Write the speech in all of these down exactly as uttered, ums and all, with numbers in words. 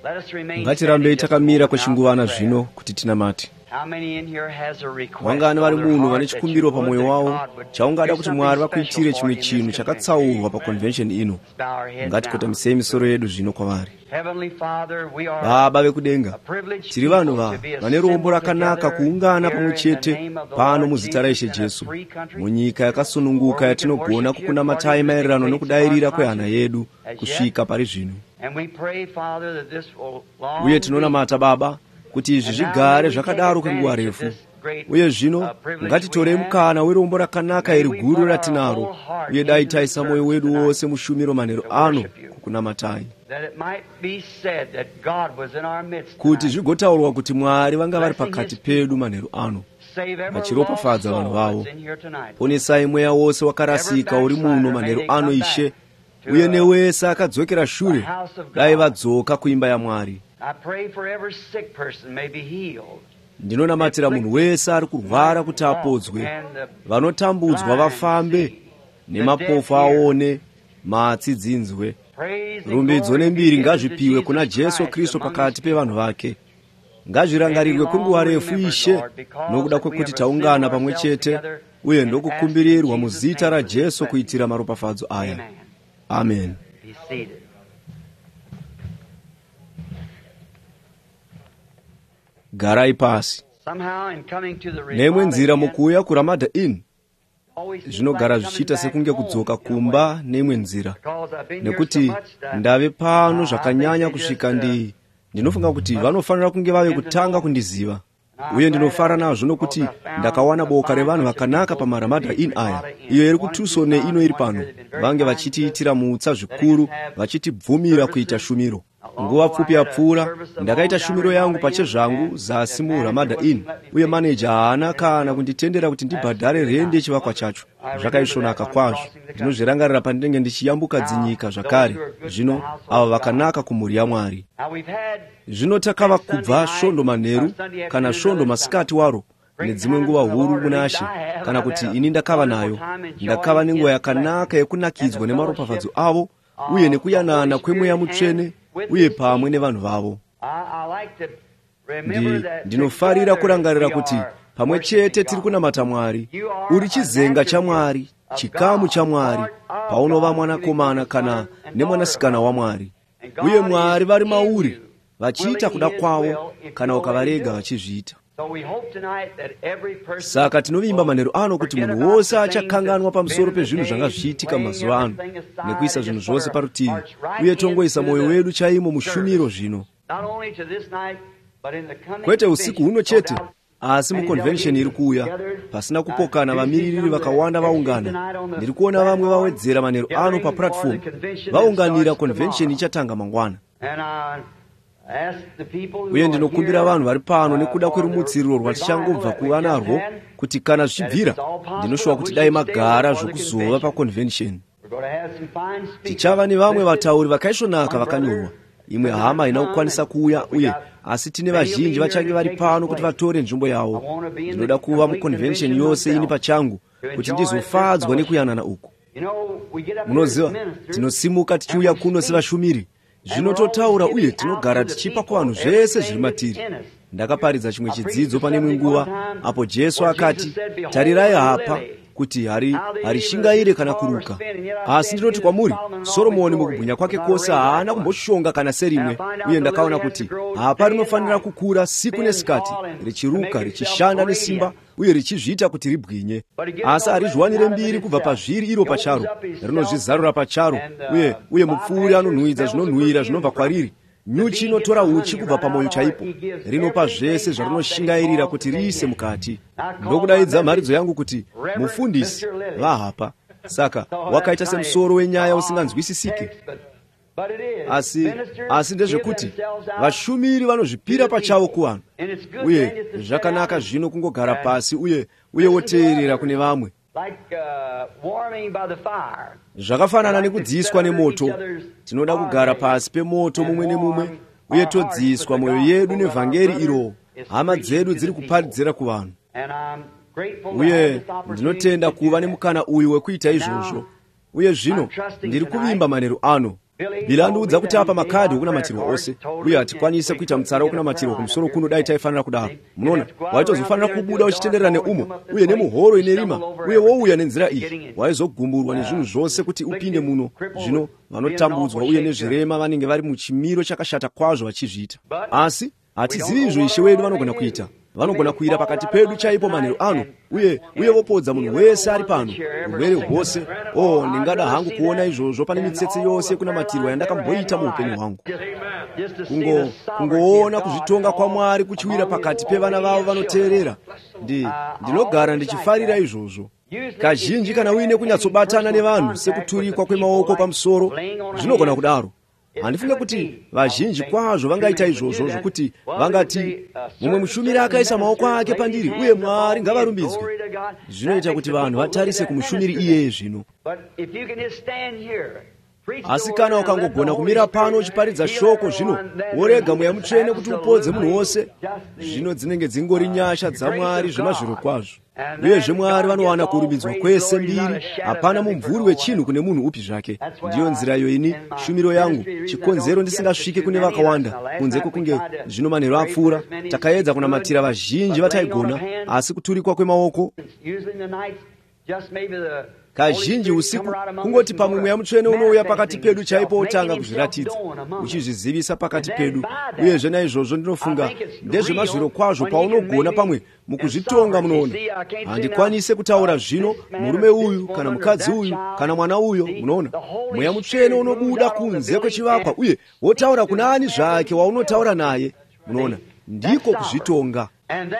ngatirambe takamira kwechinguvana zvino kuti tinamati. Vangani vari muno vane chikumbiro pamoyo wavo chaungada kuti Mwari vakuitire chimwe chinhu chakatsaurwa paconvention ino. Ngatikotamisei misoro yedu zvino kwavari. Baba vekudenga, tiri vanhu va vane rombo rakanaka kuungana pamwe chete pano muzita raIshe Jesu munyika yakasununguka yatinogona kukunamatai maererano nokudayirira kwehana yedu kusvika pari zvino. Uye tinonamata Baba kuti izvi zvigare zvakadaro kwenguva refu. Uye zvino ngatitorei mukana werombo rakanaka iri guru ratinaro, uye dai taisa moyo wedu wose mushumiro manheru ano kukunamatai, kuti zvigotaurwa kuti Mwari vanga vari pakati pedu manheru ano, vachiropafadza vanhu vavo. Ponesai mweya wose wakarasika uri muno manheru ano Ishe, uye newese akadzokera shure dai vadzoka kuimba yaMwari. Ndinonamatira munhu wese ari kurwara kuti apodzwe, vanotambudzwa vafambe, nemapofu aone, matsi dzinzwe. Rumbidzo nembiri ngazvipiwe kuna Jesu Kristu pakati pevanhu vake. Ngazvirangarirwe kwenguva refu Ishe, nokuda kwekuti taungana pamwe chete, uye ndokukumbirirwa muzita raJesu kuitira maropafadzo aya. Amen. Garai pasi. Nemwe nzira mukuuya kuRamada Inn zvinogara zvichiita sekunge kudzoka kumba nemwe nzira, nekuti ndave pano zvakanyanya kusvika ndi ndinofunga kuti vanofanira kunge vave kutanga kundiziva, uye ndinofara nazvo nokuti ndakawana boka revanhu vakanaka pamaRamada Inn aya, iyo iri kuTucson ino iri pano, vange vachitiitira muutsa zvikuru, vachitibvumira kuita shumiro. Nguva pfupi yapfuura ndakaita shumiro yangu pachezvangu zasi muRamada Inn, uye maneja haana kana kunditendera kuti ndibhadhare rende chivakwa chacho. Zvakaisvonaka kwazvo. Ndinozvirangarira pandinenge ndichiyambuka dzinyika zvakare. Zvino ava vakanaka kumhuri yaMwari. Zvino takava kubva svondo manheru kana svondo masikati waro, nedzimwe nguva huru muna She, kana kuti ini ndakava nayo. Ndakava nenguva yakanaka yekunakidzwa nemaropafadzo avo, uye nekuyanana kwemweya mutsvene, uye pamwe nevanhu vavo. Ndi ndinofarira kurangarira kuti pamwe chete tiri kunamata Mwari. Uri chizenga chaMwari, chikamu chaMwari, paunova mwanakomana kana nemwanasikana waMwari. Uye Mwari vari mauri, vachiita kuda kwavo kana ukavarega vachizviita. Saka tinovimba manheru ano kuti munhu wose achakanganwa pamusoro pezvinhu zvanga zvichiitika mazuva ano, nekuisa zvinhu zvose parutivi, uye tongoisa moyo wedu chaimo mushumiro zvino. Kwete usiku huno chete, asi muconvention iri kuuya, pasina kupokana vamiririri vakawanda vaungana. Ndiri kuona vamwe vawedzera manheru ano paplatform, vaunganira convention ichatanga mangwana. Uye ndinokumbira vanhu vari pano nekuda kwerumutsiriro rwatichangobva kuva narwo kuti kana zvichibvira, ndinoshuva kuti dai magara zvokuzova paconvention. Tichava nevamwe vatauri vakaisvonaka vakanyorwa. Imwe hama haina kukwanisa kuuya, uye asi tine vazhinji vachange vari pano kuti vatore nzvimbo yavo. Ndinoda kuva muconvention yose ini pachangu kuti ndizofadzwa nekuyanana uku. Munoziva, tinosimuka tichiuya kuno sevashumiri. Zvinototaura uye tinogara tichipa kuvanhu zvese zviri matiri. Ndakaparidza chimwe chidzidzo pane imwe nguva apo Jesu akati, tarirai hapa kuti hari harishingaire kana kuruka. Asi ndinoti kwamuri, Soromoni mukubwinya kwake kwose haana kumboshonga kana serimwe, uye ndakaona kuti hapa rinofanira kukura siku nesikati, richiruka, richishanda nesimba, uye richizviita kuti ribwinye. Asi harizviwanire mbiri kubva pazviri iro pacharo, rinozvizarura pacharo, uye uye mupfuuri anonhuhwidza zvinonhuhwira zvinobva kwariri. Nyuchi inotora uchi kubva pamoyo chaipo, rinopa zvese zvarinoshingairira kuti riise mukati. Ndokudaidza mharidzo yangu kuti mufundisi vahapa. Saka wakaita semusoro wenyaya usinganzwisisike. Asi asi ndezvekuti vashumiri vanozvipira pachavo kuvanhu, uye zvakanaka zvino kungogara pasi uye uye woteerera kune vamwe. Zvakafanana nekudziiswa nemoto. Tinoda kugara pasi pemoto mumwe nemumwe, uye todziiswa mwoyo yedu nevhangeri iro, hama dzedu dziri kuparidzira kuvanhu. Uye ndinotenda kuva nemukana uyu wekuita izvozvo. Uye zvino ndiri kuvimba manheru ano Bila andiudza kuti apa makhadi okunamatira onse uye atikwanise kuita mtsara okunamatira kumusoro kuno dai taifanira kudaro. Munoona, waitozofanira kubuda uchitenderane umo uye nemuhoro ine rima uye wouya nenzira iyi waizogumburwa nezvinhu zvose kuti upinde muno. Zvino vanotambudzwa uye nezvirema vanenge vari muchimiro chakashata kwazvo vachizviita. Asi hatizivi izvo Ishe wedu vanogona kuita. Vanogona kuira pakati pedu chaipo manheru ano uye uye vopodza munhu wese ari pano urwere hwose. Oh, ndingada hangu kuona izvozvo pane mitsetse yose kunamatirwa yandakamboita muupenyu hwangu. Kungo kungoona kuzvitonga kwaMwari kuchiwira pakati pevana vavo vanoteerera. Ndi ndinogara ndichifarira izvozvo. Kazhinji kana uine kunyatsobatana nevanhu sekuturikwa kwemaoko pamusoro zvinogona kudaro. Handifunge kuti vazhinji kwazvo vangaita izvozvo zvokuti vangati mumwe mushumiri akaisa maoko ake pandiri uye Mwari ngavarumbidzwe. Zvinoita kuti vanhu vatarise kumushumiri iye zvino. Asi kana ukangogona kumira pano uchiparidza shoko zvino worega Mweya Mutsvene kuti upodze munhu wose, zvino dzinenge dzingori nyasha dzaMwari zvemazviro kwazvo. Uye zvemwari vanowana kurumbidzwa kwese mbiri, hapana mumvuri wechinhu kune munhu upi zvake. Ndiyo nzira iyo ini shumiro yangu, chikonzero ndisingasvike kune vakawanda kunze kwokunge zvino manheru apfuura takaedza kunamatira vazhinji vataigona, asi kuturikwa kwemaoko kazhinji usiku kungoti pamwe Mweya Mutsvene unouya pakati pedu chaipo otanga kuzviratidza uchizvizivisa pakati pedu. Uyezve naizvozvo ndinofunga ndezvemazviro kwazvo paunogona pamwe mukuzvitonga. Munoona, handikwanise kutaura zvino murume uyu kana mukadzi uyu kana mwana uyo. Munoona, Mweya Mutsvene unobuda kunze kwechivakwa uye wotaura kuna ani zvake waunotaura naye. Munoona, ndiko kuzvitonga.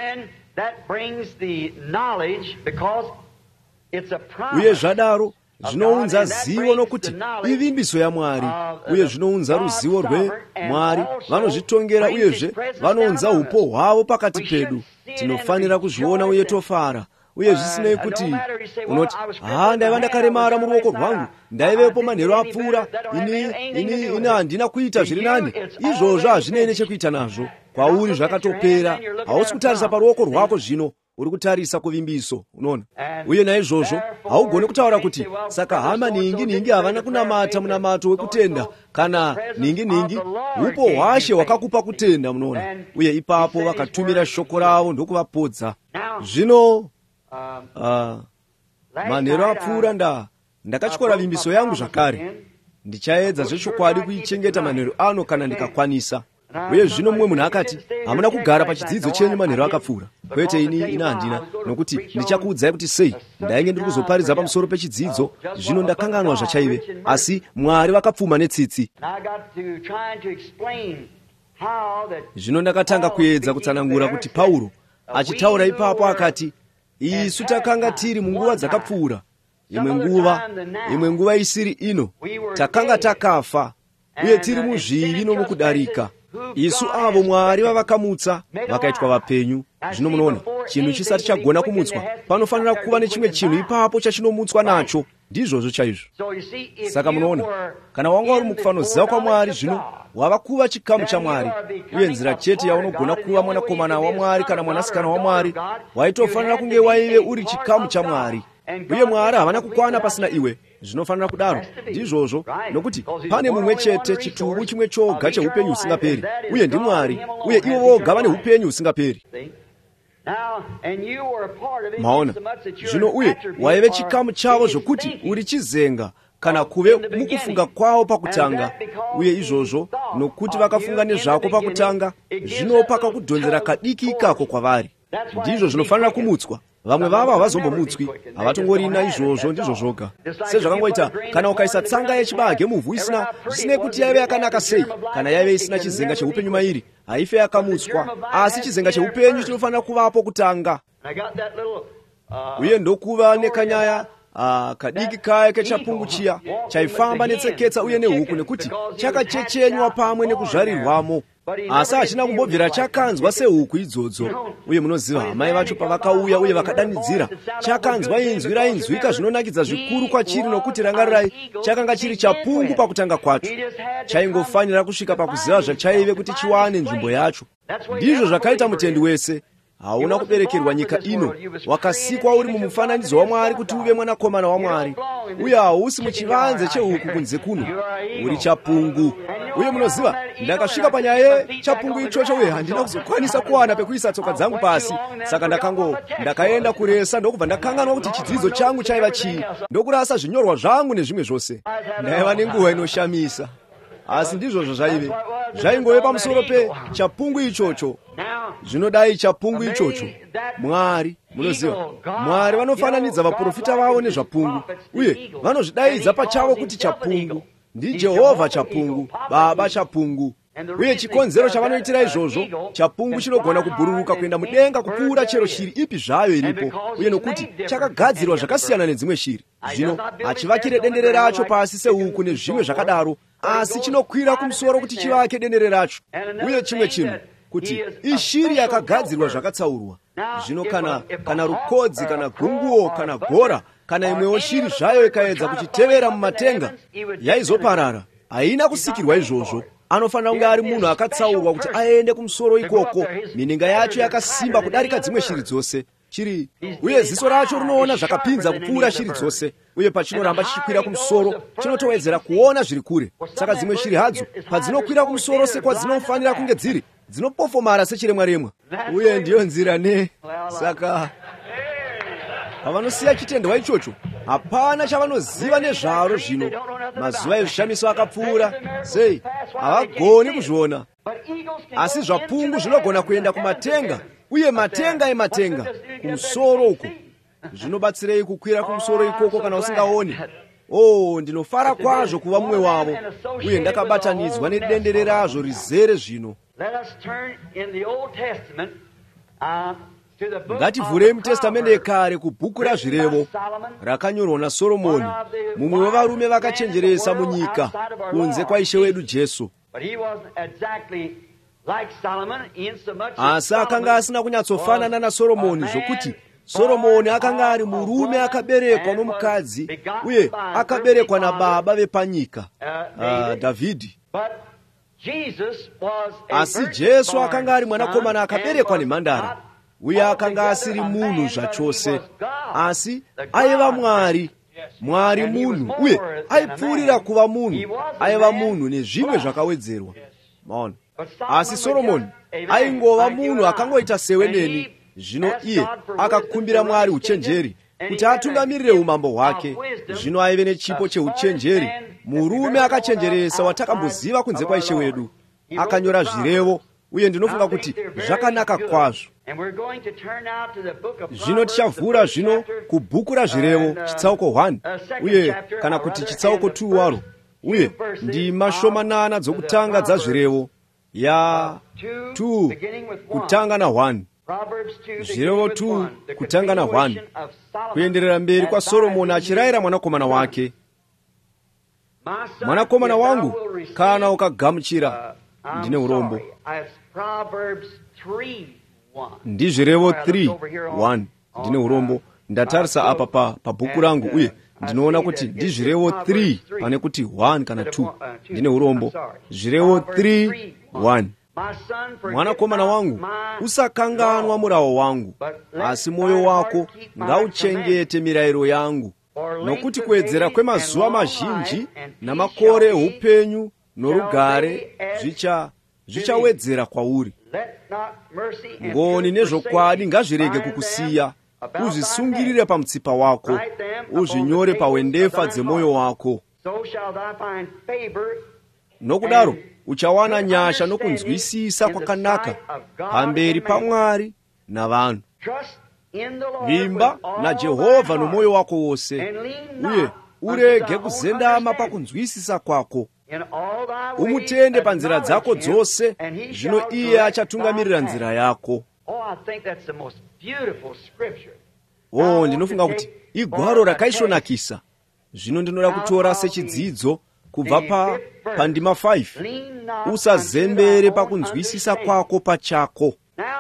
Uye zvadaro zvinounza zivo nokuti ivimbiso yaMwari, uye zvinounza ruzivo rweMwari. Vanozvitongera uyezve vanounza upo hwavo pakati pedu. Tinofanira kuzviona uye tofara. Uye zvisinei kuti unoti ha ndaiva ndakaremara muruoko rwangu, ndaivepo manheru apfuura, ini ini ini handina kuita zviri nani. Izvozvo hazvinei nechekuita nazvo. Kwauri zvakatopera. Hausi kutarisa paruoko rwako zvino, uri kutarisa kuvimbiso. Unoona, uye naizvozvo haugoni kutaura kuti saka hama ningi ningi havana kunamata munamato wekutenda, kana ningi ningi upo hwashe hwakakupa kutenda. Munoona, uye ipapo vakatumira shoko ravo ndokuvapodza. Zvino uh, manheru apfuura nda ndakatyora vimbiso yangu zvakare. Ndichaedza zvechokwadi kuichengeta manheru ano kana ndikakwanisa. Uye zvino mumwe munhu akati, hamuna kugara pachidzidzo chenyu manheru akapfuura. Kwete, ini ina handina, nokuti ndichakuudzai kuti sei ndainge ndiri kuzoparidza pamusoro pechidzidzo, zvino ndakanganwa zvachaive, asi Mwari vakapfuma netsitsi. Zvino ndakatanga kuedza kutsanangura kuti Pauro achitaura ipapo akati, isu takanga tiri munguva dzakapfuura, imwe nguva imwe nguva isiri ino takanga takafa, uye tiri muzvivi nomukudarika. Isu avo Mwari vavakamutsa vakaitwa vapenyu. Zvino munoona, chinhu chisati chagona kumutswa panofanira kuva nechimwe chinhu ipapo chachinomutswa nacho. Ndizvozvo chaizvo. Saka munoona, kana wanga uri mukufanoziva kwaMwari zvino wava kuva chikamu chaMwari. Uye nzira chete yaunogona kuva mwanakomana waMwari kana mwanasikana waMwari, waitofanira kunge waive uri chikamu chaMwari. Uye Mwari havana kukwana pasina iwe. Zvinofanira kudaro. Ndizvozvo, nokuti pane mumwe chete chitubu chimwe choga cheupenyu husingaperi, uye ndi Mwari, uye ivo voga vane upenyu husingaperi. Maona, zvino uye waive chikamu chavo zvokuti uri chizenga kana kuve mukufunga kwavo pakutanga. Uye izvozvo nokuti vakafunga nezvako pakutanga, zvino pakakudhonzera kadiki ikako kwavari. Ndizvo zvinofanira kumutswa. Vamwe vavo havazombomutswi, havatongorina izvozvo ndizvo zvoga. Sezvakangoita kana ukaisa tsanga yechibage muvhu isina, zvisinei kuti yaive yakanaka sei, kana yaive isina chizenga cheupenyu mairi, haife yakamutswa. Asi chizenga cheupenyu chinofanira kuvapo kutanga. Uye ndokuva nekanyaya Ah, kadiki kaya kechapungu chiya chaifamba netseketsa uye nehuku, nekuti chakachechenywa pamwe nekuzvarirwamo, asi hachina kumbobvira chakanzwa sehuku idzodzo. Uye munoziva amai vacho pavakauya uye vakadanidzira, chakanzwa inzwi rainzwika zvinonakidza zvikuru kwachiri, nokuti rangarirai chakanga chiri chapungu pakutanga kwacho. Chaingofanira kusvika pakuziva zvachaive kuti chiwane nzvimbo yacho. Ndizvo zvakaita mutendi wese. hauna kuberekerwa nyika ino, wakasikwa uri mumufananidzo wa Mwari kuti uve mwanakomana wa Mwari, uye hausi muchivanze cheuku kunze kuno, uri chapungu. Uye munoziva, ndakasvika panyaya chapungu ichocho, uye handina kuzokwanisa kuwana pekuisa tsoka dzangu pasi, saka ndakango ndakaenda kuresa ndokubva ndakanganwa kuti chidzidzo changu chaiva chii, ndokurasa zvinyorwa zvangu nezvimwe zvose. Ndaiva nenguva inoshamisa, asi ndizvozvo zvaive, zvaingove pamusoro pe chapungu ichocho. Zvinodai chapungu ichocho Mwari. Munoziva, Mwari vanofananidza vaprofita vavo nezvapungu, uye vanozvidaidza pachavo kuti chapungu. Ndi Jehovha chapungu, Baba chapungu. Uye chikonzero chavanoitira izvozvo, chapungu chinogona kubhururuka kuenda mudenga kupfuura chero shiri ipi zvayo iripo, uye nokuti chakagadzirwa zvakasiyana nedzimwe shiri. Zvino hachivakire dendere racho pasi seuku nezvimwe zvakadaro, asi chinokwira kumusoro kuti chivake dendere racho. Uye chimwe chinhu, kuti ishiri yakagadzirwa zvakatsaurwa. Zvino kana kana rukodzi kana gunguo kana gora kana imwewo shiri zvayo ikaedza kuchitevera mumatenga, yaizoparara. Haina kusikirwa izvozvo. Anofanira kunge ari munhu akatsaurwa kuti aende kumusoro ikoko, mininga yacho yakasimba kudarika dzimwe shiri dzose. Chiri uye ziso racho rinoona zvakapinza kupfuura shiri dzose, uye pachinoramba chichikwira kumusoro chinotowedzera kuona zviri kure. Saka dzimwe shiri hadzo padzinokwira kumusoro sekwadzinofanira kunge dziri, dzinopofomara sechiremwaremwa. Uye ndiyo nzira ne saka pavanosiya chitendwa ichocho, hapana chavanoziva nezvaro. Zvino mazuva ezvishamiso akapfuura sei, havagoni kuzviona. Asi zvapungu zvinogona kuenda kumatenga, uye matenga ematenga kumusoro uko. Zvinobatsirei kukwira kumusoro ikoko kana usingaoni? Oh, ndinofara kwazvo kuva mumwe wavo, uye ndakabatanidzwa nedendere razvo rizere. Zvino ngativhurei mutestamende yekare kubhuku razvirevo rakanyorwa naSoromoni, mumwe wevarume vakachenjeresa munyika kunze kwaishe wedu Jesu. Asi akanga asina kunyatsofanana naSoromoni, zvokuti Soromoni akanga ari murume akaberekwa nomukadzi, uye akaberekwa nababa vepanyika, uh, Dhavhidhi. Asi Jesu akanga ari mwanakomana akaberekwa nemhandara, uye akanga asiri munhu zvachose, asi aiva Mwari, Mwari munhu, uye aipfuurira kuva munhu, aiva munhu nezvimwe zvakawedzerwa. Maona, asi Soromoni aingova munhu akangoita seweneni. Zvino iye akakumbira Mwari uchenjeri kuti atungamirire umambo hwake. Zvino aive nechipo cheuchenjeri, murume akachenjeresa watakamboziva kunze kwaishe wedu. Akanyora zvirevo, uye ndinofunga kuti zvakanaka kwazvo. Zvino tichavhura zvino kubhuku razvirevo chitsauko one, uye kana kuti chitsauko two waro, uye ndima shomanana dzokutanga dzazvirevo ya two kutanga na one. Zvirevo two kutanga na one, kuenderera mberi kwa Soromoni achirayira mwanakomana wake. Mwanakomana wangu, kana ukagamuchira, ndine urombo. Ndi Zvirevo three one, ndine urombo. Ndatarisa apa pa pabhuku rangu, uye ndinoona kuti ndi Zvirevo three pane kuti one kana two. Ndine urombo. Zvirevo three one. Mwanakomana wangu, usakanganwa murao wangu, asi moyo wako ngauchengete mirayiro yangu, nokuti kuedzera kwemazuva mazhinji namakore eupenyu norugare zvicha zvichawedzera kwauri. Ngoni nezvokwadi ngazvirege kukusiya. Uzvisungirire pamutsipa wako, uzvinyore pawendefa dzemwoyo wako. Nokudaro uchawana nyasha nokunzwisisa kwakanaka pamberi paMwari navanhu. Vimba naJehovha nomwoyo wako wose, uye urege kuzendama pakunzwisisa kwako. Umutende panzira dzako dzose, zvino iye achatungamirira nzira yako. Oh, ndinofunga kuti igwaro rakaisvonakisa. Zvino ndinoda kutora sechidzidzo kubva pa pandima five, usazembere pakunzwisisa kwako pachako.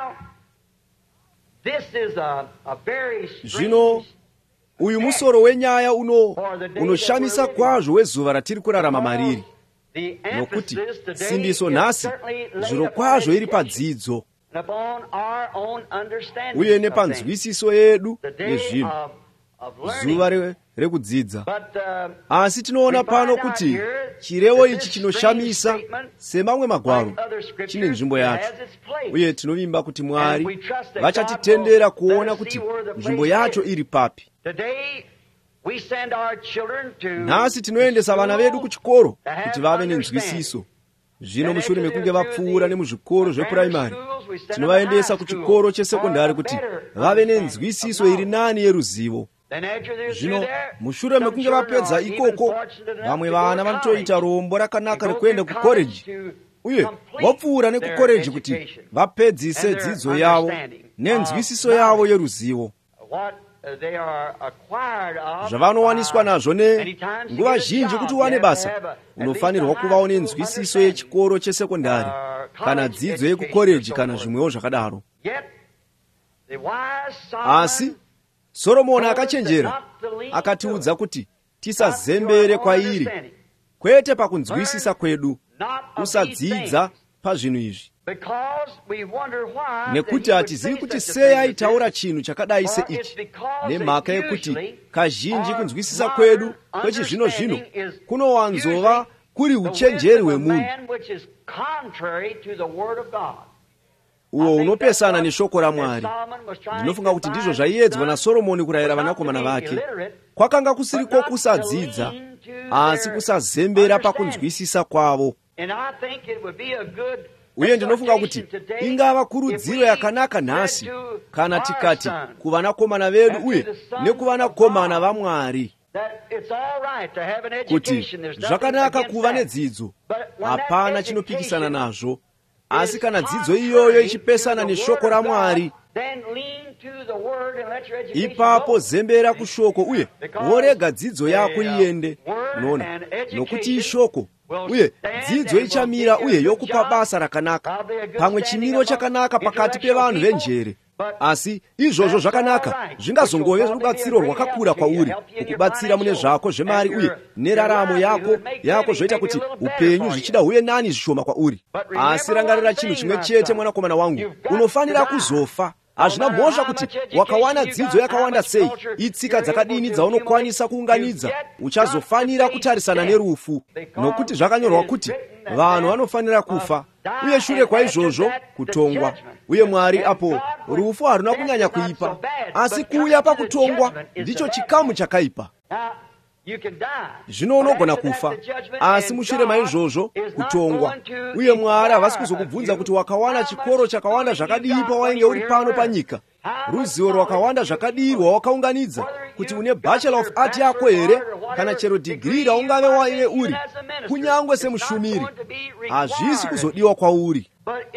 Zvino uyu musoro wenyaya uno unoshamisa kwazvo wezuva ratiri kurarama mariri, nokuti simbiso nhasi zviro kwazvo iri padzidzo. uye nepanzwisiso yedu yezvinhu, zuva rekudzidza. Asi tinoona pano kuti chirevo ichi chinoshamisa semamwe magwaro chine nzvimbo yacho, uye tinovimba kuti Mwari vachatitendera kuona kuti nzvimbo yacho iri papi. Nhasi tinoendesa vana vedu kuchikoro kuti vave nenzwisiso. Zvino mushure mekunge vapfuura nemuzvikoro zvepuraimari, tinovaendesa kuchikoro chesekondari kuti vave nenzwisiso iri nani yeruzivo. Zvino mushure mekunge vapedza ikoko, vamwe vana vanotoita rombo rakanaka rekuenda kukoreji, uye vapfuura nekukoreji kuti vapedzise dzidzo yavo nenzwisiso yavo yeruzivo. Zvavanowaniswa nazvo ne nguva zhinji kuti uwane basa, unofanirwa kuvawo nenzwisiso yechikoro chesekondari kana dzidzo yekukoreji kana zvimwewo zvakadaro. Asi Soromoni akachenjera akatiudza kuti tisazembere kwairi, kwete pakunzwisisa kwedu, usadzidza pazvinhu izvi. Nekuti hatizivi kuti sei aitaura chinhu chakadai seichi, nemhaka yekuti kazhinji kunzwisisa kwedu kwechizvino zvino kunowanzova kuri uchenjeri hwemunhu uwo unopesana neshoko raMwari. Ndinofunga kuti ndizvo zvaiedzwa naSoromoni kurayira vanakomana vake. Kwakanga kusiriko kusadzidza, asi kusazembera pakunzwisisa kwavo. Uye ndinofunga kuti ingava kurudziro yakanaka nhasi kana tikati kuvanakomana vedu uye nekuvanakomana vaMwari kuti zvakanaka kuva nedzidzo, hapana chinopikisana nazvo. Asi kana dzidzo iyoyo ichipesana neshoko raMwari, ipapo zembera kushoko uye worega dzidzo yako iende. Nona, nokuti ishoko uye dzidzo ichamira uye yokupa basa rakanaka, pamwe chimiro chakanaka pakati pevanhu venjere. Asi izvozvo zvakanaka zvingazongove rubatsiro rwakakura kwauri, kukubatsira mune zvako zvemari uye neraramo yako yako zvoita kuti upenyu zvichida uye nani zvishoma kwauri. Asi rangarira chinhu chimwe chete, mwanakomana wangu, unofanira kuzofa. Hazvina mhosva kuti wakawana dzidzo yakawanda sei, itsika dzakadini dzaunokwanisa kuunganidza, uchazofanira kutarisana nerufu, nokuti zvakanyorwa kuti vanhu vanofanira kufa, uye shure kwaizvozvo kutongwa. Uye Mwari apo rufu haruna kunyanya kuipa, asi kuuya pakutongwa ndicho chikamu chakaipa. Zvino unogona kufa, asi mushure maizvozvo kutongwa. Uye Mwari havasi kuzokubvunza kuti wakawana chikoro chakawanda zvakadii pawainge uri pano panyika, ruzivo rwakawanda zvakadii rwawakaunganidza, kuti une bachelor of art yako here, kana chero digrii raungave waive uri, kunyangwe semushumiri. Hazvisi kuzodiwa kwauri,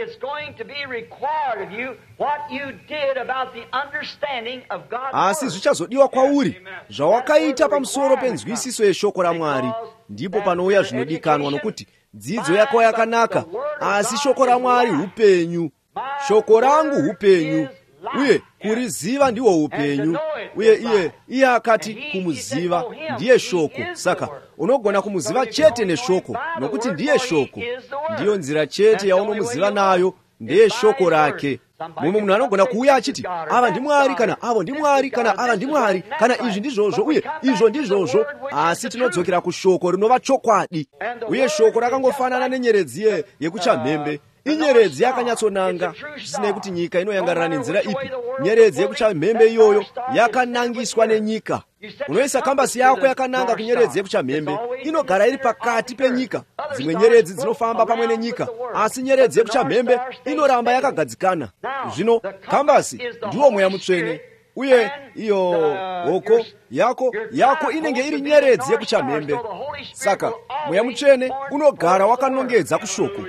asi zvichazodiwa kwauri zvawakaita pamusoro penzwisiso yeshoko raMwari. Ndipo panouya zvinodikanwa, nokuti dzidzo yako yakanaka, asi shoko raMwari upenyu. Shoko rangu upenyu, uye kuriziva ndiwo upenyu. Uye iye iye akati kumuziva ndiye shoko. Saka unogona kumuziva chete neshoko, nokuti ndiye shoko. Ndiyo nzira chete yaunomuziva nayo, ndiye shoko rake. Mumwe munhu anogona kuuya achiti ava ndi Mwari, kana avo ndi Mwari, kana ava ndi Mwari, kana izvi ndizvozvo uye izvo ndizvozvo, asi tinodzokera kushoko rinova chokwadi. Uye shoko rakangofanana nenyeredzi yekuchamhembe. Inyeredzi yakanyatsonanga, zvisinei kuti nyika inoyangarira nenzira ipi. Nyeredzi yekuchamhembe iyoyo yakanangiswa nenyika. Unoisa kambasi yako yakananga kunyeredzi yekuchamhembe, inogara iri pakati penyika. Dzimwe nyeredzi dzinofamba pamwe nenyika, asi nyeredzi yekuchamhembe inoramba yakagadzikana. Zvino kambasi ndiwo Mweya Mutsvene, uye iyo hoko yako yako inenge iri nyeredzi yekuchamhembe. Saka Mweya Mutsvene unogara wakanongedza kushoko.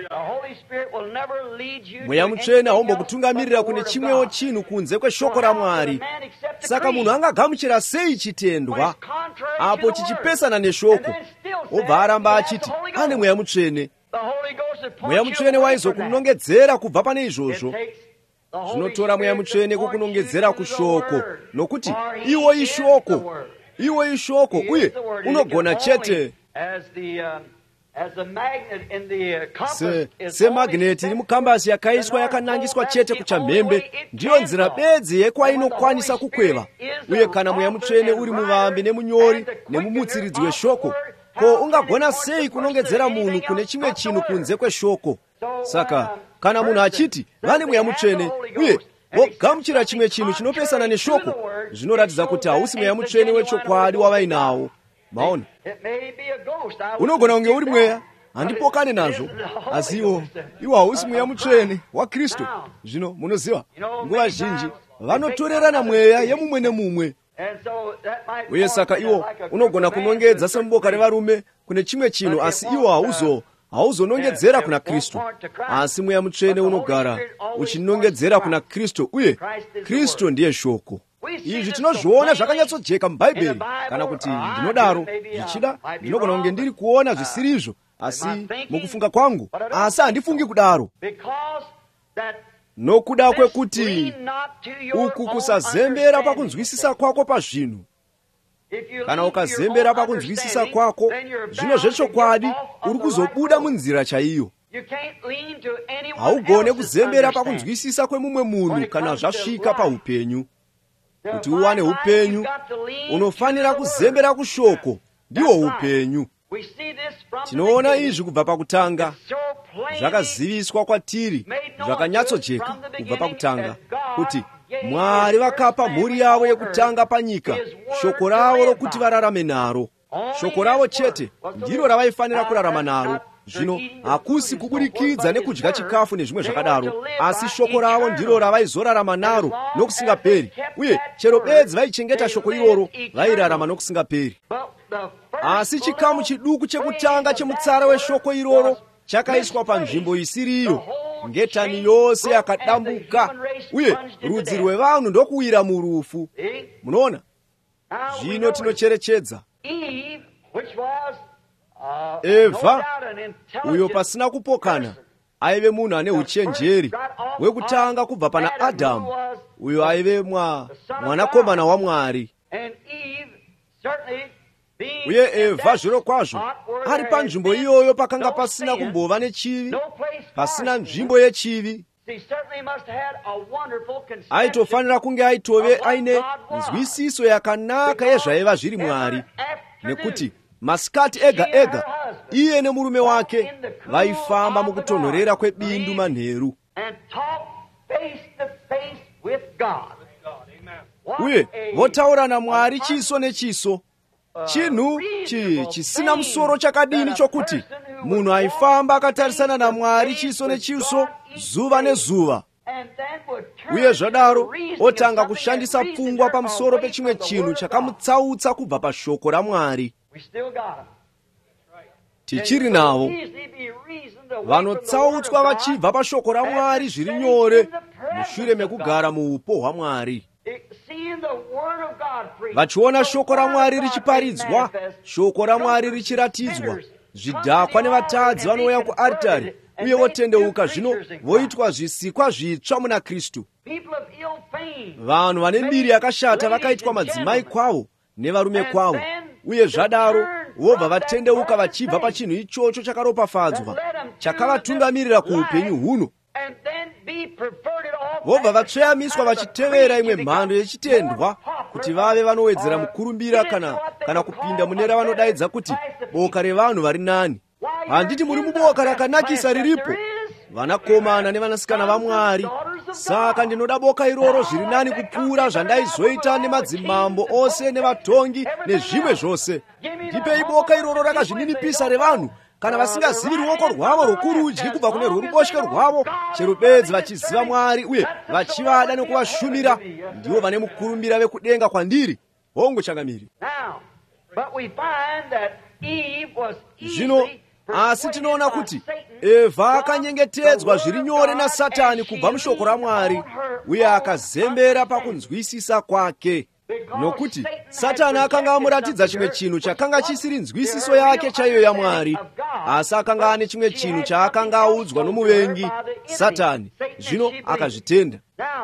Mweya Mutsvene haumbokutungamirira kune chimwewo chinhu kunze kweshoko raMwari. Saka munhu angagamuchira sei chitendwa apo chichipesana neshoko, obva aramba achiti ane Mweya Mutsvene? Mweya Mutsvene waizokunongedzera kubva pane izvozvo. Zvinotora Mweya Mutsvene kukunongedzera kushoko, nokuti iwo ishoko, iwo ishoko, uye unogona chete. se, se magneti iri mukambasi yakaiswa yakanangiswa chete kuchamhembe ndiyo nzira bedzi yekwainokwanisa kukweva. Uye kana mweya mutsvene uri muvambi nemunyori nemumutsiridzi weshoko, ko ungagona sei kunongedzera munhu kune chimwe chinhu kunze kweshoko? Saka kana munhu achiti vane mweya mutsvene uye vogamuchira chimwe chinhu chinopesana neshoko, zvinoratidza kuti hausi mweya mutsvene wechokwadi wavainawo. Maona, unogona kunge uri mweya, handipokane nazvo, asi iwo iwo hausi mweya mutsvene waKristu. Zvino munoziva, nguva zhinji vanotorerana mweya yemumwe nemumwe, uye saka iwo unogona kunongedza semuboka revarume kune chimwe chinhu, asi iwo hauzo hauzonongedzera kuna Kristu. Asi mweya mutsvene unogara uchinongedzera kuna Kristu, uye Kristu ndiye shoko. Izvi tinozviona zvakanyatsojeka mubhaibheri. Kana kuti ndinodaro zvichida, ndinogona kunge ndiri kuona zvisirizvo asi mukufunga kwangu, asi handifungi kudaro, nokuda kwekuti uku kusazembera pakunzwisisa kwako pazvinhu. Kana ukazembera pakunzwisisa kwako, zvino zvechokwadi uri kuzobuda munzira chaiyo. Haugone kuzembera pakunzwisisa kwemumwe munhu kana zvasvika paupenyu. Kuti uwane upenyu, unofanira kuzembera kushoko, ndiwo upenyu. Tinoona izvi kubva pakutanga, zvakaziviswa kwatiri, zvakanyatsojeka kubva pakutanga, kuti Mwari vakapa mhuri yavo yekutanga panyika shoko ravo rokuti vararame naro. Shoko ravo chete ndiro ravaifanira kurarama naro. Zvino hakusi kuburikidza nekudya chikafu nezvimwe zvakadaro, asi shoko ravo ndiro ravaizorarama naro nokusingaperi, uye chero bedzi vaichengeta shoko iroro vairarama nokusingaperi. Asi chikamu chiduku chekutanga chemutsara weshoko iroro chakaiswa panzvimbo isiriyo, ngetani yose yakadambuka, uye rudzi rwevanhu ndokuwira murufu. Munoona? Zvino tinocherechedza Eva, uyo pasina kupokana aive munhu ane uchenjeri wekutanga kubva pana Adhamu, uyo aive mwa mwanakomana waMwari. Uye Eva zviro kwazvo ari panzvimbo iyoyo pakanga pasina kumbova nechivi, pasina nzvimbo yechivi. Aitofanira kunge aitove aine nzwisiso yakanaka yezvaiva zviri Mwari, nekuti masikati ega ega iye nemurume wake vaifamba mukutonhorera kwebindu manheru, uye votaura naMwari chiso nechiso. Chinhu chi chisina musoro chakadini chokuti munhu aifamba akatarisana naMwari chiso nechiso zuva nezuva, uye zvadaro otanga kushandisa pfungwa pamusoro pechimwe chinhu chakamutsautsa kubva pashoko raMwari. Tichiri navo vanotsautswa vachibva pashoko raMwari zviri nyore mushure mekugara muupo hwaMwari, vachiona shoko raMwari richiparidzwa, shoko raMwari richiratidzwa. Zvidhakwa nevatadzi vanouya kuaritari uye votendeuka, zvino voitwa zvisikwa zvitsva muna Kristu. Vanhu vane mbiri yakashata vakaitwa madzimai kwavo nevarume kwavo, uye zvadaro vobva vatendeuka vachibva pachinhu ichocho chakaropafadzwa chakavatungamirira kuupenyu huno, vobva vatsveyamiswa vachitevera imwe mhando yechitendwa, kuti vave vanowedzera mukurumbira kana, kana kupinda mune ravanodaidza kuti boka revanhu vari nani. Handiti muri muboka rakanakisa riripo, vanakomana nevanasikana vaMwari. Saka ndinoda boka iroro zviri nani kupfuura zvandaizoita nemadzimambo ose nevatongi nezvimwe zvose. Ndipei boka iroro rakazvininipisa revanhu, kana vasingazivi ruoko rwavo rwokurudyi kubva kune rworuboshwe rwavo, chero bedzi vachiziva Mwari uye vachivada nokuvashumira, ndivo vane mukurumbira vekudenga kwandiri. Hongu changamiri. Zvino asi tinoona kuti Eva akanyengetedzwa zviri nyore naSatani kubva mushoko raMwari, uye akazembera pakunzwisisa kwake, nokuti Satani akanga amuratidza chimwe chinhu chakanga chisiri nzwisiso yake chaiyo yaMwari, asi akanga ane chimwe chinhu chaakanga audzwa nomuvengi Satani, zvino akazvitenda.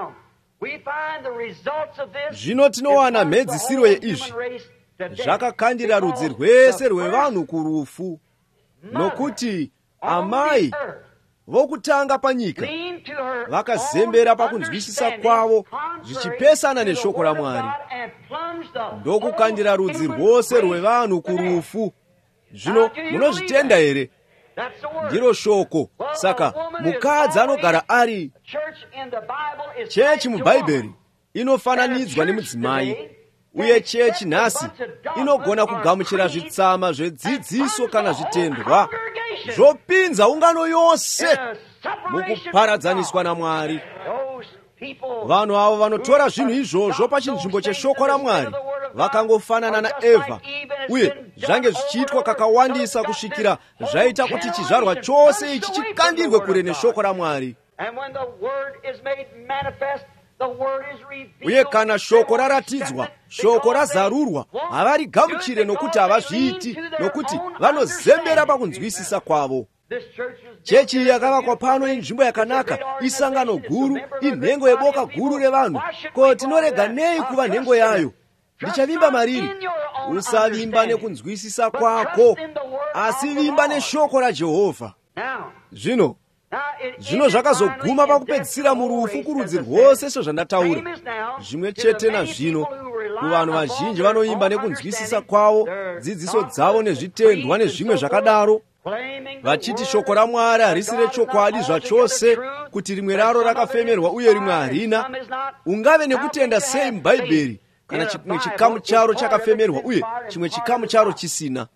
Zvino tinowana mhedzisiro yeizvi zvakakandira rudzi rwese rwevanhu kurufu. nokuti amayi vokutanga panyika vakazembera pakunzwisisa kwavo zvichipesana neshoko raMwari ndokukandira rudzi rwose rwevanhu kurufu. Zvino munozvitenda here? Ndiro shoko. Saka mukadzi anogara ari chechi mubhaibheri inofananidzwa nemudzimai, uye chechi nhasi inogona kugamuchira zvitsama zvedzidziso kana zvitendwa zvopinza ungano yose mukuparadzaniswa naMwari. Vanhu avo vanotora zvinhu izvozvo pachinzvimbo cheshoko raMwari vakangofanana naEvha, uye zvange zvichiitwa kakawandisa kusvikira zvaita kuti chizvarwa chose ichi chikandirwe kure neshoko raMwari. Uye kana shoko raratidzwa, shoko razarurwa, havarigamuchire nokuti havazviiti, nokuti vanozembera pakunzwisisa kwavo. Chechi yakavakwa pano inzvimbo yakanaka, isangano guru, inhengo yeboka guru revanhu. Ko, tinorega nei kuva nhengo yayo? Ndichavimba mariri. Usavimba nekunzwisisa kwako, asi vimba neshoko raJehovha. Zvino zvino zvakazoguma pakupedzisira murufu kurudzi rwose sezvandataura. Zvimwe chete nazvino, kuvanhu vazhinji vanoimba nekunzwisisa kwavo, dzidziso dzavo nezvitendwa nezvimwe zvakadaro, vachiti shoko raMwari harisi rechokwadi zvachose, kuti rimwe raro rakafemerwa uye rimwe harina. Ungave nekutenda sei mubhaibheri kana chimwe chikamu charo chakafemerwa uye chimwe chikamu charo chisina?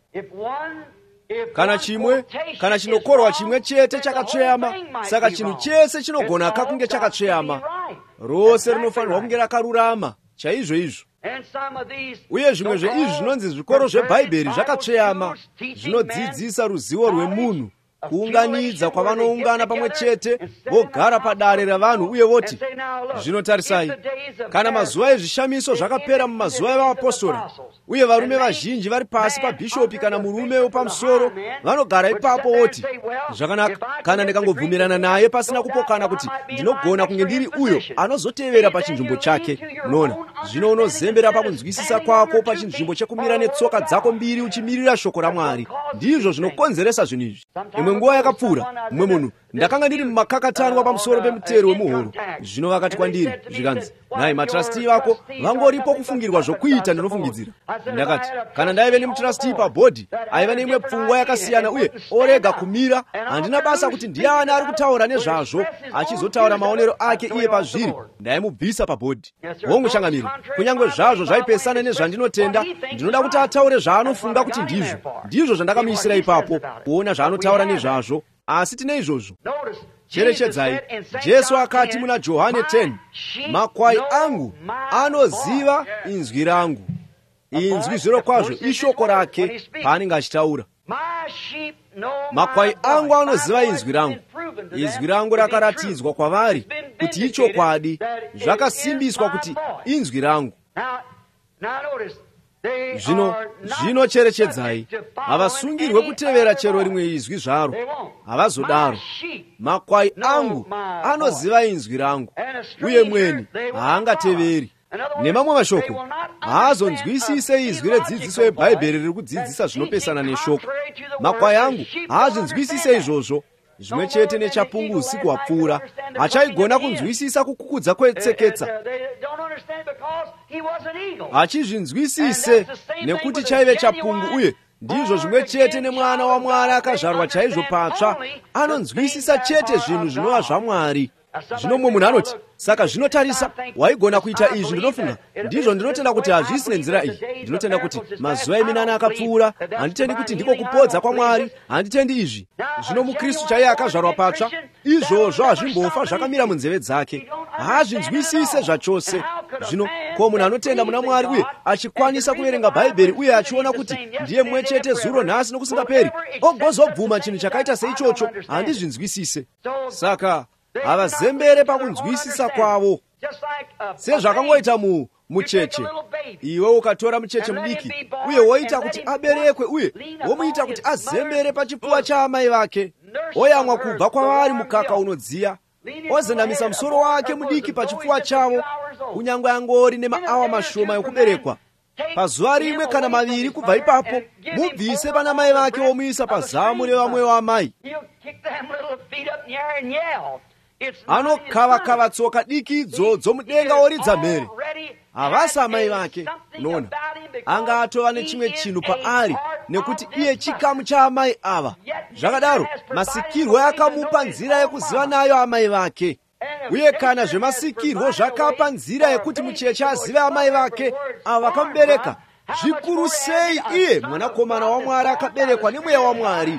Kana chimwe kana chinokorwa chimwe chete chakatsveyama, saka chinhu chese chinogona kakunge chakatsveyama. Rose rinofanirwa kunge rakarurama chaizvo izvo. Uye zvimwe zveizvi zvinonzi zvikoro zvebhaibheri zvakatsveyama, zvinodzidzisa ruzivo rwemunhu, kuunganidza kwavanoungana pamwe chete, vogara padare ravanhu uye voti, zvinotarisai, kana mazuva ezvishamiso zvakapera mumazuva evapostori, uye varume vazhinji vari pasi pabhishopi kana murume wepamusoro, vanogara ipapo voti, zvakanaka, kana ndikangobvumirana naye pasina kupokana kuti ndinogona kunge ndiri uyo anozotevera pachinzvimbo chake. Unoona, zvino unozembera pakunzwisisa kwako pachinzvimbo chekumira netsoka dzako mbiri uchimirira shoko raMwari. Ndizvo zvinokonzeresa zvinhu izvi. Imwe nguva yakapfuura, mumwe munhu, ndakanga ndiri mumakakatanwa pamusoro pemutero wemuhoro. Zvino vakati kwandiri, zvikanzi, nhai matrasti vako vangoripo kufungirwa zvokuita ndinofungidzira. Ndakati, kana ndaive nemutrasti pabhodhi aiva neimwe pfungwa yakasiyana uye orega kumira, handina basa kuti ndiani ari kutaura nezvazvo achizotaura maonero ake iye pazviri, ndaimubvisa pabhodhi. Hongu changamiri, kunyange zvazvo zvaipesana nezvandinotenda, ndinoda kuti ataure zvaanofunga kuti ndizvo. Ndizvo zvandakamuisira ipapo, kuona zvaanotaura nezvazvo. Asi tine izvozvo. Cherechedzai, Jesu akati muna Johane ten, makwai angu anoziva inzwi rangu. Inzwi zviro kwazvo ishoko rake paanenge achitaura. Makwai angu anoziva inzwi rangu. Inzwi rangu rakaratidzwa kwavari kuti ichokwadi, zvakasimbiswa kuti inzwi rangu. Zvino zvino cherechedzai, havasungirwe kutevera chero rimwe izwi zvaro, havazodaro. Makwai angu anoziva inzwi rangu, uye mweni haangateveri. Nemamwe mashoko, haazonzwisise izwi redzidziso yebhaibheri riri kudzidzisa zvinopesana neshoko. Makwai angu haazvinzwisise izvozvo. Zvimwe chete nechapungu usiku hwapfuura, hachaigona kunzwisisa kukukudza kwetseketsa. Hachizvinzwisise nekuti chaive chapungu, uye ndizvo zvimwe chete nemwana waMwari akazvarwa chaizvo patsva, anonzwisisa chete zvinhu zvinova zvaMwari. Zvino mumwe munhu anoti, saka zvinotarisa, waigona kuita izvi. Ndinofunga, ndizvo ndinotenda kuti hazvisi nenzira iyi. Ndinotenda kuti mazuva eminana akapfuura, handitendi kuti ndiko kupodza kwaMwari, handitendi izvi. Zvino muKristu chaiye akazvarwa patsva, izvozvo hazvimbofa zvakamira munzeve dzake, haazvinzwisise zvachose. Zvino ko munhu anotenda muna Mwari uye achikwanisa kuverenga bhaibheri uye achiona kuti ndiye mumwe chete zuro nhasi nokusingaperi, ogozobvuma chinhu chakaita seichocho, handizvinzwisise. Saka havazembere pakunzwisisa kwavo, sezvakangoita mu mucheche. Iwe ukatora mucheche mudiki uye woita kuti aberekwe uye womuita kuti azembere pachipfuva chaamai vake, oyamwa kubva kwavari mukaka unodziya, ozendamisa musoro wake mudiki pachipfuva chavo, kunyange angori nemaawa mashoma yokuberekwa, pazuva rimwe kana maviri kubva ipapo mubvise pana mai vake omuyisa pazamu revamwe vamai. Anokava-kava tsoka diki idzodzo mudenga oridza mhere. Havasi amai vake, unoona, anga atova nechimwe chinhu paari nekuti iye chikamu cha amai ava. Zvakadaro masikirwo akamupa nzira yekuziva nayo amai vake. Uye kana zvemasikirwo zvakapa nzira yekuti mucheche azive amai vake ava vakamubereka, zvikuru sei iye mwanakomana waMwari akaberekwa nemweya waMwari.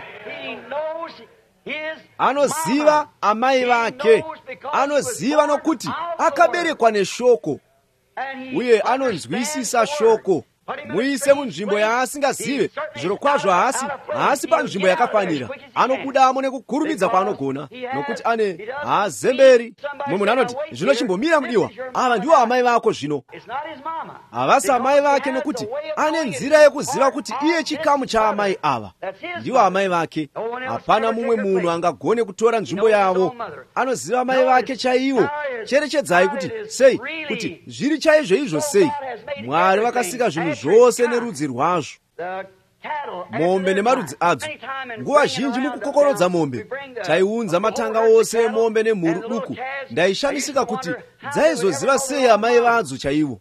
Anoziva amai vake, anoziva nokuti akaberekwa neshoko, uye anonzwisisa shoko. Muise munzvimbo yaasingazive, zviro kwazvo haasi haasi panzvimbo yakafanira. Anobudamo nekukurumidza kwaanogona, nokuti ane haazemberi. Mumwe munhu anoti, zvino chimbomira mudiwa, ava ndiwo amai vako zvino. Havasi amai vake nokuti ane nzira yekuziva kuti iye chikamu cha amai ava. Ndiwo amai vake. Hapana mumwe munhu angagone kutora nzvimbo yavo. Anoziva amai vake chaivo. Cherechedzai kuti sei, kuti zviri chaizvo izvo sei. Mwari vakasika zvinhu zvose nerudzi rwazvo. Mombe nemarudzi adzo. Nguva zhinji mukukokorodza mombe, taiunza matanga ose mombe nemhuru duku. Ndaishamisika kuti dzaizoziva sei amai vadzo chaivo.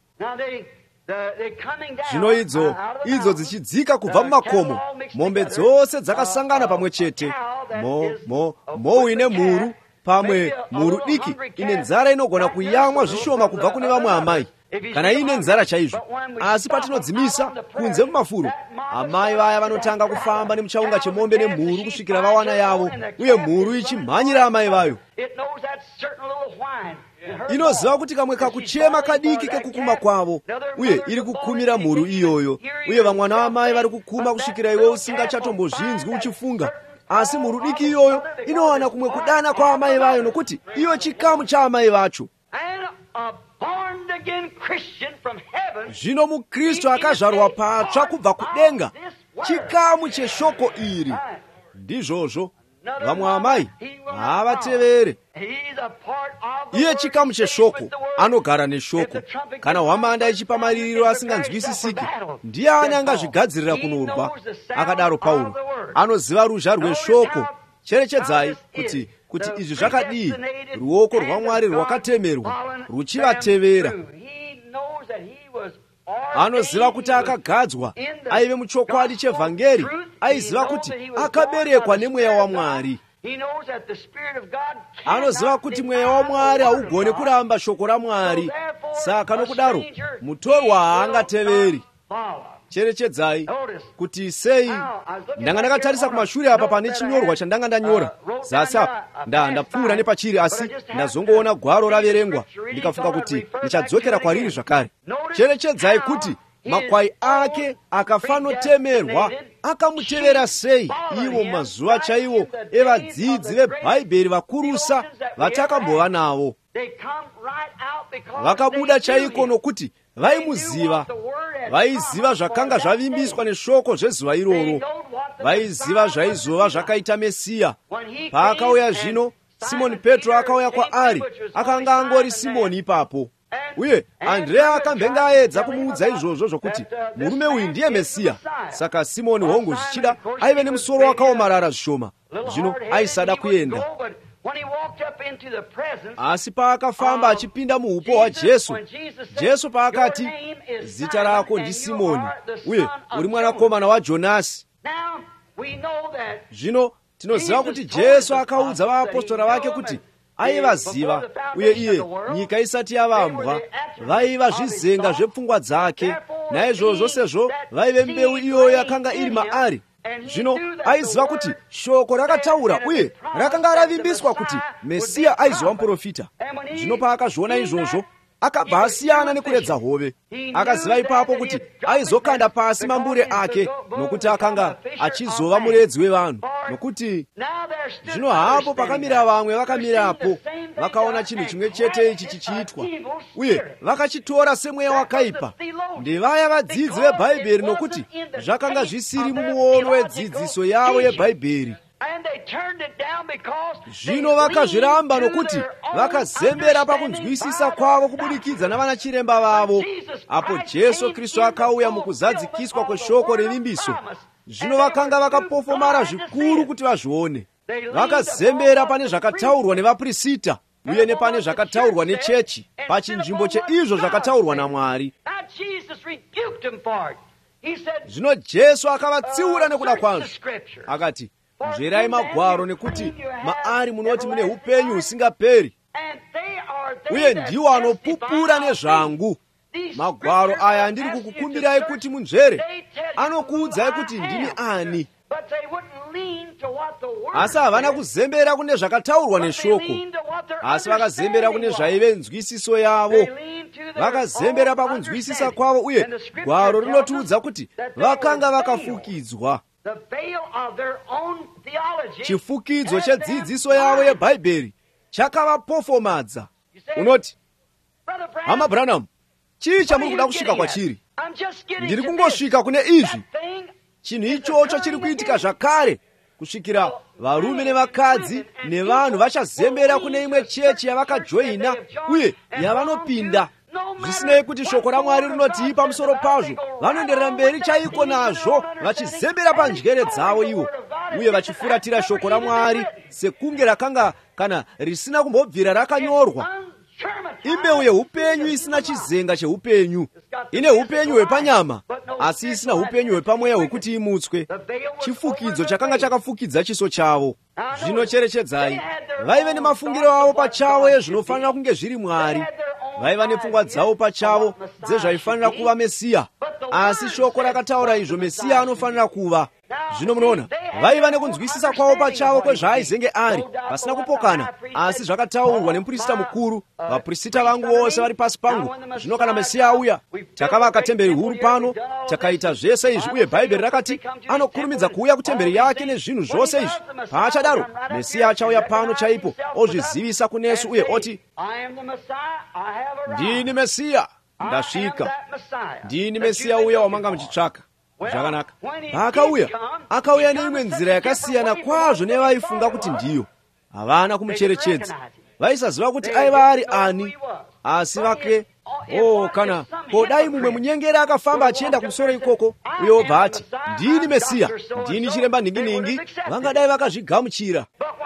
Zvino idzo idzo dzichidzika kubva mumakomo, mombe dzose dzakasangana pamwe chete, mo mo mowi nemhuru pamwe mhuru diki ine nzara inogona kuyamwa zvishoma kubva kune vamwe amai. Kana ine nzara chaizvo, asi patinodzimisa kunze mumafuro, amai vaya vanotanga kufamba nemuchaunga chemombe nemhuru kusvikira vawana yavo, uye mhuru ichimhanyira amai vayo. Inoziva kuti kamwe kakuchema kadiki kekukuma kwavo, uye iri kukumira mhuru iyoyo, uye vamwana vamai vari kukuma kusvikira iwe usingachatombozvinzwi uchifunga. Asi mhuru diki iyoyo inowana kumwe kudana kwa amai vayo nokuti iyo chikamu cha amai vacho. Zvino muKristu akazvarwa patsva kubva kudenga, chikamu cheshoko iri. Ndizvozvo vamwe amai havatevere. Iye chikamu cheshoko, anogara neshoko. Kana hwamanda ichipa maririro asinganzwisisiki, ndiani angazvigadzirira kunorwa? Akadaro Pauro anoziva ruzha rweshoko. Cherechedzai kuti kuti izvi zvakadii, ruoko rwaMwari rwakatemerwa ruchivatevera. Anoziva kuti akagadzwa aive muchokwadi chevhangeri, aiziva kuti akaberekwa nemweya waMwari. Anoziva kuti mweya waMwari haugone kuramba shoko raMwari, saka nokudaro mutorwa haangateveri. Cherechedzai kuti sei ndanga ndakatarisa kumashure apa pane chinyorwa chandanga ndanyora. Zasi apa nda ndapfuura nepachiri, asi ndazongoona gwaro raverengwa ndikafunga kuti ndichadzokera kwariri zvakare. Cherechedzai kuti makwai ake akafanotemerwa akamutevera sei ivo mazuva chaivo evadzidzi veBhaibheri vakurusa vatakambova navo. Vakabuda chaiko nokuti vaimuziva, vaiziva zvakanga zvavimbiswa neshoko zvezuva iroro, vaiziva zvaizova zvakaita Mesiya. Paakauya zvino, Simoni Petro akauya kwaari, akanga angori Simoni ipapo. Uye Andrea akambenga aedza kumuudza izvozvo zvokuti murume uyu ndiye Mesiya. Saka Simoni hongu zvichida aive nemusoro wakaomarara zvishoma, zvino aisada kuenda. Asi paakafamba achipinda muupo hwaJesu, Jesu paakati, zita rako ndiSimoni, uye uri mwanakomana waJonasi. Zvino tinoziva kuti Jesu akaudza vaapostora vake kuti aivaziva, uye iye nyika isati yavambwa vaiva zvizenga zvepfungwa dzake. Naizvozvo sezvo vaive mbeu iyoyo yakanga iri maari, zvino aiziva kuti shoko rakataura uye rakanga ravimbiswa kuti Mesiya aizova muprofita. Zvino paakazviona izvozvo, akabva asiyana nekuredza hove. Akaziva ipapo kuti aizokanda pasi mambure ake, nokuti akanga achizova muredzi wevanhu. Nokuti zvino hapo pakamira vamwe vakamirapo, vakaona chinhu chimwe chete ichi chichiitwa, uye vakachitora semweya wakaipa. Ndevaya vadzidzi veBhaibheri, nokuti zvakanga zvisiri mumuono wedzidziso yavo yeBhaibheri. zvino vakazviramba nokuti vakazembera pakunzwisisa kwavo kubudikidza navanachiremba vavo. Apo Jesu Kristu akauya mukuzadzikiswa kweshoko revimbiso. Zvino vakanga vakapofomara zvikuru kuti vazvione. Vakazembera pane zvakataurwa nevaprista uye nepane zvakataurwa nechechi, pachinzvimbo cheizvo zvakataurwa naMwari. Zvino Jesu akavatsiura nekuda kwazvo, akati, nzverai magwaro nekuti maari munoti mune upenyu husingaperi, uye ndiwo anopupura nezvangu. Magwaro aya andiri kukukumbirai kuti munzvere, anokuudzai kuti ndini ani. Asi havana kuzembera kune zvakataurwa neshoko, asi vakazembera kune zvaive nzwisiso yavo. Vakazembera pakunzwisisa kwavo, uye gwaro rinotiudza kuti vakanga vakafukidzwa. Chifukidzo chedzidziso yavo yeBhaibheri chakavapofomadza. Unoti, hama Branham, chii chamuri kuda kusvika kwachiri? Ndiri kungosvika kune izvi. Chinhu ichocho chiri kuitika zvakare, kusvikira varume nevakadzi nevanhu vachazembera kune imwe chechi yavakajoina uye yavanopinda. Zvisinei kuti shoko raMwari rinoti pamusoro pazvo, vanoenderera mberi chaiko nazvo, vachizembera panjere dzavo ivo, uye vachifuratira shoko raMwari sekunge rakanga kana risina kumbobvira rakanyorwa. Imbeu yeupenyu isina chizenga cheupenyu. Ine upenyu hwepanyama, asi isina upenyu hwepamweya hwekuti imutswe. Chifukidzo chakanga chakafukidza chiso chavo. Zvino cherechedzai, vaive nemafungiro avo pachavo ezvinofanira kunge zviri Mwari. Vaiva nepfungwa dzavo pachavo dzezvaifanira kuva Mesiya, asi shoko rakataura izvo Mesiya anofanira kuva. Zvino munoona, vaiva nekunzwisisa kwavo pachavo kwezvaaizenge ari, pasina kupokana, asi zvakataurwa nemuprista mukuru. Vaprista vangu vose vari pasi pangu. Zvino kana Mesiya auya, takavaka temberi huru pano, takaita zvese izvi, uye Bhaibheri rakati anokurumidza kuuya kutemberi yake nezvinhu zvose izvi. Paachadaro, Mesiya achauya pano chaipo, ozvizivisa kunesu uye oti, ndini Mesiya, ndasvika. Ndini Mesiya uya wamanga muchitsvaka. Zvakanaka. Paakauya, akauya neimwe nzira yakasiyana kwazvo nevaifunga kuti ndiyo. Havana kumucherechedza. Vaisaziva kuti aiva ari ani, asi vake, oh, kana kodai mumwe munyengeri akafamba achienda kumusoro ikoko, uye obva ati, ndini Mesiya, ndini chiremba ninginingi, vangadai vakazvigamuchira.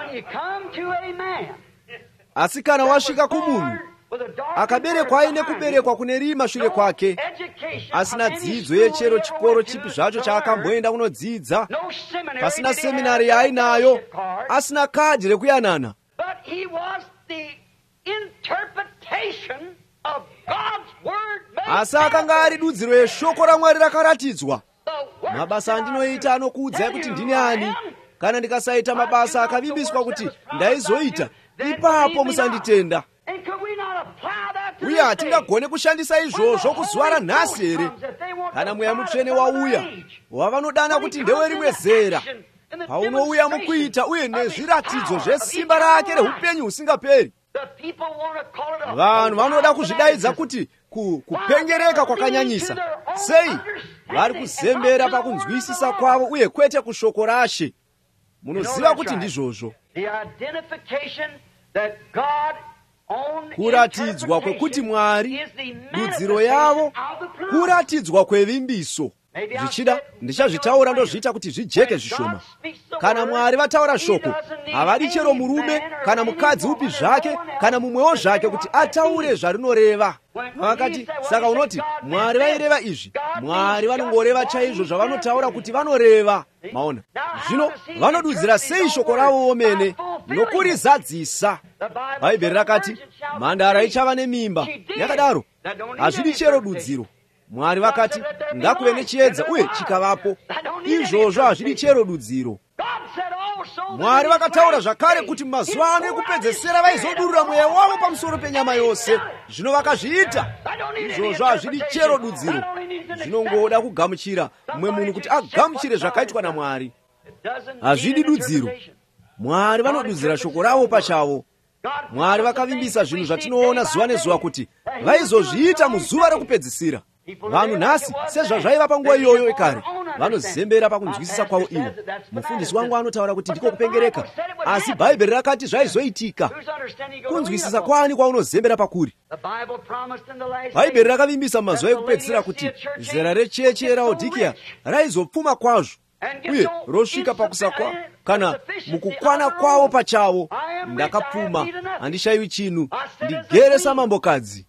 Asi kana wasvika kumunhu akaberekwa aine kuberekwa kune rima shure kwake, asina dzidzo yechero chikoro chipi zvacho chaakamboenda kunodzidza, pasina seminari yaainayo, asina kadhi rekuyanana, asi akanga ari dudziro yeshoko raMwari rakaratidzwa. Mabasa andinoita anokuudzai kuti ndini ani. Kana ndikasaita mabasa akavimbiswa kuti ndaizoita, ipapo musanditenda. Uye hatingagone kushandisa izvozvo kuzuva ranhasi here. Kana Mweya Mutsvene wauya, wavanodana kuti ndewerimwe zera, paunouya mukuita uye nezviratidzo zvesimba rake reupenyu husingaperi. Vanhu vanoda kuzvidaidza kuti ku, kupengereka kwakanyanyisa. Sei? Vari kuzembera pakunzwisisa kwavo uye kwete kushoko raShe. Munoziva kuti ndizvozvo. Kuratidzwa kwekuti Mwari, dudziro yavo, kuratidzwa kwevimbiso. Zvichida, ndichazvitaura ndozviita kuti zvijeke zvishoma. Kana Mwari vataura shoko, havadi chero murume, kana mukadzi upi zvake, kana mumwewo zvake kuti ataure zvarinoreva. Vakati, saka unoti, Mwari vaireva izvi. Mwari vanongoreva chaizvo zvavanotaura kuti vanoreva. Maona, zvino vanodudzira sei shoko ravo vomene, nokurizadzisa. Bhaibheri rakati, mhandara ichava nemimba. Yakadaro, hazvidi chero dudziro. Mwari vakati, ngakuve nechiedza, uye chikavapo. Izvozvo hazvidi chero dudziro. Mwari vakataura zvakare kuti mumazuva ano ekupedzesera vaizodurura mweya wavo pamusoro penyama yose. Zvino vakazviita. Izvozvo hazvidi chero dudziro. Zvinongoda kugamuchira mumwe munhu kuti agamuchire zvakaitwa naMwari. Hazvidi dudziro. Mwari vanodudzira shoko ravo pachavo. Mwari vakavimbisa zvinhu zvatinoona zuva nezuva kuti vaizozviita muzuva rekupedzisira. Vanhu nhasi sezvazvaiva panguva iyoyo ekare, vanozembera pakunzwisisa kwavo iwo. Mufundisi wangu anotaura kuti ndiko kupengereka, asi bhaibheri rakati zvaizoitika. Kunzwisisa kwani kwaunozembera pakuri? Bhaibheri rakavimbisa mumazuva ekupedzisira kuti zera rechechi yeRaodhikea raizopfuma kwazvo uye rosvika pakusakwa kana mukukwana kwavo pachavo. Ndakapfuma, handishayiwi chinhu, ndigere samambokadzi.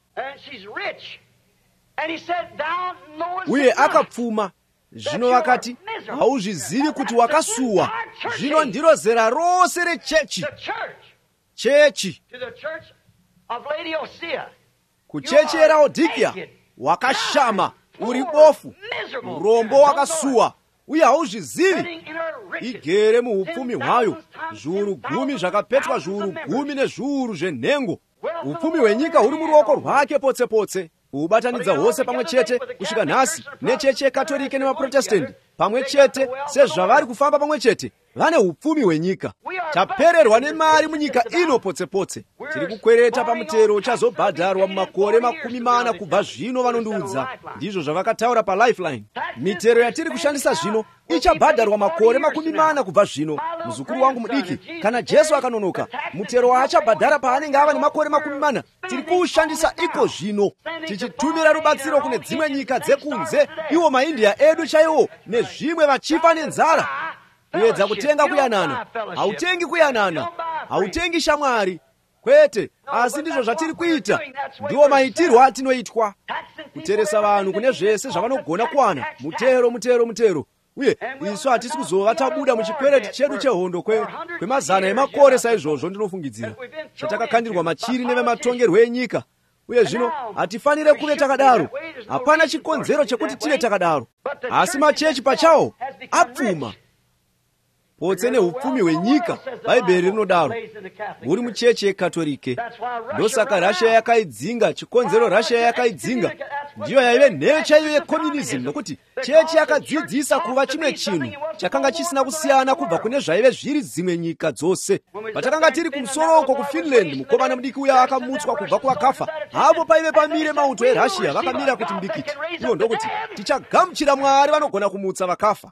Uye akapfuma. Zvino vakati, hauzvizivi kuti wakasuwa. Zvino ndiro zera rose rechechi. Chechi. Kuchechi yeRaodhikea wakashama, uri bofu, rombo wakasuwa, uye hauzvizivi. Igere muupfumi hwayo, zviuru gumi zvakapetwa zviuru gumi nezviuru zvenhengo. Upfumi hwenyika huri muruoko rwake potse potse. Kuubatanidza hwose pamwe chete kusvika nhasi, nechechi yekatolike nemaprotestanti pamwe chete, sezvavari kufamba pamwe chete, vane upfumi hwenyika. Tapererwa nemari munyika ino potse potse. Tiri kukwereta pamutero uchazobhadharwa mumakore makumi mana kubva zvino, vanondiudza. Ndizvo zvavakataura paLifeline. Mitero yatiri kushandisa zvino ichabhadharwa makore makumi mana kubva zvino. Muzukuru wangu mudiki, kana Jesu akanonoka, mutero waachabhadhara paanenge ava nemakore makumi mana, tiri kuushandisa iko zvino, tichitumira rubatsiro kune dzimwe nyika dzekunze, iwo maindia edu chaiwo, nezvimwe vachifa nenzara. Kuedza kutenga kuyanana. Hautengi kuyanana, hautengi shamwari, kwete, asi ndizvo zvatiri kuita. Ndiwo maitirwo atinoitwa, kuteresa vanhu kune zvese zvavanogona kuwana. Mutero, mutero, mutero. Uye isu hatisi kuzova tabuda muchikwereti chedu chehondo kwe kwemazana emakore saizvozvo. Ndinofungidzira chatakakandirwa machiri nevematongerwo enyika. Uye zvino hatifanire kuve takadaro. Hapana chikonzero chekuti tive takadaro, asi machechi pachawo apfuma potse neupfumi hwenyika. Bhaibheri rinodaro. Uri muchechi yekatolike. Ndosaka Russia yakaidzinga. Chikonzero Russia yakaidzinga ndiyo yaive nheyo chaiyo yeCommunism, nokuti chechi yakadzidzisa kuva chimwe chinhu chakanga chisina kusiyana kubva kune zvaive zviri dzimwe nyika dzose. Patakanga tiri kumusoroko kuFinland, mukomana mudiki uya akamutswa kubva kuvakafa. Hapo paive pamire mauto eRussia, vakamira kuti mbikiti. Iwo ndokuti tichagamuchira Mwari vanogona kumutsa vakafa.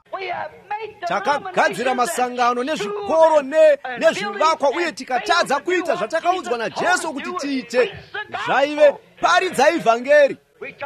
Takagadzira masangano nezvikoro nezvivakwa, uye tikatadza kuita zvatakaudzwa naJesu kuti tiite. Zvaive paridza ivhangeri.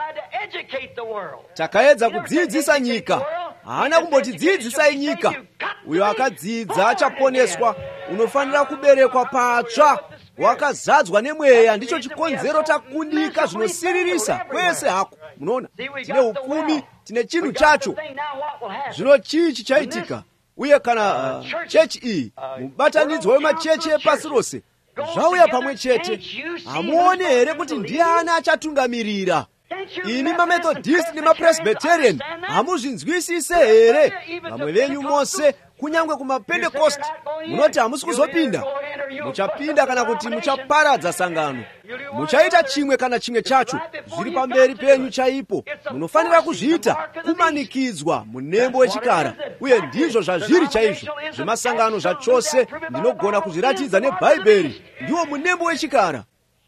Takaedza kudzidzisa nyika. Haana kumbotidzidzisai nyika. Uyo akadzidza achaponeswa. Unofanira kuberekwa patsva, wakazadzwa nemweya. Ndicho chikonzero takundika zvinosiririsa kwese hako. Munoona, tine upfumi, tine chinhu chacho. Zvino chii chichaitika? Uye kana uh, chechi iyi, mubatanidzwa wemachechi epasi rose, zvauya pamwe chete, hamuone here kuti ndiani achatungamirira? Ini maMethodist nemaPresbyterian hamuzvinzwisise here? Vamwe venyu mose, kunyangwe kumaPentecost, munoti hamusi kuzopinda. Muchapinda kana kuti muchaparadza sangano. Muchaita chimwe kana chimwe chacho, zviri pamberi penyu chaipo. Munofanira kuzviita kumanikidzwa munembo wechikara. Uye ndizvo zvazviri chaizvo. Zvemasangano zvachose ndinogona kuzviratidza neBhaibheri. Ndiwo munembo wechikara.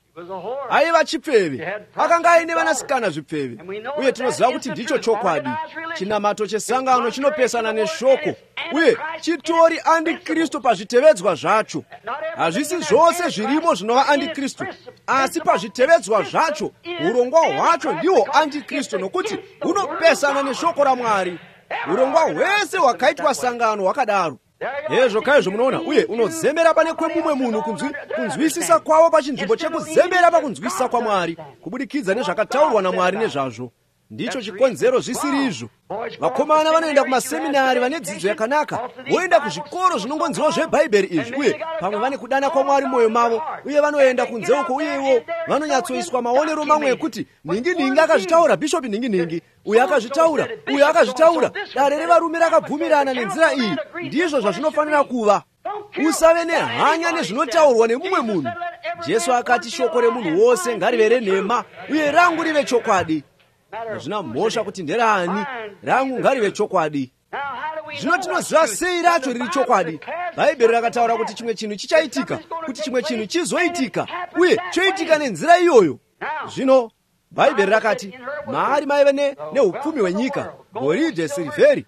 Aiva chipfeve, akanga aine vanasikana zvipfeve. Uye tinoziva kuti ndicho chokwadi. Chinamato chesangano chinopesana neshoko, uye chitori andikristu pazvitevedzwa zvacho. Hazvisi zvose zvirimo zvinova andikristu, asi pazvitevedzwa zvacho urongwa hwacho ndiwo andikristu, nokuti hunopesana neshoko raMwari. Urongwa hwese hwakaitwa sangano hwakadaro. Hezvo kaizvo munoona, uye unozembera pane kwemumwe munhu kunzwi, kunzwisisa kwavo pachinzvimbo chekuzembera pakunzwisisa kwaMwari, kubudikidza nezvakataurwa naMwari nezvazvo. Ndicho chikonzero zvisiri izvo. Vakomana vanoenda kumaseminari vane dzidzo yakanaka, voenda kuzvikoro zvinongonziwa zveBhaibheri izvi, uye pamwe vane kudana kwaMwari mwoyo mavo, uye vanoenda kunze uko, uye ivo vanonyatsoiswa maonero mamwe ekuti ningi-ningi akazvitaura, Bhishopi ningi-ningi, uyo akazvitaura, uyo akazvitaura, dare revarume rakabvumirana nenzira iyi. Ndizvo zvazvinofanira kuva. Usave nehanya nezvinotaurwa nemumwe munhu. Jesu akati shoko remunhu wose ngarive renhema, uye rangu rive chokwadi. Hazvina mhosva kuti nderani, rangu ngarive chokwadi. Zvino tinoziva sei racho riri chokwadi? Bhaibheri rakataura kuti chimwe chinhu chichaitika, kuti chimwe chinhu chizoitika, uye choitika nenzira iyoyo. Zvino Bhaibheri rakati maari maive neupfumi hwenyika, goridhe, siliveri.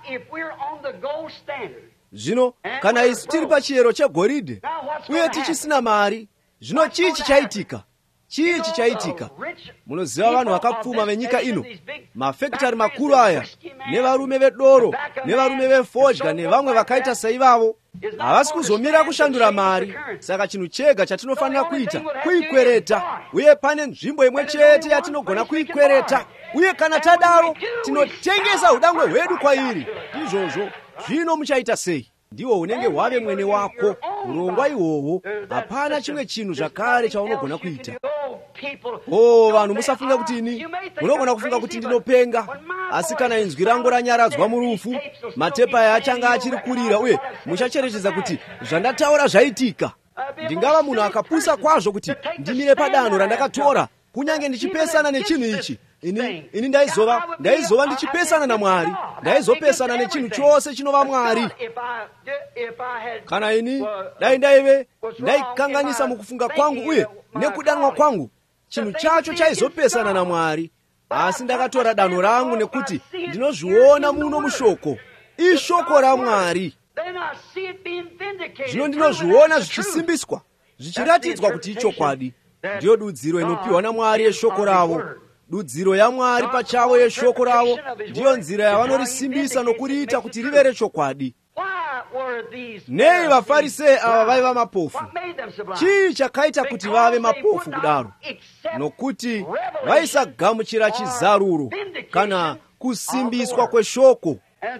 Zvino kana isu tiri pa chiyero chegoridhe uye tichisina mari, zvino chichi chaitika? Chichi chaitika? Munoziva vanhu vakapfuma venyika ino, mafekitari makuru aya, nevarume vedoro, nevarume vefodya, nevamwe vakaita saivavo, havasi kuzomira kushandura mari. Saka chinhu chega chatinofanira kuita kuikwereta, uye pane nzvimbo imwe chete yatinogona kuikwereta, uye kana tadaro tinotengesa udangwe hwedu kwairi. Izvozvo zvino muchaita sei? Ndiwo unenge wave mwene wako. Urongwa ihwohwo, hapana chimwe chinhu zvakare chaunogona kuita. Oh, vanhu musafunga kuti ini munogona kufunga kuti ndinopenga, asi kana inzwi rangu ranyaradzwa murufu, matepa aya achanga achiri kurira, uye muchacherechedza kuti zvandataura zvaitika. Ndingava munhu akapusa kwazvo kuti ndimire padanho randakatora, kunyange ndichipesana nechinhu ichi. Ini, ini ndaizova, ndaizova ndichipesana naMwari, ndaizopesana nechinhu chose chinova Mwari. Kana ini dai ndaive ndaikanganisa mukufunga kwangu uye nekudanwa kwangu, chinhu chacho chaizopesana naMwari. Asi ndakatora danho rangu nekuti ndinozviona muno mushoko, ishoko raMwari. Zvino ndinozviona zvichisimbiswa, zvichiratidzwa kuti ichokwadi. Ndiyo dudziro inopiwa naMwari yeshoko ravo. Dudziro yaMwari pachavo yeshoko ravo ndiyo nzira yavanorisimbisa nokuriita kuti rive rechokwadi. Nei vaFarisei ava vaiva mapofu? Chii chakaita kuti vave mapofu kudaro? Nokuti vaisagamuchira chizaruro kana kusimbiswa kweshoko.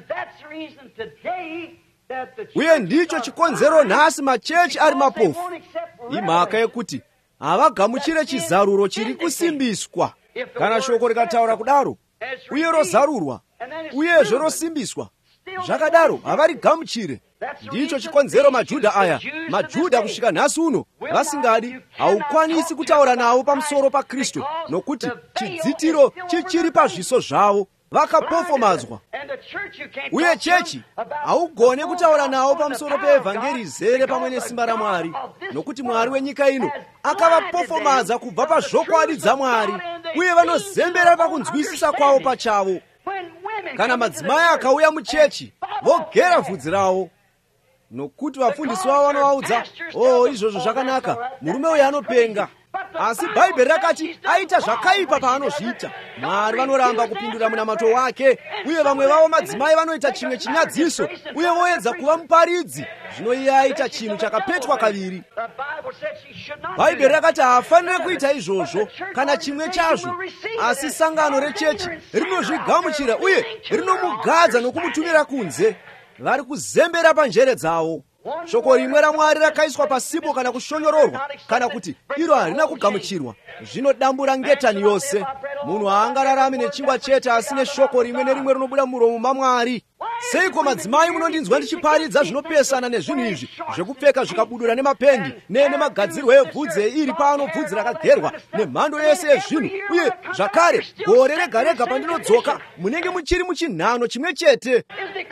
Uye ndicho chikonzero nhasi machechi ari mapofu. Imhaka yekuti havagamuchire chizaruro chiri kusimbiswa. Kana shoko rikataura kudaro uye rozarurwa uyezve rosimbiswa, zvakadaro havarigamuchire. Ndicho chikonzero majudha aya, majudha kusvika nhasi uno vasingadi, haukwanisi kutaura navo pamusoro paKristu, nokuti chidzitiro chichiri pazviso zvavo, vakapofomadzwa. Uye chechi haugone kutaura navo pamusoro peevhangeri zere pamwe nesimba raMwari, nokuti Mwari wenyika ino akavapofomadza kubva pazvokwadi dzaMwari, uye vanozembera pakunzwisisa kwavo pachavo. Kana madzimai akauya muchechi vogera vhudzi ravo, nokuti vafundisi vavo vanovaudza, oh, izvozvo zvakanaka, murume uyu anopenga. Asi Bhaibheri rakati aita zvakaipa paanozviita. Mwari vanoramba kupindura munamato wake, uye vamwe vavo madzimai vanoita chimwe chinyadziso, uye voedza kuva muparidzi. Zvino iye aita chinhu chakapetwa kaviri. Bhaibheri rakati haafanire kuita izvozvo kana chimwe chazvo, asi sangano rechechi rinozvigamuchira uye rinomugadza nokumutumira kunze. Vari kuzembera panjere dzavo. Shoko rimwe raMwari rakaiswa pasipo kana kushonyororwa, kana kuti iro harina kugamuchirwa, zvinodambura ngetani yose. Munhu haangararami nechingwa chete, asi neshoko rimwe nerimwe rinobuda muromo maMwari. Seiko madzimai munondinzwa ndichiparidza zvinopesana nezvinhu izvi, zvekupfeka zvikabudura nemapendi, nemagadzirwo ebvudzi iri pano, bvudzi rakagerwa, nemhando yese yezvinhu, uye zvakare gore rega rega pandinodzoka munenge muchiri muchinhano chimwe chete?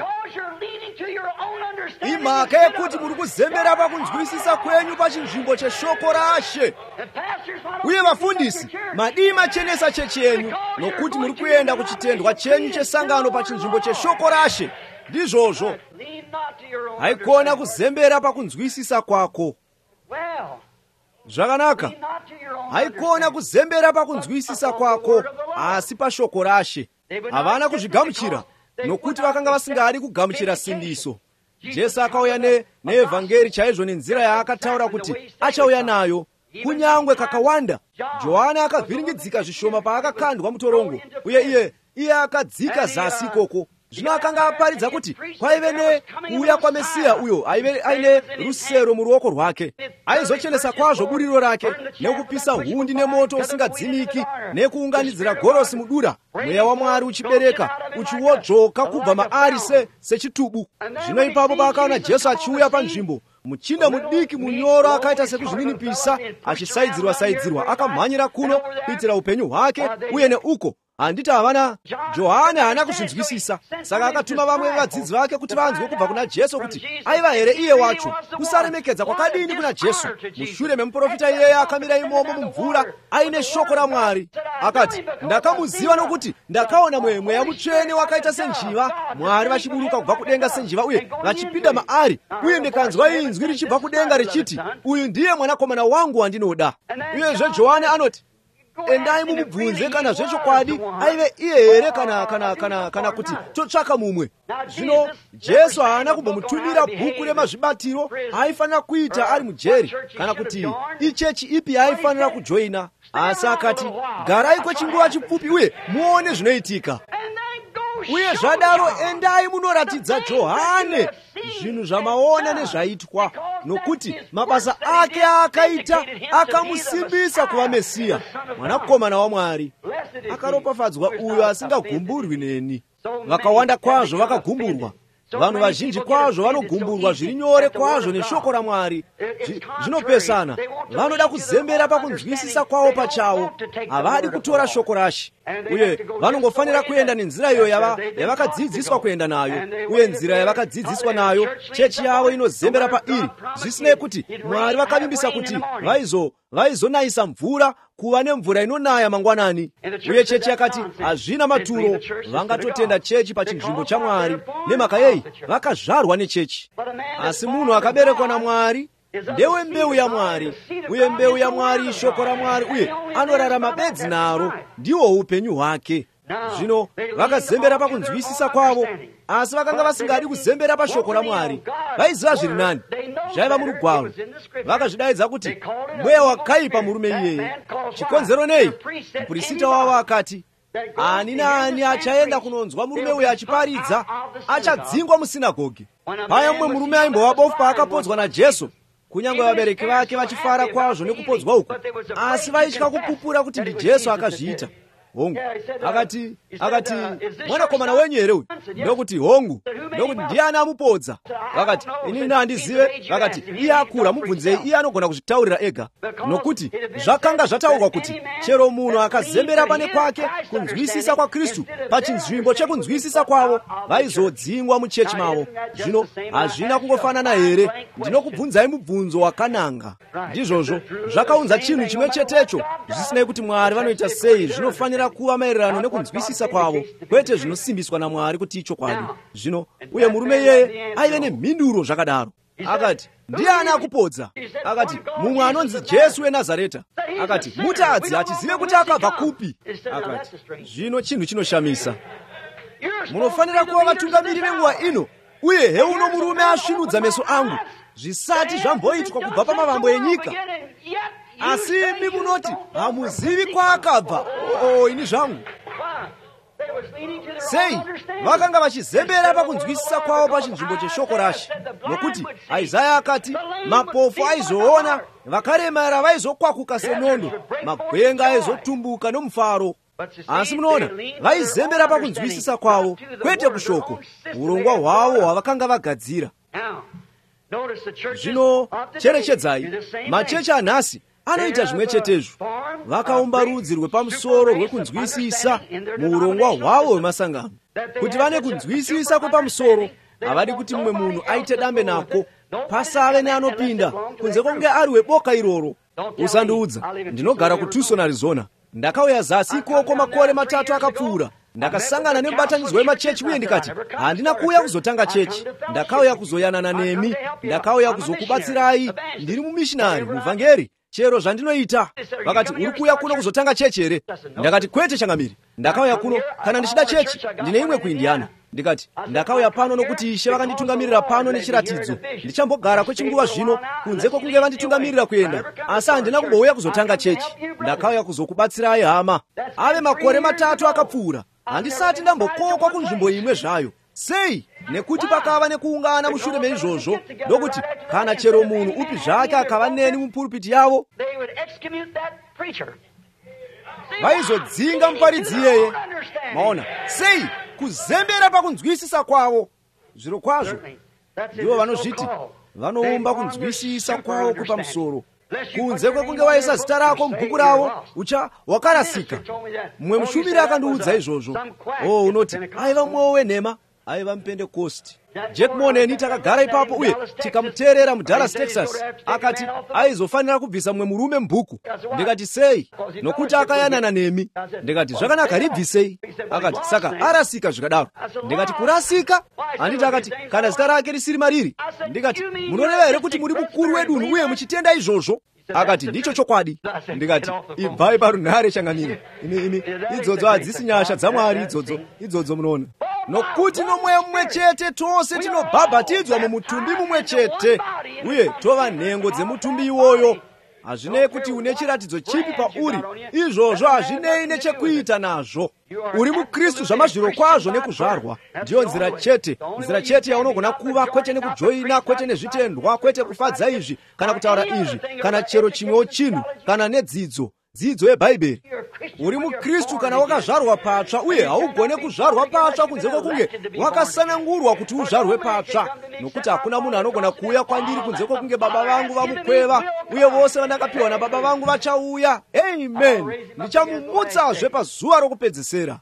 Imhaka yekuti muri kuzembera pakunzwisisa kwenyu pachinzvimbo cheshoko raShe. Uye vafundisi madii machenesa chechi yenyu, nokuti muri kuenda kuchitendwa chenyu chesangano pachinzvimbo cheshoko raShe. Ndizvozvo haikona kuzembera pakunzwisisa kwako. Zvakanaka, haikona kuzembera pakunzwisisa kwako, asi pashoko raShe. Havana kuzvigamuchira, nokuti vakanga vasingadi kugamuchira simbiso. Jesu akauya ne neevhangeri chaizvo nenzira yaakataura kuti achauya nayo, kunyangwe kakawanda. Johani akavhiringidzika zvishoma paakakandwa mutorongo, uye iye iye akadzika zasi ikoko. Zvino akanga aparidza kuti kwaive nekuuya kwaMesiya, uyo aive aine rusero muruoko rwake. Aizochenesa kwazvo buriro rake, nekupisa hundi nemoto usingadzimiki, nekuunganidzira gorosi mudura, mweya waMwari uchibereka, uchiwodzoka kubva maari se sechitubu. Zvino ipapo paakaona Jesu achiuya panzvimbo, muchinda mudiki munyoro akaita sekuzvininipisa, achisaidzirwa saidzirwa, akamhanyira kuno kuitira upenyu hwake, uye neuko anditi avana Johani haana kuzvinzwisisa, saka akatuma vamwe vevadzidzi vake kuti vanzwe kubva kuna Jesu kuti aiva here iye wacho, kusaremekedza kwakadini kuna Jesu. Mushure memuprofita iyeyo akamira imomo mumvura aine shoko raMwari. Akati, ndakamuziva nokuti ndakaona mweya mutsvene wakaita senjiva, Mwari vachiburuka kubva kudenga senjiva uye vachipinda maari, uye ndikanzwa inzwi richibva kudenga richiti, uyu ndiye mwanakomana wangu wandinoda. Uyezve Johani anoti, endai mumubvunze kana zvechokwadi aive iye here kana kana kana kana kuti totsvaka mumwe. Zvino Jesu haana kumbomutumira bhuku remazvibatiro aifanira kuita ari mujeri kana kuti ichechi ipi aifanira kujoina, asi akati, garai kwechinguva chipfupi uye muone zvinoitika. Uye zvadaro endai munoratidza Johani zvinhu zvamaona nezvaitwa, nokuti mabasa ake akaita akamusimbisa kuva Mesiya, mwanakomana waMwari. Akaropafadzwa uyo asingagumburwi neni. Vakawanda kwazvo vakagumburwa. Vanhu vazhinji kwazvo vanogumburwa zviri nyore kwazvo neshoko raMwari. Zvinopesana, vanoda kuzembera pakunzwisisa kwavo pachavo, havadi kutora shoko raShe, uye vanongofanira kuenda nenzira iyo yavakadzidziswa kuenda nayo, uye nzira yavakadzidziswa nayo chechi yavo inozembera pairi, zvisinei kuti Mwari vakavimbisa kuti vaizo vaizonayisa mvura kuva nemvura inonaya mangwanani. Uye chechi yakati hazvina maturo, vangatotenda chechi pachinzvimbo chaMwari. Nemhaka yeyi vakazvarwa nechechi. Asi munhu akaberekwa naMwari ndewe mbeu yaMwari, uye mbeu yaMwari ishoko raMwari, uye anorarama bedzi naro, ndiwo upenyu hwake. Zvino vakazembera pakunzwisisa kwavo, asi vakanga vasingadi kuzembera pashoko raMwari. Vaiziva zviri nani, zvaiva murugwaro. Vakazvidaidza kuti mweya wakaipa murume iyeye. Chikonzero nei? Muprista wavo akati, ani naani achaenda kunonzwa murume uyo achiparidza achadzingwa musinagoge. Paya mumwe murume aimbova bofu paakapodzwa naJesu, kunyange vabereki vake vachifara kwazvo nekupodzwa uku, asi vaitya kupupura kuti ndi Jesu akazviita. Hongu akati akati mwanakomana wenyu here uyu? Ndokuti hongu. Ndokuti ndiani amupodza? Vakati inini handizive. Vakati iye akura, mubvunzei, iye anogona kuzvitaurira ega. Nokuti zvakanga zvataurwa kuti chero munhu akazembera pane kwake kunzwisisa kwa Kristu pachinzvimbo chekunzwisisa kwavo, vaizodzingwa muchechi mavo. Zvino hazvina kungofanana here? Ndinokubvunzai mubvunzo wakananga. Ndizvozvo zvakaunza chinhu chimwe chetecho, zvisinei kuti Mwari vanoita sei, zvinofanira kuva maererano nekunzwisisa kwavo, kwete zvinosimbiswa naMwari kuti ichokwadi. Zvino uye murume iyeye aive nemhinduro zvakadaro. Akati ndiani akupodza? Akati mumwe anonzi Jesu weNazareta. Akati mutadzi achizive kuti akabva kupi? Akati zvino chinhu chinoshamisa. Munofanira kuva vatungamiri venguva ino, uye heuno murume asvinudza meso angu zvisati zvamboitwa kubva pamavambo enyika. Asi imi munoti hamuzivi kwaakabva. Oh, ini zvangu. Sei vakanga vachizembera pakunzwisisa kwavo pachinzvimbo cheshoko raShe, nokuti Isaya akati mapofu aizoona, vakaremara vaizokwakuka senondo, magwenga aizotumbuka nomufaro. Asi munoona, vaizembera pakunzwisisa kwavo, kwete kushoko, urongwa hwavo hwavakanga vagadzira. Zvino cherechedzai, machechi anhasi anoita zvimwe chetezvo. Vakaumba rudzi rwepamusoro rwekunzwisisa muurongwa hwavo hwemasangano, kuti vane kunzwisisa kwepamusoro. Havadi kuti mumwe munhu aite dambe nako, pasave neanopinda kunze konge ari weboka iroro. Usandiudza, ndinogara kuTucson, Arizona. Ndakauya zasi ikoko makore matatu akapfuura. Ndakasangana nemubatanidzwa wemachechi uye ndikati handina kuuya kuzotanga chechi, ndakauya kuzoyanana nemi, ndakauya kuzokubatsirai, ndiri mumishinari, muvhangeri, chero zvandinoita. Vakati uri kuuya kuno kuzotanga chechi here? Ndakati kwete changamiri, ndakauya kuno kana ndichida chechi ndine imwe kuIndiana. Ndikati ndakauya pano nokuti Ishe vakanditungamirira pano nechiratidzo. Ndichambogara kwechinguva zvino kunze kwokunge vanditungamirira kuenda, asi handina kumbouya kuzotanga chechi, ndakauya kuzokubatsirai hama. Ave makore matatu akapfuura, handisati ndambokokwa kunzvimbo imwe zvayo. Sei? Nekuti pakava nekuungana mushure meizvozvo, ndokuti kana chero munhu upi zvake akava neni mupuripiti yavo, vaizodzinga muparidzi iyeye. Maona sei? Kuzembera pakunzwisisa kwavo. Zviro kwazvo ndivo vanozviti vanoumba kunzwisisa kwavo kwepamusoro. kunze kwekunge waisa zita rako m'bhuku rawo ucha wakarasika. Mwe mshumiri akandiudza izvozvo. Oh, unoti aiva mwoyo wenhema, aiva mupentekosti. Jack Moneni takagara ipapo uye tikamuteerera muDallas, Texas, akati aizofanira kubvisa mwe murume m'bhuku. Ndikati sei? Nokuti akayanana nemi. Ndikati zvakanaka ribvisei. Akati saka arasika zvikadaro. Ndikati kurasika? Anditi akati kana zita rake risiri mariri. Ndikati munoreva here kuti muri mukuru wedunhu uye muchitenda izvozvo? Akati ndicho chokwadi. Ndikati ibvai parunhare changaniro. Ini ini idzodzo hadzisi nyasha dzaMwari idzodzo. Idzodzo munoona. Nokuti nomweya mumwe chete tose tinobhabhatidzwa mumutumbi mumwe chete uye tova nhengo dzemutumbi iwoyo. Hazvinei kuti une chiratidzo chipi pauri, izvozvo hazvinei nechekuita nazvo. Uri muKristu zvamazviro kwazvo nekuzvarwa. Ndiyo nzira chete, nzira chete yaunogona kuva, kwete nekujoina, kwete nezvitendwa, kwete kufadza izvi kana kutaura izvi kana chero chimwewo chinhu kana nedzidzo. Dzidzo yeBhaibheri. Uri muKristu kana wakazvarwa patsva uye haugone kuzvarwa patsva kunze kwokunge wakasanangurwa kuti uzvarwe patsva. Nokuti hakuna munhu anogona kuuya kwandiri kunze kwokunge baba vangu vamukweva uye vose vandakapiwa nababa vangu vachauya. Amen. Ndichamumutsazve pazuva rokupedzisira.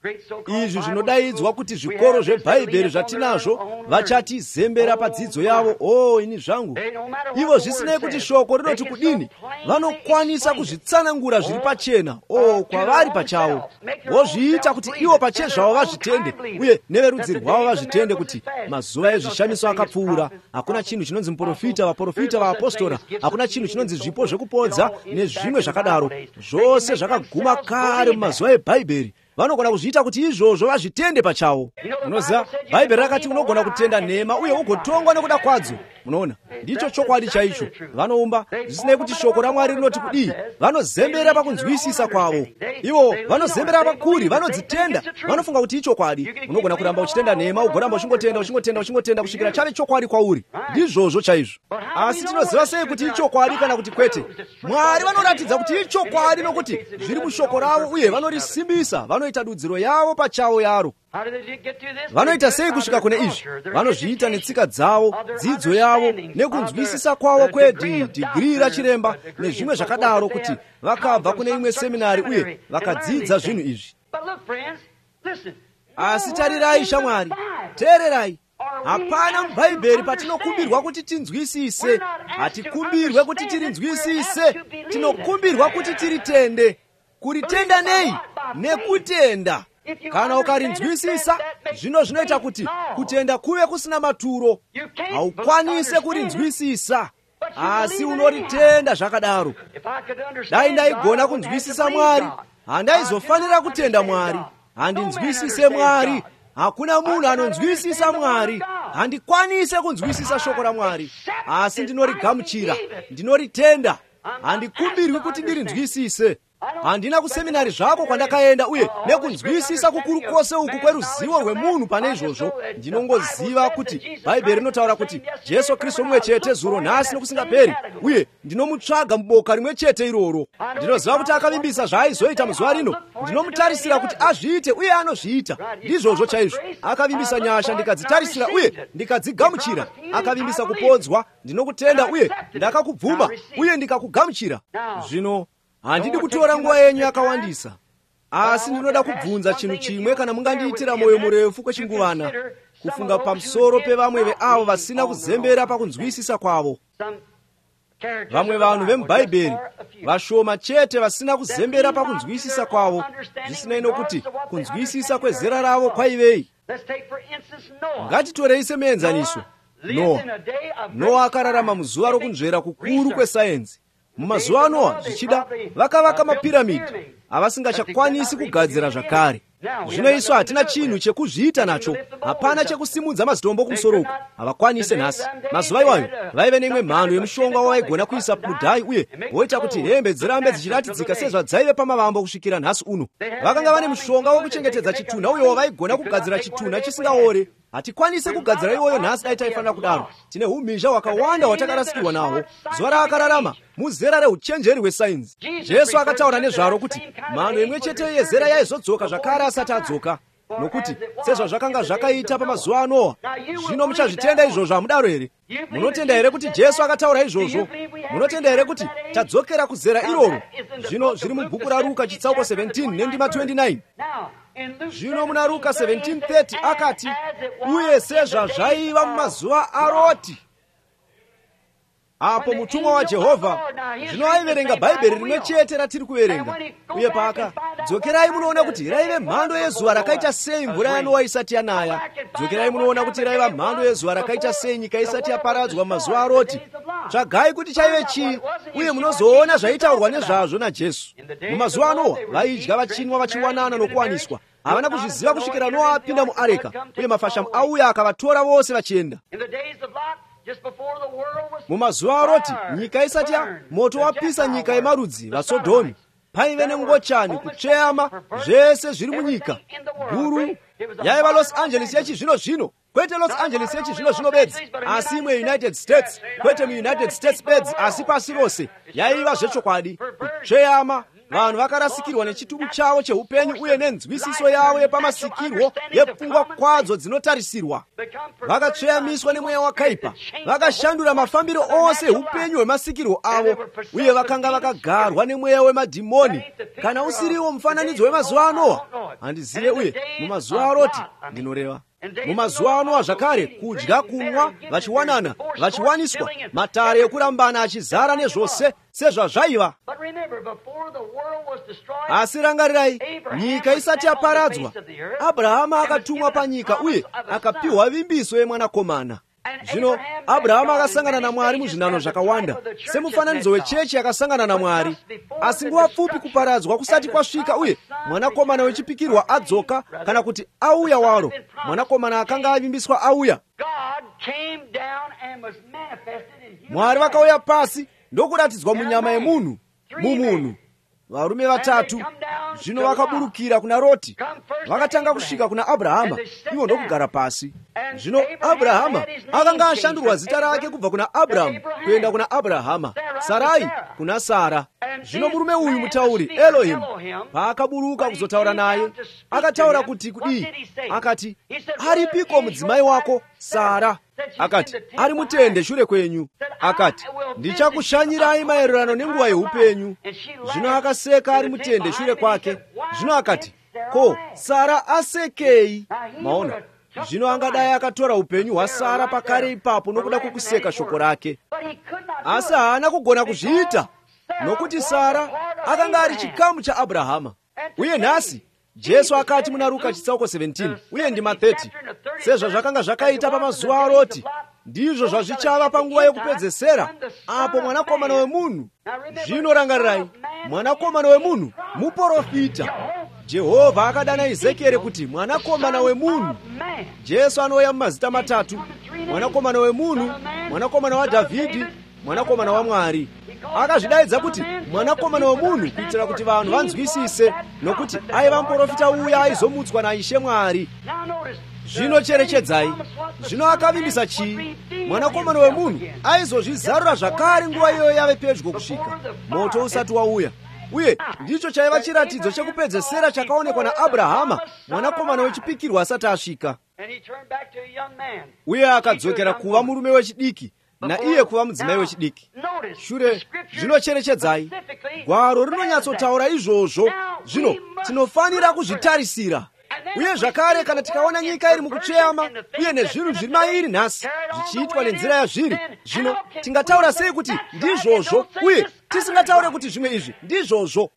Izvi zvinodaidzwa kuti zvikoro zveBhaibheri zvatinazvo vachatizembera padzidzo yavo. Oh, ini zvangu. Ivo zvisinei kuti shoko rinoti kudini, vanokwanisa kuzvitsanangura zviri pachena. Oh, kwavari pachavo. Vozviita kuti ivo pachezvavo vazvitende uye neverudzi rwavo vazvitende kuti mazuva ezvishamiso akapfuura. Hakuna chinhu chinonzi muprofita, vaprofita, vaapostora. Hakuna chinhu chinonzi zvipo zvekupodza nezvimwe zvakadaro. Zvose zvakaguma kare mumazuva eBhaibheri. Vanogona kuzviita kuti izvozvo vazvitende pachavo. Unoziva, Bhaibheri rakati unogona kutenda nhema uye ugotongwa nekuda kwadzo. Unoona, ndicho chokwadi chaicho. Vanoumba zvisinei kuti shoko raMwari rinoti kudii, vanozembera pakunzwisisa kwavo. Ivo vanozembera pakuri, vanodzitenda, vanofunga kuti ichokwadi. Unogona kuramba uchitenda nhema, ugoramba uchingotenda, uchingotenda, uchingotenda kusvikira chave chokwadi kwauri. Ndizvozvo chaizvo. Asi tinoziva sei kuti ichokwadi kana kuti kwete? Mwari vanoratidza kuti ichokwadi nokuti zviri mushoko ravo uye vanorisimbisa, vanoita dudziro yavo pachavo yaro. Vanoita sei kusvika kune izvi? Vanozviita netsika dzavo, dzidzo yavo, nekunzwisisa kwavo kwedhigirii rachiremba nezvimwe zvakadaro, kuti vakabva kune imwe seminari uye vakadzidza zvinhu izvi. Asi tarirai shamwari, teererai. Hapana muBhaibheri patinokumbirwa kuti tinzwisise. Hatikumbirwe kuti tirinzwisise, tinokumbirwa kuti tiritende. Kuritenda nei? Nekutenda. Kana ukarinzwisisa, zvino zvinoita kuti kutenda kuve kusina maturo. Haukwanise kurinzwisisa, asi unoritenda zvakadaro. Dai ndaigona kunzwisisa Mwari, handaizofanira kutenda Mwari. Handinzwisise Mwari. Hakuna munhu anonzwisisa Mwari. Handikwanise kunzwisisa shoko raMwari, asi ndinorigamuchira, ndinoritenda. Handikumbirwi kuti ndirinzwisise. Handina kuseminari zvako kwandakaenda uye nekunzwisisa kukuru kwose uku kweruzivo rwemunhu pane izvozvo. Ndinongoziva kuti Bhaibheri rinotaura kuti Jesu Kristu mumwe chete zuro nhasi nokusingaperi, uye ndinomutsvaga muboka rimwe chete iroro. Ndinoziva kuti akavimbisa zvaaizoita muzuva rino. Ndinomutarisira kuti azviite uye anozviita. Ndizvozvo chaizvo. Akavimbisa nyasha ndikadzitarisira uye ndikadzigamuchira. Akavimbisa kupodzwa, ndinokutenda uye ndakakubvuma uye ndikakugamuchira. Zvino handidi kutora nguva yenyu yakawandisa, asi ndinoda kubvunza chinhu chimwe. Kana mungandiitira moyo murefu kwechinguvana, kufunga pamusoro pevamwe veavo vasina kuzembera pakunzwisisa kwavo. Vamwe vanhu vemuBhaibheri vashoma chete vasina kuzembera pakunzwisisa kwavo, zvisinei nokuti kunzwisisa kwezera ravo kwaivei. Ngatitorei semuenzaniso. Noa. Noa akararama muzuva rokunzvera kukuru kwesayenzi. Mumazuva anoa zvichida vakavaka mapiramidhi avasingachakwanisi kugadzira zvakare. Zvino isu hatina chinhu chekuzviita nacho. Hapana chekusimudza mazitombo kumusoro uku. Havakwanise nhasi. Mazuva iwayo vaive neimwe mhando yemushonga wavaigona kuisa mudhai uye voita kuti hembe dzirambe dzichiratidzika sezvadzaive pamavambo kusvikira nhasi uno. Vakanga vane mushonga wokuchengetedza chitunha uye wavaigona kugadzira chitunha chisingaore. Hatikwanise kugadzira iwoyo nhasi dai taifanira kudaro. Tine umhizha hwakawanda hwatakarasikirwa nawo. Zuva raakararama muzera reuchenjeri hwesainzi. Jesu akataura nezvaro kuti mhando imwe chete yezera yaizodzoka zvakare asati adzoka. nokuti sezvo zvakanga zvakaita pamazuva a Nowa, zvino muchazvitenda izvozvo hamudaro here? Munotenda here kuti Jesu akataura izvozvo? Munotenda here kuti tadzokera kuzera iroro? Zvino zviri mubhuku raRuka chitsauko seventeen nendima twenty-nine. Zvino muna Ruka seventeen thirty akati, uye sezvazvaiva mumazuva a Roti. Apo mutumwa waJehovha, zvino aiverenga bhaibheri rimwe chete ratiri kuverenga, uye paka dzokerai munoona kuti raive mhando yezuva rakaita sei mvura yaNowa isati yanaya. Dzokerai munoona kuti raiva mhando yezuva rakaita sei nyika isati yaparadzwa mumazuva a Roti. Tsvagai kuti chaive chii, uye munozoona zvaitaurwa nezvazvo naJesu. Mumazuva a Nowa vaidya, vachinwa, vachiwanana nokuwaniswa. Havana kuzviziva kusvikira Nowa apinda muareka, uye mafashamu auya akavatora vose vachienda. Mumazuva a Roti, nyika isati ya moto wapisa nyika yemarudzi vaSodhomi, paive nengochani, kutsveyama, zvese zviri munyika. Guru yaiva Los Angeles yechizvino zvino, kwete Los Angeles yechizvino zvino bedzi, asi imwe United States, kwete mu United States bedzi, asi pasi rose yaiva zvechokwadi, kutsveyama. Vanhu vakarasikirwa nechitubu chavo cheupenyu uye nenzwisiso yavo yepamasikirwo yepfungwa kwadzo dzinotarisirwa. Vakatsveyamiswa nemweya wakaipa, vakashandura mafambiro ose eupenyu hwemasikirwo avo, uye vakanga vakagarwa nemweya wemadhimoni. Kana usiriwo mufananidzo wemazuva a Nowa, handizive. Uye mumazuva a Roti ndinoreva. Mumazuva a Nowa zvakare, kudya, kunwa, vachiwanana, vachiwaniswa, matare ekurambana achizara nezvose sezvazvaiva. Asi rangarirai, nyika isati yaparadzwa, Abrahama akatumwa panyika uye akapiwa vimbiso yemwanakomana. Zvino Abrahama akasangana naMwari muzvinano zvakawanda, semufananidzo wechechi akasangana naMwari. Asi nguva pfupi kuparadzwa kusati kwasvika uye mwanakomana wechipikirwa adzoka, kana kuti auya waro, mwanakomana akanga avimbiswa auya, Mwari vakauya pasi ndokuratidzwa munyama yemunhu, mumunhu. Varume vatatu zvino vakaburukira kuna Roti, vakatanga kusvika kuna Abrahama, ivo ndokugara pasi. Zvino Abrahama akanga ashandurwa zita rake kubva kuna Abrahamu kuenda kuna Abrahama, Sarai kuna Sara. Zvino murume uyu mutauri Elohim paakaburuka kuzotaura naye, akataura kuti kudii? Akati, aripiko mudzimai wako Sara? Akati, ari mutende shure kwenyu. Akati, ndichakushanyirai maererano nenguva yeupenyu. Zvino akaseka ari mutende shure kwake. Zvino akati, ko, Sara asekei? Maona, zvino angadai akatora upenyu hwaSara pakare ipapo nokuda kwokuseka shoko rake. Asi haana kugona kuzviita, nokuti Sara akanga ari chikamu cha Abrahama. Uye nhasi Jesu akati muna Ruka chitsauko seventeen uye ndima thirty, sezvo zvakanga zvakaita pamazuva a Roti, ndizvo zvazvichava panguva yokupedzesera, apo mwanakomana wemunhu. Zvino rangarirai, mwanakomana wemunhu muprofita. Jehovha akadana Ezekieri kuti mwanakomana wemunhu. Jesu anouya mumazita matatu: mwanakomana wemunhu, mwanakomana waDhavhidhi, mwanakomana waMwari. Akazvidaidza kuti mwanakomana wemunhu kuitira kuti vanhu vanzwisise, nokuti aiva muprofita uya aizomutswa naIshe Mwari. Zvino cherechedzai, zvino akavimbisa chii? Mwanakomana wemunhu aizozvizarura zvakare nguva iyoyo yave pedyo kusvika, moto usati wauya. Uye ndicho chaiva chiratidzo chekupedzesera chakaonekwa naAbrahama, mwanakomana wechipikirwa asati asvika. Uye akadzokera kuva murume wechidiki, na iye kuva mudzimai wechidiki. Shure zvinocherechedzai, gwaro rinonyatsotaura izvozvo. Zvino tinofanira kuzvitarisira. Uye zvakare, kana tikaona nyika iri mukutsveyama uye nezvinhu zviri mairi nhasi zvichiitwa nenzira yazviri, zvino tingataura sei kuti ndizvozvo uye tisingataure kuti zvimwe izvi ndizvozvo?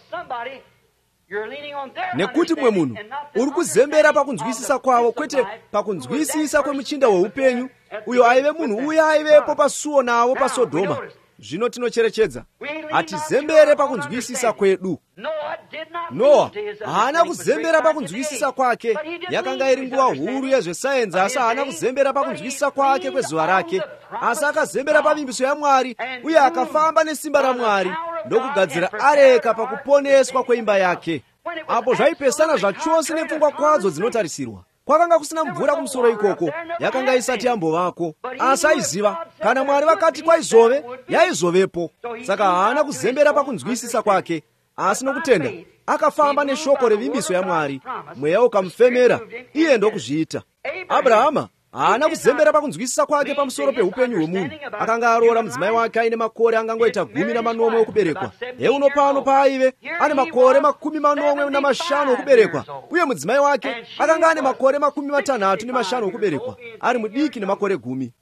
Nekuti mumwe munhu uri kuzembera pakunzwisisa kwavo, kwete pakunzwisisa kwemuchinda weupenyu, uyo aive munhu uya aivepo pasuo navo paSodhoma. Zvino tinocherechedza, hatizembere pakunzwisisa kwedu. Noa haana kuzembera pakunzwisisa kwake, yakanga iri nguva huru yezvesayenzi, asi haana kuzembera pakunzwisisa kwake kwezuva rake, asi akazembera pavimbiso yaMwari, uye akafamba nesimba raMwari ndokugadzira areka pakuponeswa kweimba yake. Apo zvaipesana zvachose nepfungwa kwadzo dzinotarisirwa. Kwakanga kusina mvura kumusoro ikoko, yakanga isati yambovako, asi aiziva kana Mwari vakati kwaizove, yaizovepo. Saka haana kuzembera pakunzwisisa kwake, asi nokutenda akafamba neshoko revimbiso yaMwari, mweya ukamufemera, iye ndokuzviita. Abrahama haana kuzembera pakunzwisisa kwake pamusoro peupenyu hwemunhu. Akanga aroora mudzimai wake aine makore angangoita gumi namanomwe okuberekwa. Heuno pano paaive ane makore makumi manomwe namashanu okuberekwa, uye mudzimai wake akanga ane makore makumi matanhatu nemashanu okuberekwa, ari mudiki nemakore gumi.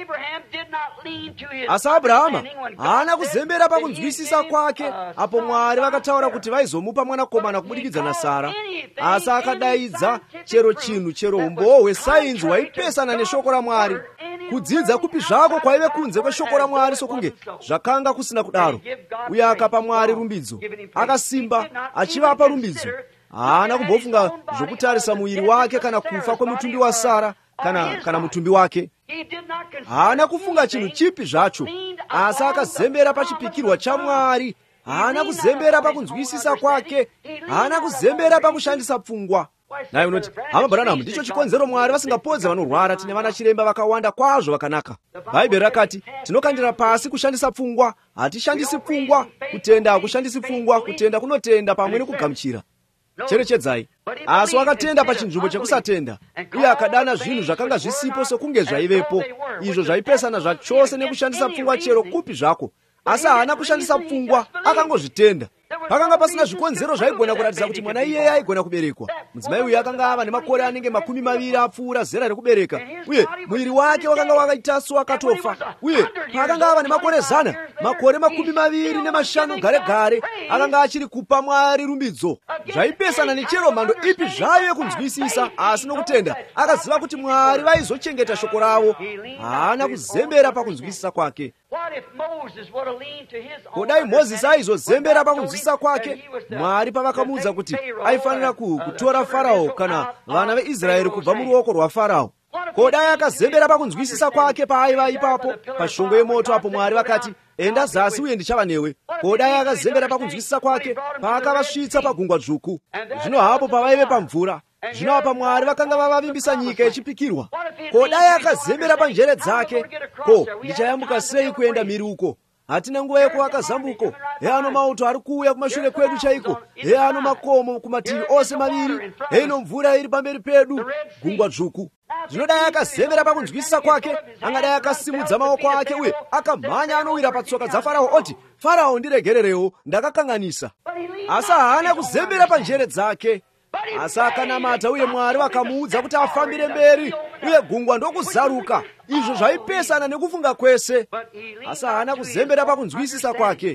Asi Abrahama haana kuzembera pakunzwisisa kwake apo Mwari vakataura kuti vaizomupa mwanakomana kubudikidza naSara. Asi akadaidza chero chinhu, chero umbowo hwesainzi hwaipesana neshoko raMwari. Kudzidza kupi zvako kwaive kunze kweshoko raMwari sokunge zvakanga kusina kudaro. Uye akapa Mwari rumbidzo, akasimba achivapa rumbidzo. Haana kumbofunga zvokutarisa muviri wake kana kufa kwemutumbi waSara kana, kana mutumbi wake. Haana kufunga chinhu chipi zvacho, asi akazembera pachipikirwa chaMwari. Haana kuzembera pakunzwisisa kwake, haana kuzembera pakushandisa pfungwa. Naye unoti, hama Branham, ndicho chikonzero Mwari vasingapodze vanorwara. Tine vana chiremba vakawanda kwazvo vakanaka. Bhaibheri rakati tinokandira pasi kushandisa pfungwa, hatishandisi pfungwa. Kutenda hakushandisi pfungwa, kutenda kunotenda pamwe nekugamuchira. Cherechedzai, asi wakatenda pachinzvimbo chekusatenda, uye akadana zvinhu zvakanga zvisipo sokunge zvaivepo, izvo zvaipesana zvachose nekushandisa pfungwa chero kupi zvako. Asi haana kushandisa pfungwa, akangozvitenda. Pakanga pasina zvikonzero zvaigona kuratidza kuti mwana iyeye aigona kuberekwa. Mudzimai uyu akanga ava nemakore anenge makumi maviri apfuura zera rekubereka, uye mwiri wake wakanga wakaita sewakatofa. Uye paakanga ava nemakore zana, makore makumi maviri nemashanu gare gare, akanga achiri kupa Mwari rumbidzo. Zvaipesana nechero mhando ipi zvayo kunzwisisa, asi nokutenda akaziva kuti Mwari vaizochengeta shoko ravo. Haana kuzembera pakunzwisisa kwake. Kodai Mozisi aizozembera pakunzwisisa kwake, Mwari pavakamuudza kuti aifanira kutora Farao kana vana veIsraeri kubva muruoko rwaFarao. Kodai akazembera pakunzwisisa kwake paaiva ipapo pashongwe yemoto, apo Mwari vakati enda zasi uye ndichava newe. Kodai akazembera pakunzwisisa kwake paakavasvitsa pagungwa dzvuku. Zvino hapo pavaive pamvura, zvino apa Mwari vakanga vavavimbisa nyika yechipikirwa. Kodai akazembera panjere dzake, ko ndichayambuka sei kuenda miri uko? Hatina nguva yekuvaka zambuko. He ano mauto ari kuuya kumashure kwedu chaiko. He ano makomo kumativi ose maviri. He ino mvura iri pamberi pedu, gungwa dzvuku. Zvinodai akazembera pakunzwisisa kwake, angadai akasimudza maoko ake uye akamhanya anowira patsoka dzaFarao oti, Farao ndiregererewo, ndakakanganisa. Asi haana kuzembera panjere dzake. Asi akanamata, uye Mwari vakamuudza kuti afambire mberi, uye gungwa ndokuzaruka. Izvo zvaipesana nekufunga kwese. Asi haana kuzembera pakunzwisisa kwake.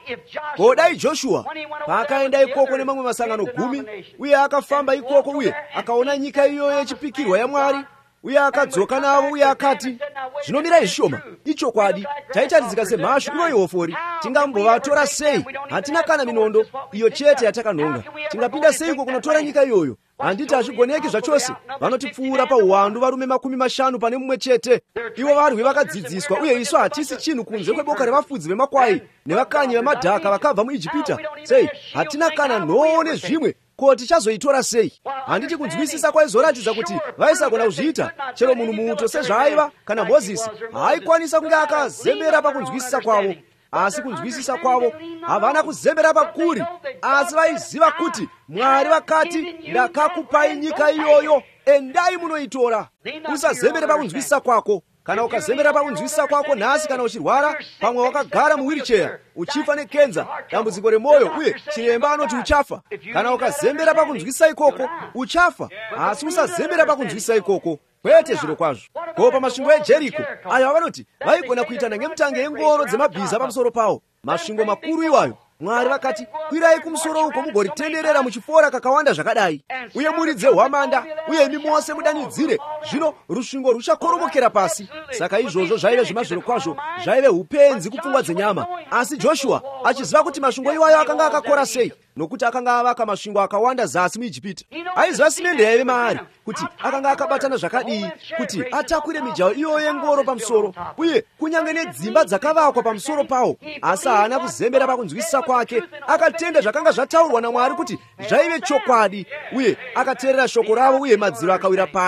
Kodai Joshua paakaenda ikoko nemamwe masangano gumi, uye akafamba ikoko uye akaona nyika iyoyo yechipikirwa yaMwari, uye akadzoka navo uye akati, zvinomira zvishoma, ichokwadi, taitaridzika semhashu ivo ihofori, tingambovatora sei? Hatina kana minondo, iyo chete yatakanonga. Tingapinda seiko kunotora nyika iyoyo? Handiti hazvigoneki zvachose. Vanotipfuura pauwandu varume makumi mashanu pane mumwe chete. Ivo varwi vakadzidziswa, uye isu hatisi chinhu kunze kweboka revafudzi vemakwai nevakanyi vemadhaka vakabva muIjipita. Sei, hatina kana nhoo nezvimwe. Ko tichazoitora sei? Handiti kunzwisisa kwaizoratidza kuti vaisagona kuzviita. Chero munhu muuto sezvaaiva kana Mozisi haikwanisa kunge akazembera pakunzwisisa kwavo. Asi kunzwisisa kwavo havana kuzembera pakuri, asi vaiziva kuti Mwari vakati ndakakupai nyika iyoyo, endai munoitora. Usazembere pakunzwisisa kwako. Kana ukazembera pakunzwisisa kwako nhasi, kana uchirwara, pamwe wakagara muwheelchair uchifa nekenza, dambudziko remoyo, uye chiremba anoti uchafa. Kana ukazembera pakunzwisisa ikoko, uchafa. Asi usazembera pakunzwisisa ikoko. Kwete zviro kwazvo. Ko pamasvingo eJeriko, ayo vanoti vaigona kuitana ngemutange yengoro dzemabhiza pamusoro pawo. Masvingo makuru iwayo, Mwari vakati kwirai kumusoro uko mugoritenderera muchifora kakawanda zvakadai, uye muridze hwamanda, uye imi mose mudanidzire. Zvino rusvingo ruchakoromokera pasi. Saka izvozvo zvaive zvimazviro kwazvo, zvaive upenzi kupfungwa dzenyama. Asi Joshua achiziva kuti masvingo iwayo akanga akakora sei, nokuti akanga avaka masvingo akawanda zasi muIjipita. Aiziva simende yaive maari, kuti akanga akabatana zvakadii kuti atakwire mijaho iyoyo yengoro pamusoro, uye kunyange nedzimba dzakavakwa pamusoro pawo. Asi haana kuzembera pakunzwisisa kwake, akatenda zvakanga zvataurwa naMwari kuti zvaive chokwadi, uye akateerera shoko ravo, uye madziro akawira pasi.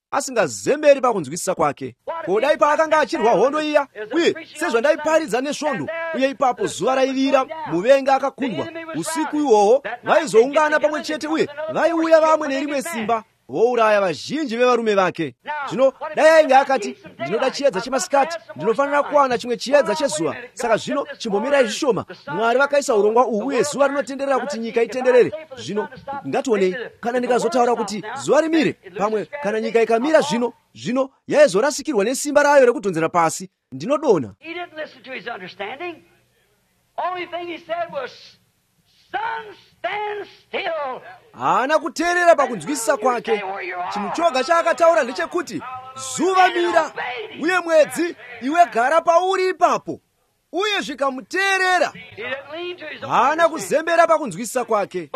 asingazembere pakunzwisisa kwake. Kodi ipa akanga achirwa hondo iya, uye sezvandaiparidza nesvondo, uye ipapo zuva raivira, muvengi akakhundwa. Usiku iwowo vaizoungana pamwe chete, uye vaiuya vamwe nerimwe simba vouraya vazhinji vevarume vake. Zvino dai ainge akati, ndinoda chiedza chemasikati, ndinofanira kuwana chimwe chiedza chezuva, saka zvino chimbomirai zvishoma. Mwari vakaisa urongwa uhu, uye zuva rinotenderera kuti nyika itenderere. Zvino ngationei kana ndikazotaura kuti zuva rimire, pamwe kana nyika ikamira zvino zvino yaizorasikirwa nesimba rayo rekutonzera pasi. Ndinodona. Haana kuteerera pakunzwisisa kwake. Chinhu choga chaakataura ndechekuti zuva mira, uye mwedzi iwe gara pauri ipapo. Uye zvikamuteerera. Haana kuzembera pakunzwisisa kwake,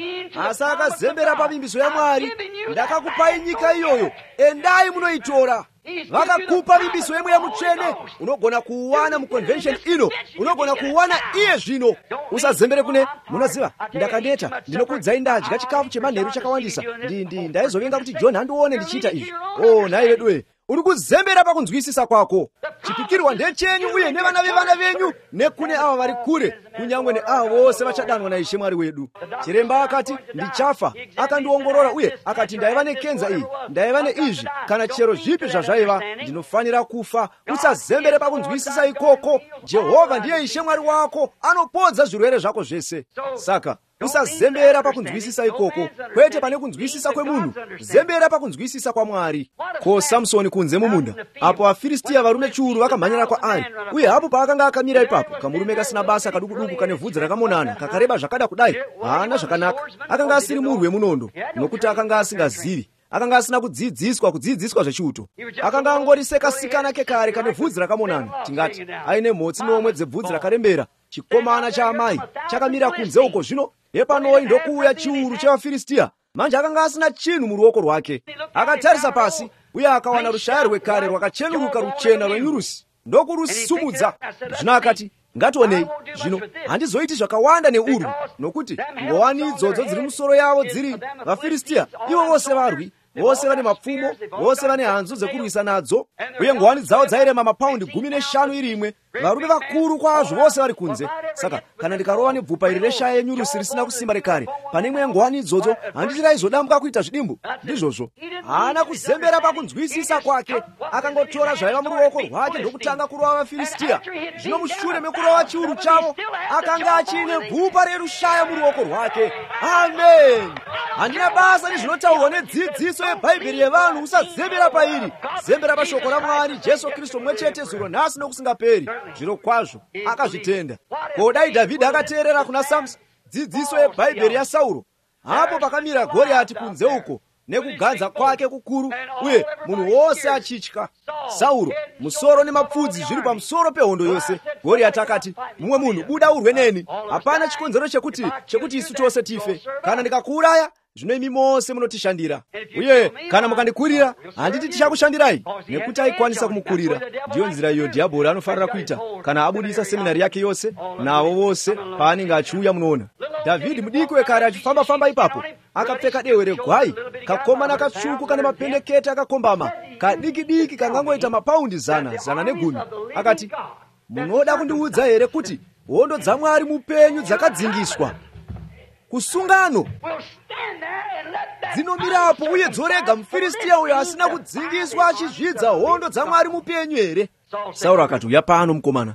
asi akazembera pavimbiso ya Mwari. Ndakakupai nyika iyoyo, endai munoitora. Vakakupa vimbiso yemwe ya mutsvene, unogona kuuwana muconvention ino, unogona kuuwana iye zvino. Usazembere kune, munoziva, ndakaneta, ndinokudzai ndadya chikafu chemanheru chakawandisa, ndi ndaizovenga kuti John handione ndichiita izvi. Oh, naiwe dwe, uri kuzembera pakunzwisisa kwako. Chipikirwa ndechenyu, uye nevana vevana venyu, nekune ava vari kure, kunyangwe neavo vose vachadanwa naIshe Mwari wedu. Chiremba akati ndichafa, akandiongorora uye akati ndaiva nekenza iyi, ndaiva neizvi, kana chero zvipi zvazvaiva, ndinofanira kufa. Usazembere pakunzwisisa ikoko. Jehovha ndiye Ishe Mwari wako, anopodza zvirwere zvako zvese. Saka usazembera pakunzwisisa ikoko, kwete pane kunzwisisa kwemunhu, zembera pakunzwisisa kwa Mwari. Ko Samsoni kunze mumunda, apo vaFiristia varume chiuru vakamhanyira kwaari, uye hapo paakanga akamira ipapo, kamurume kasina basa kadukuduku kane vhudzi rakamonana, kakareba zvakada kudai, haana zvakanaka. Akanga asiri murwi wemunondo, nokuti akanga asingazivi. Akanga asina kudzidziswa kudzidziswa zvechiuto. Akanga angori sekasikana kekare kane vhudzi rakamonana, tingati aine mhotsi nomwe dzebvudzi rakarembera. Chikomana chaamai chakamira kunze uko. Zvino yepanoi ndokuuya chiuru chevaFiristia. Manje akanga asina chinhu muruoko rwake. Akatarisa pasi, uye akawana rushaya rwekare rwakachenuruka ruchena rwenyurusi, ndokurusumudza. Zvino akati, ngationei, zvino handizoiti zvakawanda neurwi, nokuti ngowani idzodzo dziri musoro yavo dziri vaFiristia, ivo vose varwi, vose vane mapfumo, vose vane hanzu dzekurwisa nadzo, uye ngowani dzavo dzairema mapaundi gumi neshanu iri imwe. Varume vakuru kwazvo vose vari kunze. Saka kana ndikarova nebvupa iri reshaya yenyurusi risina kusimba rekare pane imwe ngowani idzodzo, handiti raizodambuka kuita zvidimbu. Ndizvozvo haana kuzembera pakunzwisisa kwake. Akangotora zvaiva muruoko rwake ndokutanga kurova vaFiristia. Zvino mushure mekurova chiuru chavo, akanga achiine bvupa rerushaya muruoko rwake. Amen. Handina basa nezvinotaurwa nedzidziso yeBhaibheri yevanhu. Usazembera pairi, zembera pashoko raMwari. Jesu Kristu mwe chete zuro nhasi nokusingaperi. Zviro kwazvo akazvitenda. Ko dai Dhavhidhi akateerera kuna Samson, dzidziso yeBhaibheri yaSauro, hapo pakamira Goriati kunze uko nekuganza kwake kukuru, uye munhu wose achitya. Sauro musoro nemapfudzi zviri pamusoro pehondo yose. Goriati akati, mumwe munhu buda urwe neni. Hapana chikonzero chekuti chekuti isu tose tife. Kana ndikakuuraya, zvino imi mose munotishandira, uye kana mukandikurira, handiti tichakushandirai, nekuti aikwanisa kumukurira. Ndiyo nzira iyo dhiabhori anofanira kuita kana abudisa seminari yake yose navo vose paanenge achiuya. Munoona Dhavhidhi mudiki wekare achifamba-famba ipapo, akapfeka dehwe regwai, kakomana katsvuku kane mapendekete akakombama, kadiki-diki kangangoita mapaundi zana zana negumi. Akati, munoda kundiudza here kuti hondo dzaMwari mupenyu dzakadzingiswa kusungano dzinomirapo, uye dzorega muFiristia uyo asina kudzingiswa achizvidza hondo dzaMwari mupenyu here? Sauro akati, uya pano mukomana.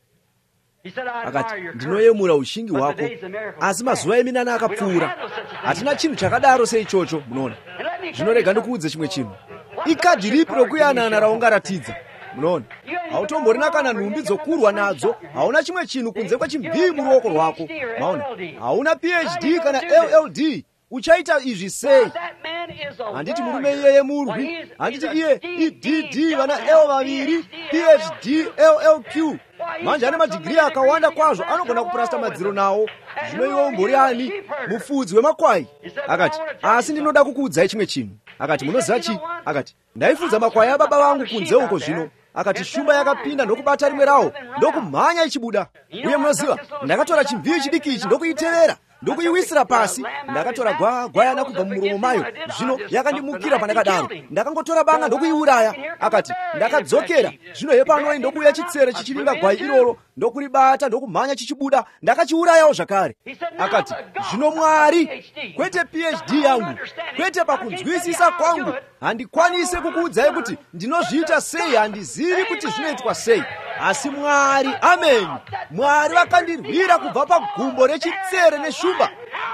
Akati, ndinoyemura ushingi hwako, asi mazuva eminana akapfuura, hatina chinhu chakadaro seichocho. Munoona, zvinorega ndikuudze chimwe chinhu. Ikadhi ripi rokuyanana raungaratidza? Munoona, hautomborina kana nhumbi dzokurwa nadzo, hauna chimwe chinhu kunze kwechimbii muruoko rwako. Maona, hauna P H D kana L L D. Uchaita izvi sei? Handiti murume iyeye murwi, handiti iye I D D vana L vaviri, P H D L L Q. Manje ane madhigiri akawanda kwazvo, anogona kupurasta madziro nawo. Zvino iwe umbori ani? Mufudzi wemakwai. Akati, asi ndinoda kukuudzai chimwe chinhu. Akati, munoziva chii? Akati, ndaifudza makwai ababa vangu kunze uko zvino. Akati, shumba yakapinda ndokubata rimwe rawo, ndokumhanya ichibuda. Uye munoziva, ndakatora chimvii chidiki ichi ndokuitevera. ndikuyiwisira pasi, ndakatora gwa gwayana kubva mumuromo mayo, zvino yakandimukira pandakadaro, ndakangotora banga ndokuiuraya. Akati ndakadzokera, zvino yepanoi ndokuuya chitsere chichilinga gwai iroro, ndokuribata ndokumhanya chichibuda, ndakachiurayawo zvakare. Akati zvino Mwari, kwete P H D yangu, kwete pakunzwisisa kwangu, handikwanise kukuudzai kuti ndinozviita sei, handizivi kuti zvinoitwa sei, asi Mwari, amen, Mwari vakandirwira kubva pagumbo rechitsere neshumba.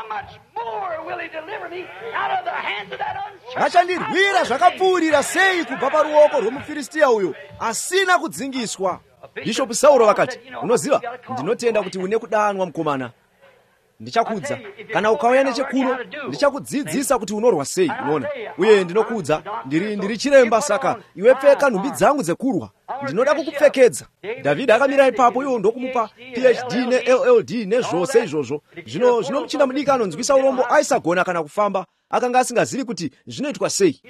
Vachandirwira zvakapfuurira sei kubva paruoko rwomufiristiya uyo asina kudzingiswa. Bishop Sauro vakati, unoziva, ndinotenda kuti une kudanwa mukomana. Ndichakudza, kana ukauya nechekuno, ndichakudzidzisa kuti unorwa sei, unoona. Uye ndinokuudza, ndiri ndiri chiremba, saka iwe pfeka nhumbi dzangu dzekurwa, ndinoda kukupfekedza. Davhidhi akamira ipapo, iwo ndokumupa P H D ne L L D nezvose izvozvo. Zvino zvino muchinda mudiki anonzwisa urombo aisagona kana kufamba, akanga asingazivi kuti zvinoitwa sei.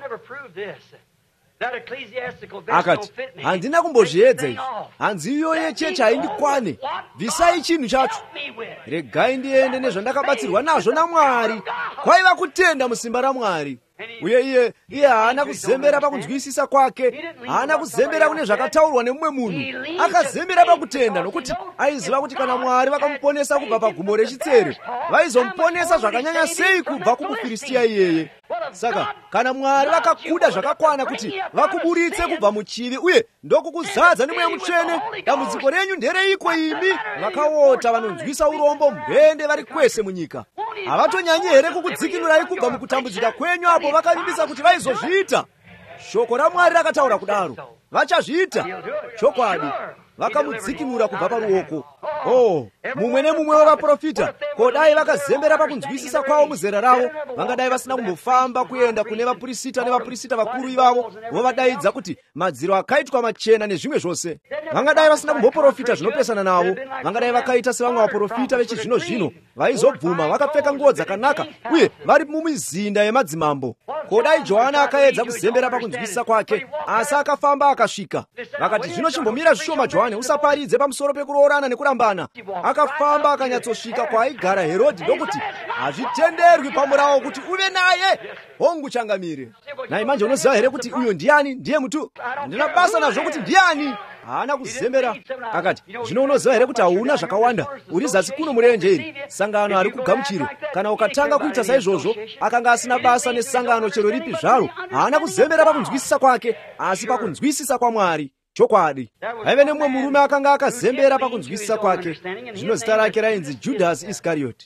Akati, handina kumbozviedza izvi, hanziyo yechechi haindikwane, bvisai chinhu chacho, regai ndiende nezvandakabatsirwa nazvo naMwari. Kwaiva kutenda musimba raMwari. Uye iye iye haana kuzembera pakunzwisisa kwake, haana kuzembera kune zvakataurwa nemumwe munhu, akazembera pakutenda, nokuti aiziva kuti kana Mwari vakamuponesa kubva pagumbo rechitsere, vaizomuponesa zvakanyanya sei kubva kumufiristiya iyeye. Saka kana Mwari vakakuda zvakakwana kuti vakuburitse kubva muchivi uye ndokukuzadza nemweya mutsvene, dambudziko renyu ndereiko imi vakaota vanonzwisa urombo mbwende vari kwese munyika? Havatonyanyi here kukudzikinurai kubva mukutambudzika kwenyu apo vakavimbisa kuti vaizozviita? Shoko raMwari rakataura kudaro, vachazviita. Chokwadi, vakamudzikinura kubva paruoko. Oh, mumwe nemumwe wavaprofita, kodai vakazembera pakunzwisisa kwavo muzera ravo, vangadai vasina kumbofamba kuenda kune vaprofita nevaprofita vakuru ivavo, vovadaidza kuti madziro akaitwa machena nezvimwe zvose. Vangadai vasina kumboprofita zvinopesana navo, vangadai vakaita sevamwe vaprofita vechizvino zvino, vaizobvuma vakapfeka nguo dzakanaka uye vari mumizinda yemadzimambo. Kodai Johana akaedza kuzembera pakunzwisisa kwake, asi akafamba akasvika. Vakati zvino chimbomira zvishoma Johani, usaparidze pamusoro pekuroorana nekurambana. Akafamba akanyatsosvika kwaaigara Herodhi, ndokuti hazvitenderwi pamurawo kuti uve naye, hongu changamire. Nai manje unoziva here kuti uyo ndiani? Ndiye mutu. Ndina basa nazvo kuti ndiani. Haana kuzembera. Akati zvino unoziva here kuti hauna zvakawanda, uri zasi kuno murenje iri, sangano ari kugamuchire. Kana ukatanga kuita saizvozvo, akanga asina basa nesangano chero ripi zvaro, haana kuzembera pakunzwisisa kwake, asi pakunzwisisa kwaMwari. Chokwadi, haive nemumwe murume akanga akazembera pakunzwisisa kwake. Zvino zita rake rainzi Judas Iscariot.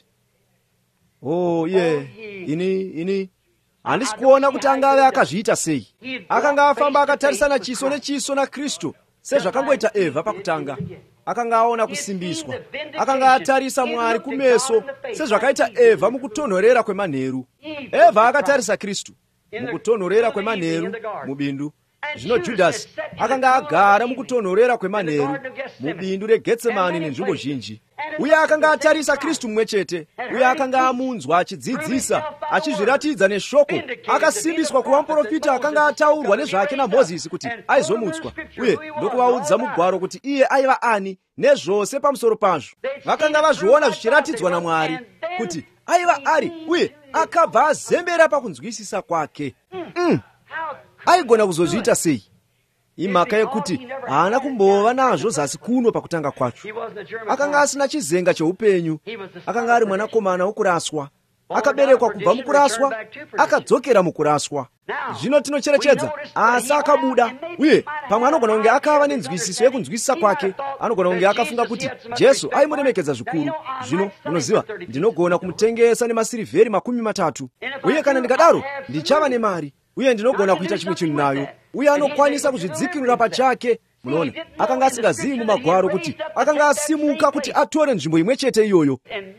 Oh ye, yeah. ini ini handisi kuona kuti angave akazviita sei. Akanga afamba akatarisana chiso nechiso naKristu, sezvakangoita Evha pakutanga. Akanga aona kusimbiswa, akanga atarisa Mwari kumeso, sezvakaita Evha mukutonhorera kwemanheru. Evha akatarisa Kristu mukutonhorera kwemanheru mubindu. Zvino Judasi akanga agara mukutonhorera kwemanheru mubindu reGetsemani nenzvimbo zhinji. Uye akanga atarisa Kristu mumwe chete, uye akanga amunzwa achidzidzisa, achizviratidza neshoko, akasimbiswa kuva muprofita akanga ataurwa nezvake naMozisi kuti aizomutswa, uye ndokuvaudza mugwaro kuti iye aiva ani nezvose pamusoro pazvo. Vakanga vazviona zvichiratidzwa naMwari kuti aiva ari, uye akabva azembera pakunzwisisa kwake. Mm. Aigona kuzozviita sei? Imhaka yekuti haana kumbova nazvo zasi kuno pakutanga kwacho. Akanga asina chizenga cheupenyu, akanga ari mwanakomana wokuraswa, akaberekwa kubva mukuraswa, akadzokera mukuraswa. Zvino tinocherechedza, asi akabuda, uye pamwe anogona kunge akava nenzwisiso yekunzwisisa kwake, anogona kunge akafunga kuti Jesu aimuremekedza zvikuru. Zvino munoziva, ndinogona kumutengesa nemasirivheri makumi matatu, uye kana ndikadaro ndichava nemari, uye ndinogona kuita chimwe chinhu nayo. Uye anokwanisa kuzvidzikinura pachake. Munoona, akanga asingazivi mumagwaro kuti akanga asimuka kuti atore nzvimbo imwe chete iyoyo.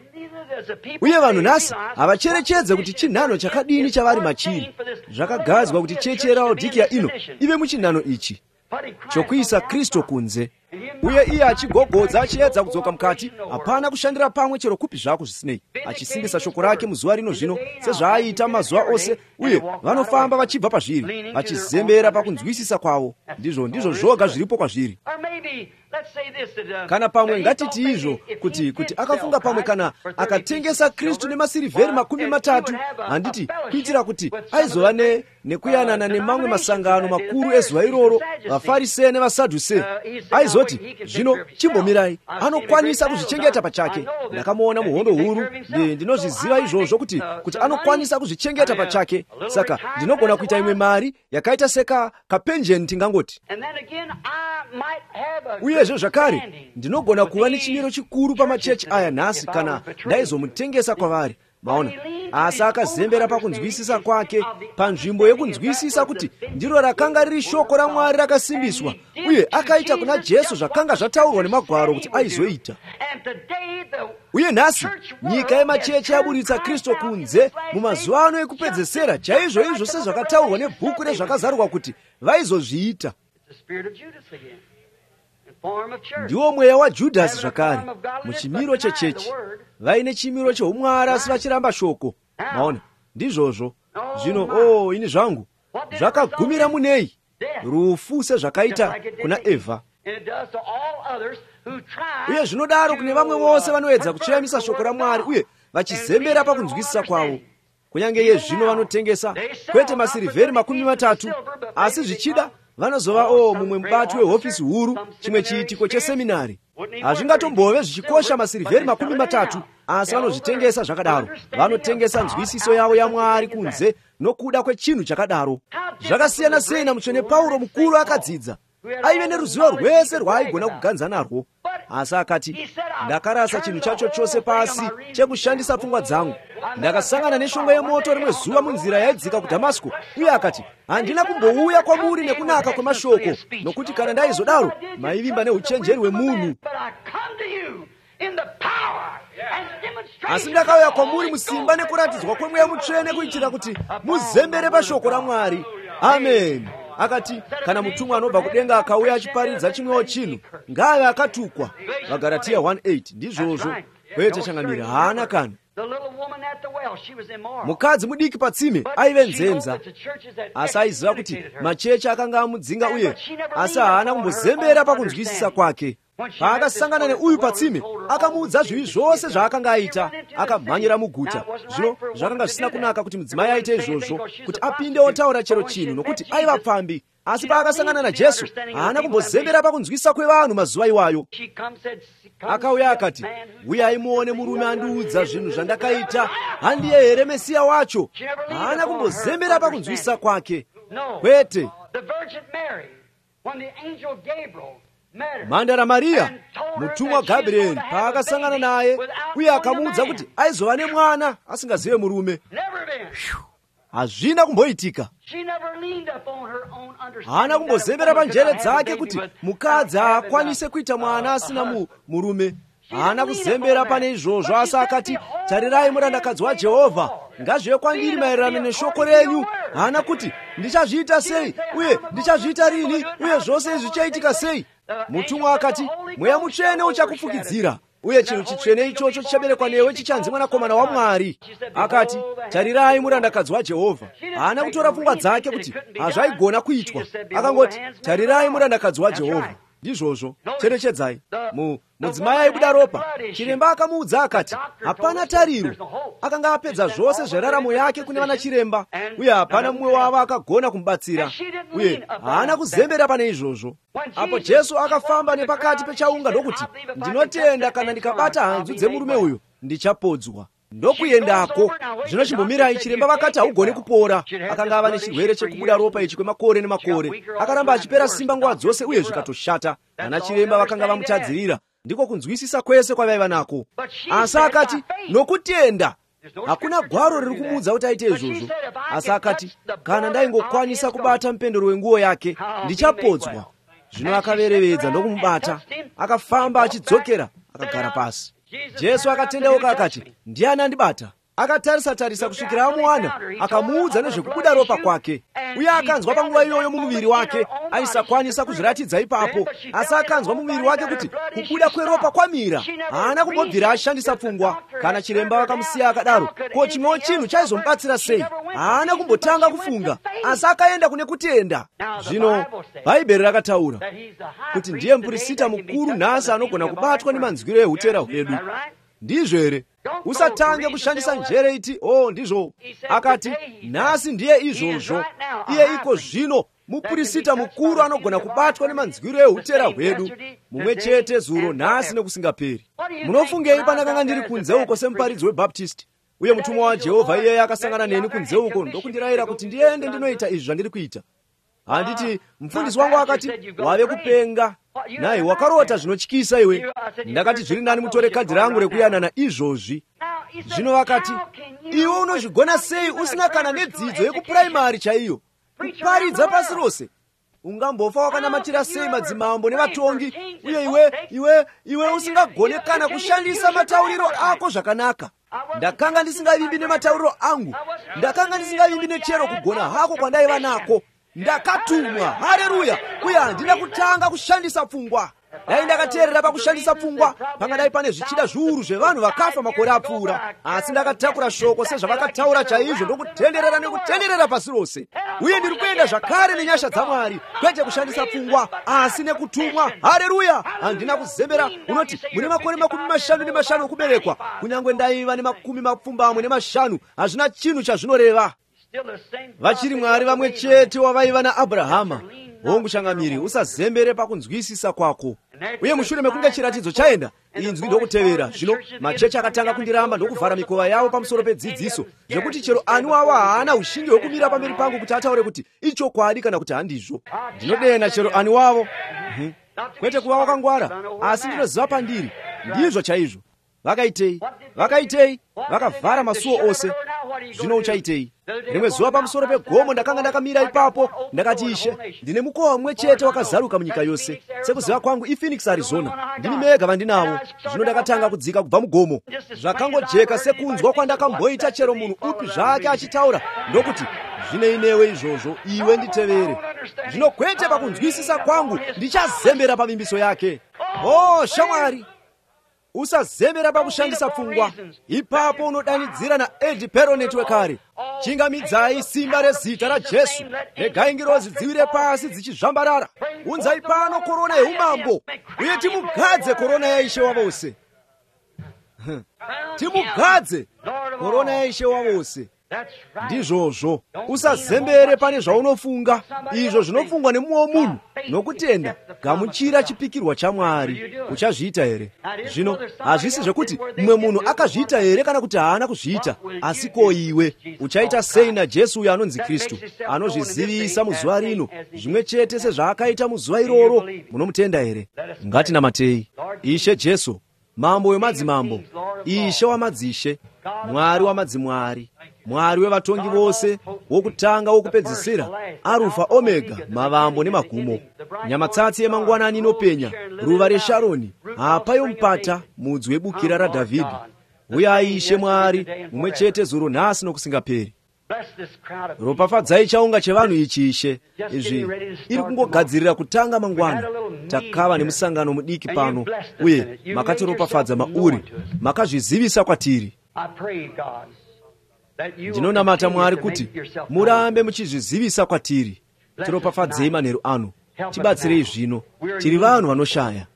Uye vanhu nhasi havacherechedze kuti chinhano chakadini chavari machiri. Zvakagadzwa kuti chechi yeRaodhikea ino ive muchinhano ichi, chokuisa Kristu kunze. uye iye achigogodza achiedza kudzoka mukati, hapana kushandira pamwe chero kupi zvako zvisinei, achisimbisa shoko rake muzuva rino zvino sezvaaita mazuva ose, uye vanofamba vachibva pazviri vachizembera pakunzwisisa kwavo. Ndizvo ndizvo zvoga zviripo kwazviri. Kana pamwe ngatiti izvo kuti kuti akafunga pamwe kana akatengesa Kristu nemasirivheri makumi matatu, handiti kuitira kuti aizova ne nekuyanana nemamwe masangano makuru ezuva iroro, vaFarisee nevaSadhusei, aizoti zvino chimbomirai, anokwanisa kuzvichengeta pachake. Ndakamuona muhondo huru, ndinozviziva izvozvo kuti kuti anokwanisa kuzvichengeta pachake, saka ndinogona kuita imwe mari yakaita seka kapenjeni tingangoti. Uyezve zvakare ndinogona kuva nechimiro chikuru pamachechi aya nhasi kana ndaizomutengesa kwavari. Maona, asi akazembera pakunzwisisa kwake, panzvimbo yekunzwisisa kuti ndiro rakanga riri shoko raMwari rakasimbiswa, uye akaita kuna Jesu zvakanga zvataurwa nemagwaro kuti aizoita. Uye nhasi nyika yemachechi yaburitsa Kristu kunze mumazuva ano ekupedzesera, chaizvo izvo sezvakataurwa nebhuku rezvakazarwa kuti vaizozviita. Ndiwo mweya waJudhasi zvakare muchimiro chechechi, vaine chimiro cheumwari asi vachiramba shoko. Maona, ndizvozvo zvino. O ini zvangu zvakagumira munei rufu sezvakaita kuna Evha, uye zvinodaro kune vamwe vose vanoedza kuchiyamisa shoko raMwari uye vachizembera pakunzwisisa kwavo. Kunyange iye zvino vanotengesa kwete masirivheri makumi matatu, asi zvichida vanozova o mumwe mubati wehofisi huru, chimwe chiitiko cheseminari. Hazvingatombove zvichikosha masirivheri makumi matatu, asi vanozvitengesa zvakadaro. Vanotengesa nzwisiso yavo yaMwari kunze nokuda kwechinhu chakadaro. Zvakasiyana sei namutsvene Pauro mukuru akadzidza, aive neruzivo rwese rwaaigona kuganza narwo, asi akati, ndakarasa chinhu chacho chose pasi chekushandisa pfungwa dzangu. Ndakasangana neshongwe yemoto rimwe zuva munzira yaidzika kuDhamasiko, uye akati, handina kumbouya kwamuri nekunaka kwemashoko, nokuti kana ndaizodaro maivimba neuchenjeri hwemunhu. Asi ndakauya kwamuri musimba nekuratidzwa kwemweya mutsvene kuitira kuti muzembere pashoko raMwari. Amen. Akati, kana mutumwa anobva kudenga akauya achiparidza chimwewo chinhu, ngaave akatukwa. vaGaratiya one eight. Ndizvozvo, kwete changamira haana kana. Mukadzi mudiki patsime aive nzenza, asi aiziva kuti machechi akanga amudzinga, uye asi haana kumbozembera pakunzwisisa kwake. Paakasangana neuyu patsime, akamuudza zvivi zvose zvaakanga aita, akamhanyira muguta. Zvino zvakanga zvisina kunaka kuti mudzimai aite izvozvo, kuti apinde otaura chero chinhu, nokuti aiva pfambi. Asi paakasangana naJesu, haana kumbozembera pakunzwisisa kwevanhu mazuva iwayo. Akauya akati, uyai muone murume andiudza zvinhu zvandakaita, handiye here Mesiya wacho? Haana kumbozembera pakunzwisisa kwake. Kwete. Mhandara Mariya, mutumwa Gabrieli paakasangana naye uye akamuudza kuti aizova nemwana asingazive murume, hazvina kumboitika. Haana kumbozembera panjere dzake kuti mukadzi akwanise kuita mwana asina mu, murume. Haana kuzembera pane izvozvo, asi akati, tarirai murandakadzi waJehovha, ngazvive kwandiri maererano neshoko renyu. Haana kuti ndichazviita sei uye ndichazviita rini uye zvose izvi zvichaitika sei. Mutumwa akati, mweya mutsvene uchakufukidzira, uye chinhu chitsvene ichocho chichaberekwa newe chichanzi mwanakomana waMwari. Akati, tarirai murandakadzi waJehovha. Haana kutora pfungwa dzake kuti hazvaigona kuitwa, akangoti, tarirai murandakadzi waJehovha. Ndizvozvo, cherechedzai. Mu mudzimai aibuda ropa, chiremba akamuudza akati, hapana tariro. Akanga apedza zvose zveraramo yake kune vana chiremba, uye hapana mumwe wavo akagona kumubatsira, uye haana kuzembera pane izvozvo. Apo Jesu akafamba nepakati pechaunga ndokuti, ndinotenda kana ndikabata hanzu dzemurume uyu ndichapodzwa. Ndokuyendako. Zvino chimbomirai, chiremba vakati haugone kupora. Akanga ava nechirwere chekubuda ropa ichi kwemakore nemakore. Akaramba achipera simba nguva dzose uye zvikatoshata. Vana chiremba vakanga vamutadzirira, ndiko kunzwisisa kwese kwavaiva nako. Asi akati, nokutenda. Hakuna gwaro riri kumuudza kuti aite izvozvo. Asi akati, kana ndaingokwanisa kubata mupendero wenguo yake, ndichapodzwa. Zvino akaverevedza ndokumubata, akafamba achidzokera, akagara pasi. Jesu akatendeuka akati, ndiani andibata? akatarisa-tarisa kusvikira amuwana, akamuudza nezvekubuda ropa kwake. Uye akanzwa panguva iyoyo mumuviri wake, aisakwanisa kuzviratidza ipapo, asi akanzwa mumuviri wake kuti kubuda kweropa kwamira. Haana kumbobvira ashandisa pfungwa. Kana chiremba vakamusiya akadaro, ko chimwewo chinhu chaizomubatsira sei? Haana kumbotanga kufunga, asi akaenda kune kutenda. Zvino Bhaibheri rakataura kuti ndiye muprista mukuru nhasi anogona kubatwa nemanzwiro ehutera hwedu. Ndizvo here? Usatange kushandisa njere iti, oh ndizvo. Akati, nhasi ndiye izvozvo. Iye iko zvino muprista mukuru anogona kubatwa nemanzwiro ehutera hwedu, mumwe chete zuro, nhasi nekusingaperi. Munofungei pandakanga ndiri kunze uko semuparidzi webhaptisti, uye mutumwa waJehovha iyeye akasangana neni kunze uko ndokundirayira kuti ndiende ndinoita izvi zvandiri kuita. Handiti mufundisi wangu akati, wave kupenga, naye wakarota zvinotyisa iwe. Ndakati, zviri nani mutore kadhi rangu rekuyanana izvozvi. Zvino vakati, iwe unozvigona sei usina kana nedzidzo yekupuraimari chaiyo? Kuparidza pasi rose. Ungambofa wakanamatira sei madzimambo nevatongi, uye iwe iwe iwe usingagone kana kushandisa matauriro ako zvakanaka. Ndakanga ndisingavimbi nematauriro angu. Ndakanga ndisingavimbi nechero kugona hako kwandaiva nako. Ndakatumwa, haleluya, uye handina kutanga kushandisa pfungwa. Dai ndakateerera pakushandisa pfungwa, pangadai pane zvichida zviuru zvevanhu vakafa makore apfuura. Asi ndakatakura shoko sezvavakataura chaizvo, ndokutenderera nekutenderera pasi rose. Uye ndiri kuenda zvakare nenyasha dzaMwari, kwete kushandisa pfungwa, asi nekutumwa. Haleluya! Handina kuzembera. Unoti mune makore makumi mashanu nemashanu okuberekwa, kunyangwe ndaiva nemakumi mapfumbamwe nemashanu, hazvina chinhu chazvinoreva. Vachiri Mwari vamwe chete wavaiva naAbhurahama. Hongu changamiri, usazembere pakunzwisisa kwako. Uye mushure mekunge chiratidzo chaenda, inzwi ndokutevera. Zvino machechi akatanga kundiramba ndokuvhara mikova yavo pamusoro pedzidziso, zvekuti chero ani wavo haana ushingi hwekumira pamberi pangu kuti ataure kuti ichokwadi kana kuti handizvo. Ndinodena chero ani wavo. Mhm. Kwete kuva wakangwara, asi ndinoziva pandiri. Ndizvo chaizvo. Vakaitei, vakaitei, vakavhara masuo ose. Zvino uchaitei? Rimwe zuva pamusoro pegomo ndakanga ndakamira ipapo, ndakati, Ishe, ndine mukowa mumwe chete wakazaruka munyika yose. Sekuziva kwangu iPhoenix, Arizona. Ndini mega vandinavo. Zvino ndakatanga kudzika kubva mugomo. Zvakangojeka sekunzwa kwandakamboita chero munhu upi zvake achitaura, ndokuti zvine inewe izvozvo, iwe nditevere. Zvino kwete pakunzwisisa kwangu, ndichazembera pavimbiso yake. Oh, shamwari, usazembera pakushandisa pfungwa. Ipapo unodanidzira na Ed Peronet wekare, chingamidzai simba rezita raJesu, regai ngirozi dziwire pasi dzichizvambarara. Unzai pano korona yeumambo, uye timugadze korona yaishe wavose. Timugadze korona yaishe wavose. Ndizvozvo, usazembere pane zvaunofunga, izvo zvinofungwa nemumwe munhu. Nokutenda, gamuchira chipikirwa chaMwari. Uchazviita here? Zvino hazvisi zvekuti mumwe munhu akazviita here kana kuti haana kuzviita, asi ko iwe uchaita sei naJesu uyo anonzi Kristu, anozvizivisa muzuva rino zvimwe chete sezvaakaita muzuva iroro? Munomutenda here? Ngatinamatei. Ishe Jesu, mambo wemadzimambo, Ishe wamadzishe, Mwari wamadzimwari, Mwari wevatongi vose, wokutanga wokupedzisira, Arufa Omega, mavambo nemagumo, nyamatsatsi yemangwanani inopenya, ruva reSharoni, hapa yomupata, mudzi webukira raDhavhidhi. Uyai Ishe Mwari, mumwe chete zuro, nhasi nokusingaperi. Ropafadzai chaunga chevanhu ichi Ishe. Izvi iri kungogadzirira kutanga mangwana. Takava nemusangano mudiki pano, uye makatiropafadza mauri, makazvizivisa kwatiri. Ndinonamata Mwari kuti murambe muchizvizivisa kwatiri. Tiropafadzei manheru ano, tibatsirei zvino, tiri vanhu vanoshaya.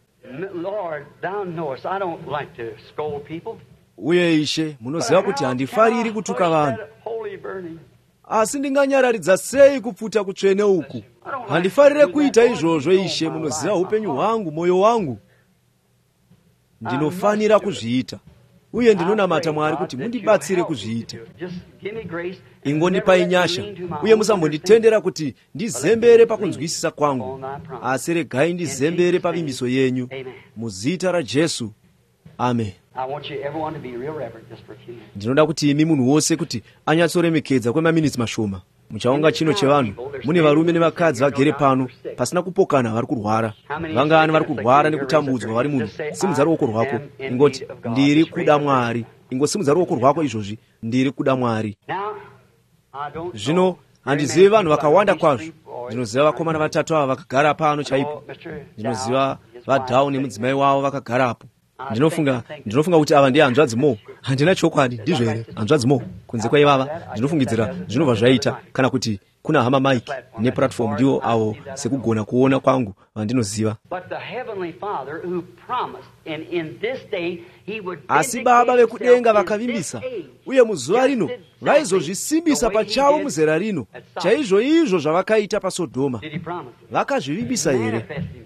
Uye Ishe, munoziva kuti handifariri kutuka vanhu, asi ndinganyararidza sei kupfuta kutsvene uku? Handifarire kuita izvozvo Ishe, munoziva upenyu hwangu, moyo wangu. Ndinofanira kuzviita, uye ndinonamata Mwari kuti mundibatsire kuzviita. Ingondipai nyasha, uye musambonditendera kuti ndizembere pakunzwisisa kwangu, asi regai ndizembere pavimbiso yenyu, muzita raJesu. Amen. Ndinoda kuti imi munhu wose kuti anyatsoremekedza kwemaminitsi mashoma. Muchaunga chino chevanhu, mune varume nevakadzi vagere pano, pasina kupokana vari kurwara. Vangani vari kurwara nekutambudzwa vari muno, simudza ruoko rwako. Ingoti, ndiri kuda Mwari. ingosimudza ruoko rwako izvozvi, ndiri kuda Mwari. Zvino handizivi vanhu vakawanda kwazvo. Ndinoziva vakomana vatatu ava vakagara pano chaipo. Ndinoziva vaDown nemudzimai wavo vakagarapo. Ndinofunga ndinofunga kuti ava ndiye hanzvadzi Mo. Handina chokwadi, ndizvo here hanzvadzi Mo kunze kwaivava? Ndinofungidzira zvinobva zvaita, kana kuti kuna hama Mike neplatform ndiwo avo sekugona kuona kwangu vandinoziva. Asi Baba vekudenga vakavimbisa, uye muzuva rino vaizozvisimbisa pachavo muzera rino, chaizvo izvo zvavakaita paSodhoma. Vakazvivimbisa here?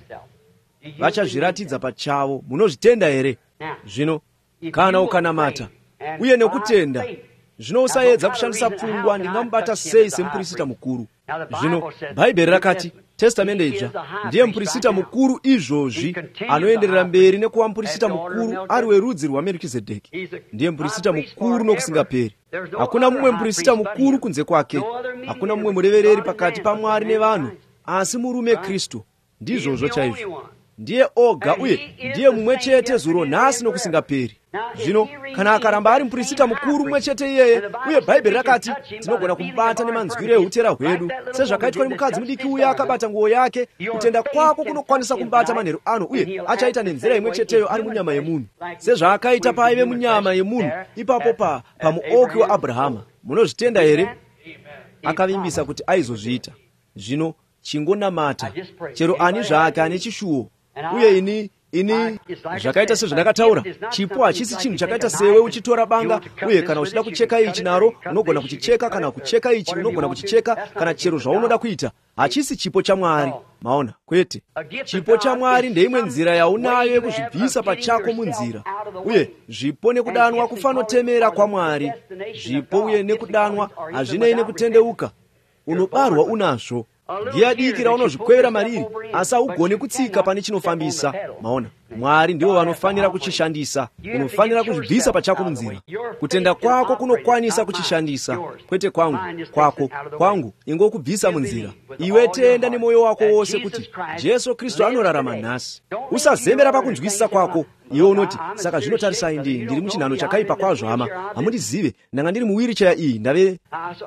Vachazviratidza pachavo. Munozvitenda here? Zvino kana ukanamata uye nekutenda, zvino usaedza kushandisa pfungwa ndingamubata sei semuprista mukuru. Zvino Bhaibheri rakati Testamende idzva ndiye muprista mukuru izvozvi anoenderera mberi nekuva muprista mukuru ari werudzi rwaMerikizedheki. Ndiye muprista mukuru nokusingaperi. Hakuna mumwe muprista mukuru kunze kwake. Hakuna mumwe murevereri pakati paMwari nevanhu, asi murume Kristu. Ndizvozvo chaizvo. Ndiye oga uye ndiye mumwe chete zuro nhasi nokusingaperi. Zvino kana akaramba ari muprista mukuru mumwe chete iyeye, uye Bhaibheri rakati tinogona kumubata nemanzwiro ehutera hwedu, sezvakaitwa nemukadzi mudiki uya akabata nguo yake, kutenda kwako kunokwanisa kumubata manheru ano, uye achaita nenzira imwe cheteyo ari munyama yemunhu, sezvaakaita paaive munyama yemunhu ipapo pa pamuouki waAbhurahama. Munozvitenda here? Akavimbisa kuti aizozviita. Zvino chingonamata, chero ani zvake ane chishuwo. Uye ini ini zvakaita sezvandakataura, chipo hachisi chinhu chakaita sewe uchitora banga uye kana uchida kucheka ichi naro unogona kuchicheka, kana kucheka ichi unogona kuchicheka, kana chero zvaunoda kuita. Hachisi chipo chaMwari. Maona, kwete. Chipo chaMwari ndeimwe nzira yaunayo yekuzvibvisa pachako munzira. Uye zvipo nekudanwa kufanotemera kwaMwari. Zvipo uye nekudanwa hazvinei nekutendeuka. Unobarwa unazvo. Giya diki raunozvikwevera mariri, asi haugoni kutsika pane chinofambisa. Maona, Mwari ndiwo vanofanira kuchishandisa. Unofanira kuzvibvisa pachako munzira. Kutenda kwako kunokwanisa kuchishandisa. Kwete kwangu, kwako, kwangu ingokubvisa munzira. Iwe tenda nemoyo wako wose kuti Jesu Kristu anorarama nhasi. Usazembera pakunzwisisa kwako. Iwe unoti, saka zvinotarisai ndi ndiri muchinhano chakaipa kwazvo hama. Hamundizive, ndanga ndiri muwheelchair iyi, ndave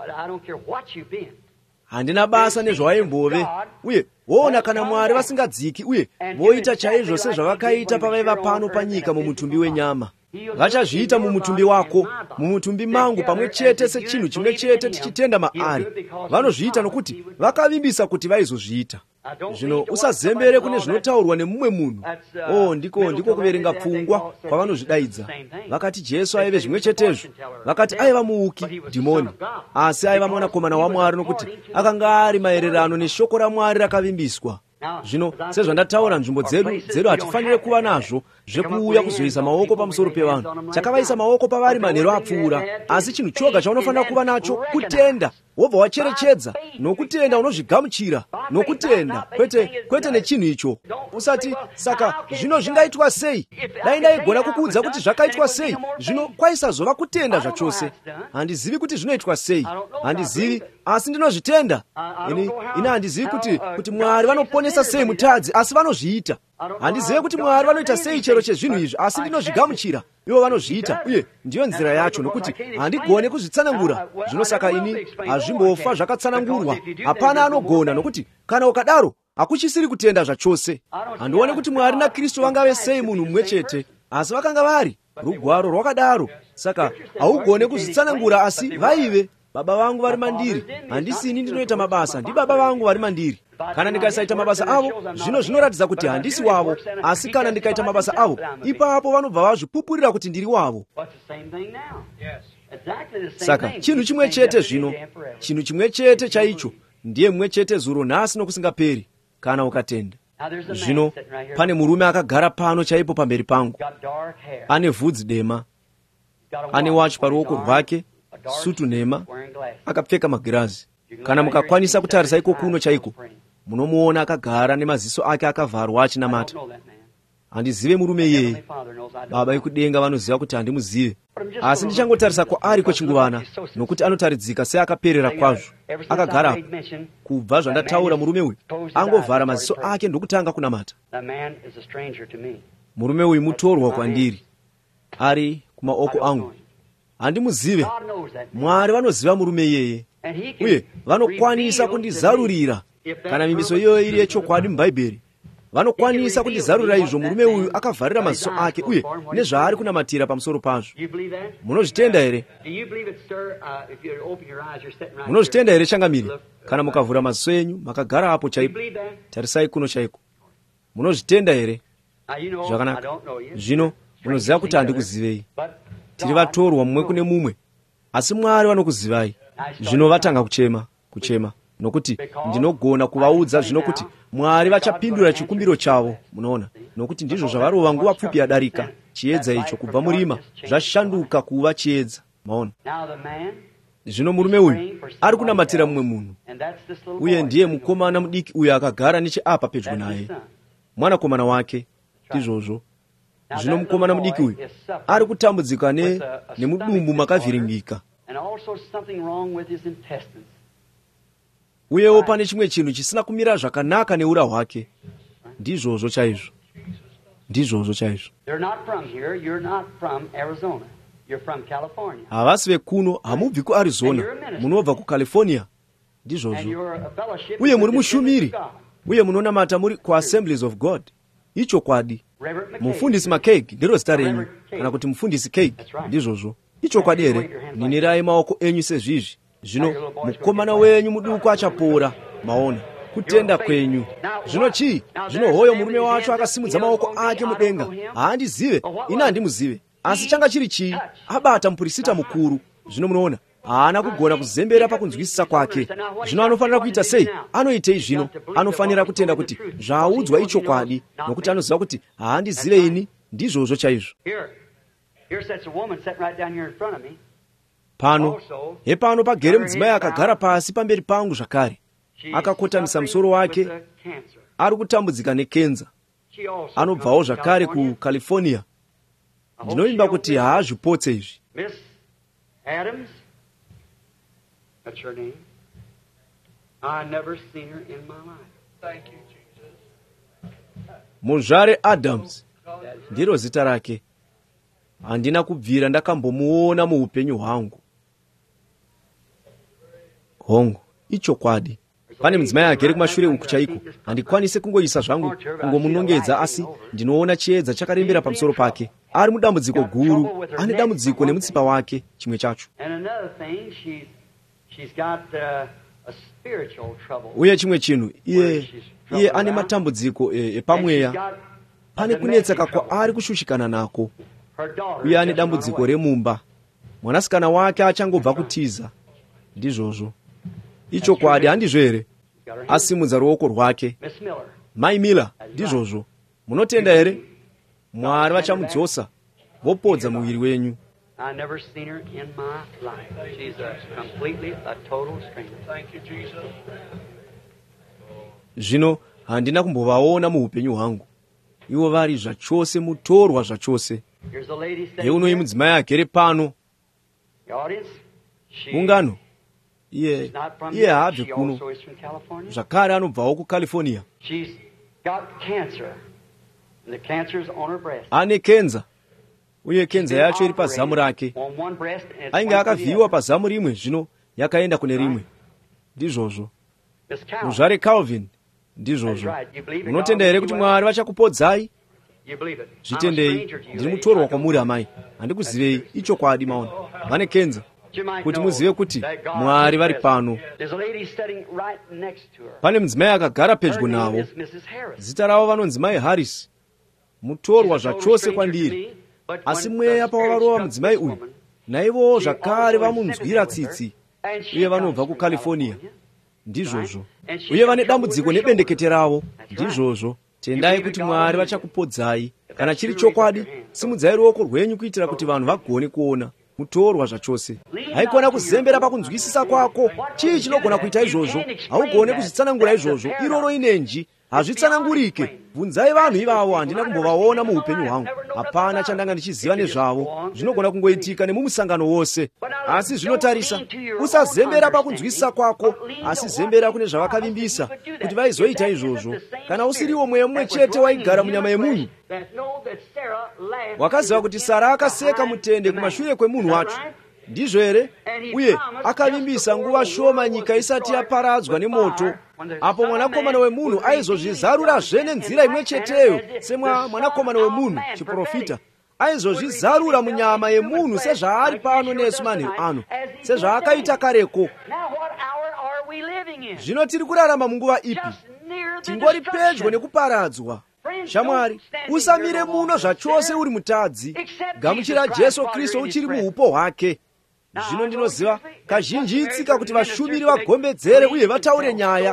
handina basa nezvawaimbove. Uye woona kana Mwari vasingadziki uye voita chaizvo sezvavakaita pavaiva pano panyika mumutumbi wenyama, vachazviita mumutumbi wako, mumutumbi mangu pamwe chete sechinhu chimwe chete tichitenda maari. Vanozviita nokuti vakavimbisa kuti vaizozviita. Zvino usazembere kune zvinotaurwa nemumwe munhu. Oh, ndiko ndiko kuverenga pfungwa kwavanozvidaidza. Vakati Jesu aive zvimwe chetezvo. Vakati aiva muuki, dhimoni, asi aiva mwanakomana waMwari nokuti akanga ari maererano neshoko raMwari rakavimbiswa. Zvino sezvandataura, nzvimbo dzedu dzedu hatifanire kuva nazvo zvekuuya kuzoisa maoko pamusoro pevanhu. Chakavaisa maoko pavari manheru apfuura, asi chinhu choga chaunofanira kuva nacho kutenda. Wobva wacherechedza nokutenda, unozvigamuchira nokutenda, kwete kwete nechinhu icho. Usati saka zvino zvingaitwa sei? Dai ndaigona kukuudza kuti zvakaitwa sei, zvino kwaisazova kutenda zvachose. Handizivi kuti zvinoitwa sei, handizivi, asi ndinozvitenda. Ini ina handizivi kuti kuti Mwari vanoponesa sei mutadzi, asi vanozviita. Handizivi kuti Mwari vanoita sei chero chezvinhu izvi, asi ndinozvigamuchira. Ivo vanozviita, uye ndiyo nzira yacho, nokuti handigone kuzvitsanangura. Zvino saka ini hazvimbofa zvakatsanangurwa. Hapana anogona, nokuti kana ukadaro hakuchisiri kutenda zvachose. Handione kuti Mwari naKristu vangave sei munhu mumwe chete, asi vakanga vari rugwaro rwakadaro. Saka haugone kuzvitsanangura, asi vaive. Baba vangu vari mandiri, handisini ndinoita mabasa, ndi Baba vangu vari mandiri. Kana ndikasaita mabasa avo, zvino zvinoratidza kuti handisi wavo, asi kana ndikaita mabasa avo, ipapo vanobva vazvipupurira kuti ndiri wavo. Saka chinhu chimwe chete zvino, chinhu chimwe chete chaicho, ndiye mumwe chete zuro nhasi nokusingaperi, kana ukatenda. Zvino pane murume akagara pano chaipo pamberi pangu, ane vhudzi dema, ane wachi paruoko rwake, sutu nhema, akapfeka magirazi. Kana mukakwanisa kutarisa iko kuno chaiko, munomuona akagara nemaziso ake akavharwa achinamata. Handizive murume iyeye. Baba ekudenga vanoziva kuti handimuzive, asi ndichangotarisa kwaari kwechinguvana, nokuti anotaridzika seakaperera kwazvo. Akagara kubva zvandataura, murume uyu angovhara maziso ake ndokutanga kunamata. Murume uyu mutorwa kwandiri, ari kumaoko angu. handimuzive. Mwari vanoziva murume iyeye, uye vanokwanisa kundizarurira kana mimbiso iyoyo iri yechokwadi mubhaibheri. Vanokwanisa kundizarurira izvo murume uyu akavharira maziso ake uye nezvaari kunamatira pamusoro pazvo. Munozvitenda here? Munozvitenda here changamiri? Kana mukavhura maziso enyu makagara apo chaipo, tarisai kuno chaiko. Munozvitenda here? Zvakanaka. Zvino munoziva kuti handikuzivei. Tiri vatorwa mumwe kune mumwe, asi Mwari vanokuzivai. Zvino vatanga kuchema, kuchema, nokuti ndinogona kuvaudza zvino kuti Mwari vachapindura chikumbiro chavo. Munoona, nokuti ndizvo zvavarova nguva pfupi yadarika. Chiedza icho kubva murima zvashanduka kuva chiedza. Maona. Zvino murume uyu ari kunamatira mumwe munhu, uye ndiye mukomana mudiki uyo akagara necheapa pedyo naye, mwanakomana wake. Ndizvozvo. Zvino mukomana mudiki uyu ari kutambudzika ne nemudumbu makavhiringika, uyewo pane chimwe chinhu chisina kumira zvakanaka neura hwake. Ndizvozvo chaizvo. Ndizvozvo chaizvo. Havasi vekuno, hamubvi kuArizona, munobva kuCalifornia. Ndizvozvo. Uye muri mushumiri, uye munonamata muri kuAssemblies of God. Icho kwadi. Mufundisi McCaig ndiro zita renyu, kana kuti mufundisi Craig. Ndizvozvo. Icho kwadi here? Ninirai maoko enyu sezvizvi. Zvino mukomana wenyu muduku achapora. Maona kutenda kwenyu. Zvino chii? Zvino hoyo murume wacho akasimudza maoko ake mudenga. Haandizive, ina handimuzive. Asi changa chiri chii? Abata mupurisita mukuru. Zvino munoona, haana kugona kuzembera pakunzwisisa kwake. Zvino anofanira kuita sei? Anoitei zvino? Anofanira kutenda kuti zvaudzwa icho kwadi, nokuti anoziva kuti haandizive ini. Ndizvozvo chaizvo. Pano, hepano pagere mudzimai akagara pasi pamberi pangu zvakare. Akakotamisa musoro wake, ari kutambudzika nekenza. Anobvawo zvakare kuCalifornia. Ndinoimba kuti haazvipotse izvi. Adams, that's her name. I never seen her in my life. Thank you, Jesus. Muzvare Adams ndiro zita rake. Handina kubvira ndakambomuona muupenyu hwangu. Hongu, icho kwadi. Pane mudzimai agere kumashure uku chaiko. Handikwanise kungoisa zvangu kungomunongedza, asi ndinoona chiedza chakarembera pamusoro pake. Ari mudambudziko guru, ane dambudziko nemutsipa wake chimwe chacho. Uye chimwe chinhu, iye iye ane matambudziko epamweya. Pane kunetseka kwaari kushushikana nako. Uye ane dambudziko remumba. Mwanasikana wake achangobva kutiza. Ndizvozvo. Icho kwadi, handizvo here? Asimudza ruoko rwake. Mai Miller, ndizvozvo. Munotenda here? Mwari vachamudzosa, vopodza muviri wenyu. Zvino handina kumbovaona muupenyu hwangu. Ivo vari zvachose, mutorwa zvachose. Heuno mudzimai agere pano. Ungano. Iye iye haabve kuno. Zvakare anobvawo kuCalifornia. Ane kenza, uye kenza yacho iri pazamu rake. Ainge akavhiyiwa pazamu rimwe, zvino yakaenda kune rimwe. Ndizvozvo. Muzvare Calvin. Ndizvozvo. Munotenda here kuti Mwari vachakupodzai? Zvitendei. Ndiri mutorwa kwamuri amai. Handikuzivei. Icho kwadi maona. Vane kenza. Kuti muzive kuti Mwari vari pano. Pane mudzimai akagara pedyo navo. Zita ravo vanonzi Mai Harris. Mutorwa zvachose kwandiri. Asi mweya pawavarova mudzimai uyu, naivowo zvakare vamunzwira tsitsi. Uye vanobva kuCalifornia. Ndizvozvo. Uye vane dambudziko nebendekete ravo. Ndizvozvo. Tendai kuti Mwari vachakupodzai. Kana chiri chokwadi, simudzai ruoko rwenyu kuitira kuti vanhu vagone kuona. Mutorwa zvachose. Haigona kuzembera pakunzwisisa kwako. Chii chinogona kuita izvozvo? Haugone kuzvitsanangura izvozvo. Iroro inenji. Hazvitsanangurike. Bvunzai vanhu ivavo, handina kumbovaona muupenyu hwangu. Hapana chandanga ndichiziva nezvavo. Zvinogona kungoitika nemumusangano wose. Asi zvinotarisa, usazembera pakunzwisisa kwako, asi zembera kune zvavakavimbisa kuti vaizoita izvozvo. Kana usiriwo mweya mumwe chete waigara munyama yemunhu. Wakaziva kuti Sara akaseka mutende kumashure kwemunhu wacho. ndizvo here? Uye akavimbisa nguva shoma nyika isati yaparadzwa nemoto, apo mwanakomana wemunhu aizozvizarura zvene nzira imwe cheteyo semwa mwanakomana wemunhu chiprofita aizozvizarura munyama yemunhu sezvaari pano nesu manheru ano, sezvaakaita kareko. Zvino tiri kurarama munguva ipi? Tingori pedyo nekuparadzwa. Shamwari, usamire muno zvachose uri mutadzi. Gamuchira Jesu Kristu uchiri muupo hwake. Zvino ndinoziva kazhinji itsika kuti vashumiri vagombedzere uye vataure nyaya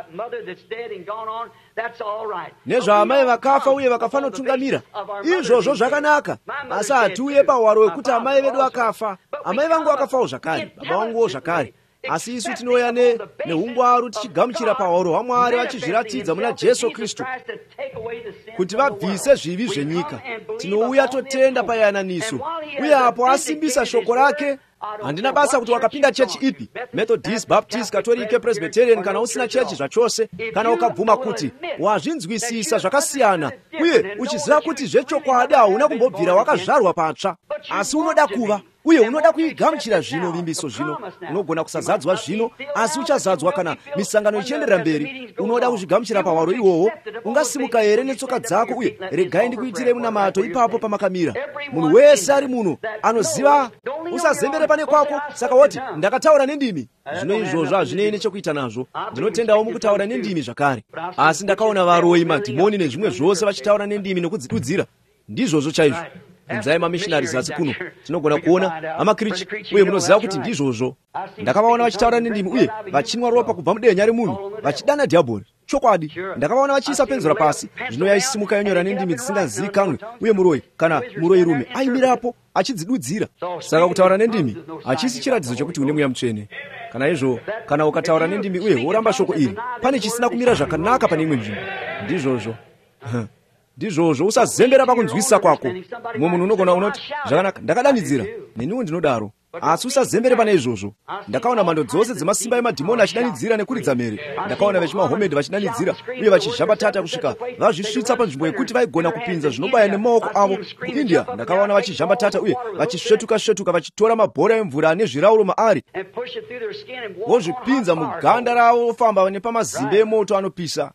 nezvaamai vakafa uye vakafanotungamira. Izvozvo zvakanaka, asi hatiuye pahwaro hwekuti amai vedu akafa. Amai vangu akafawo zvakare, baba vanguwo zvakare. Asi isu tinouya neungwaru tichigamuchira pahwaro hwaMwari vachizviratidza muna Jesu Kristu kuti vabvise zvivi zvenyika. Tinouya totenda payananiso, uye apo asimbisa shoko rake. Handina basa kuti wakapinda chechi ipi, Methodist, Baptist, Catholic, Presbyterian, kana usina chechi zvachose, kana ukabvuma kuti wazvinzwisisa zvakasiyana uye uchiziva kuti zvechokwadi hauna kumbobvira wakazvarwa patsva, asi unoda kuva uye unoda kuigamuchira zvino vimbiso zvino. Unogona kusazadzwa zvino, asi uchazadzwa kana misangano ichienderera mberi. Unoda kuzvigamuchira pahwaro ihwohwo. Ungasimuka here netsoka dzako uye regai ndikuitire munamato ipapo pamakamira. Munhu wese ari muno anoziva. Usazembere pane kwako saka woti ndakataura nendimi. Zvino izvozvo hazvinei nechekuita nazvo. Ndinotendawo mukutaura nendimi zvakare, asi ndakaona varoyi, madhimoni nezvimwe zvose vachitaura nendimi nokudzidudzira. Ndizvozvo chaizvo. Inzai mamissionaries asi kuno tinogona kuona amakrichi, uye munoziva kuti ndizvozvo. Ndakavaona vachitaura nendimi uye vachinwa ropa kubva mudenya remunhu vachidana dhiabhori. Chokwadi, ndakavaona vachiisa penzura pasi. Zvino yaisimuka yonyora nendimi dzisingazivikanwe, uye muroyi kana muroyi rume aimirapo achidzidudzira. Saka kutaura nendimi hachisi chiratidzo chokuti une mweya mutsvene. Kana izvo, kana ukataura nendimi uye woramba shoko iri, pane chisina kumira zvakanaka pane imwe nzvimbo. Ndizvozvo. Ndizvozvo, usazembera pakunzwisisa kwako. Mumwe munhu unogona unoti zvakanaka, ndakadanidzira, neniwo ndinodaro. Asi usazembere pane izvozvo. Ndakaona mhando dzose dzemasimba emadhimoni achidanidzira nekuridza mhere. Ndakaona vechimahomedhi vachidanidzira uye vachizhambatata kusvika vazvisvitsa panzvimbo yekuti vaigona kupinza zvinobaya nemaoko avo. KuIndia ndakavaona vachizhambatata uye vachisvetuka-svetuka vachitora mabhora emvura ane zvirauro maari, vozvipinza muganda ravo, vofamba nepamazimbe emoto anopisa.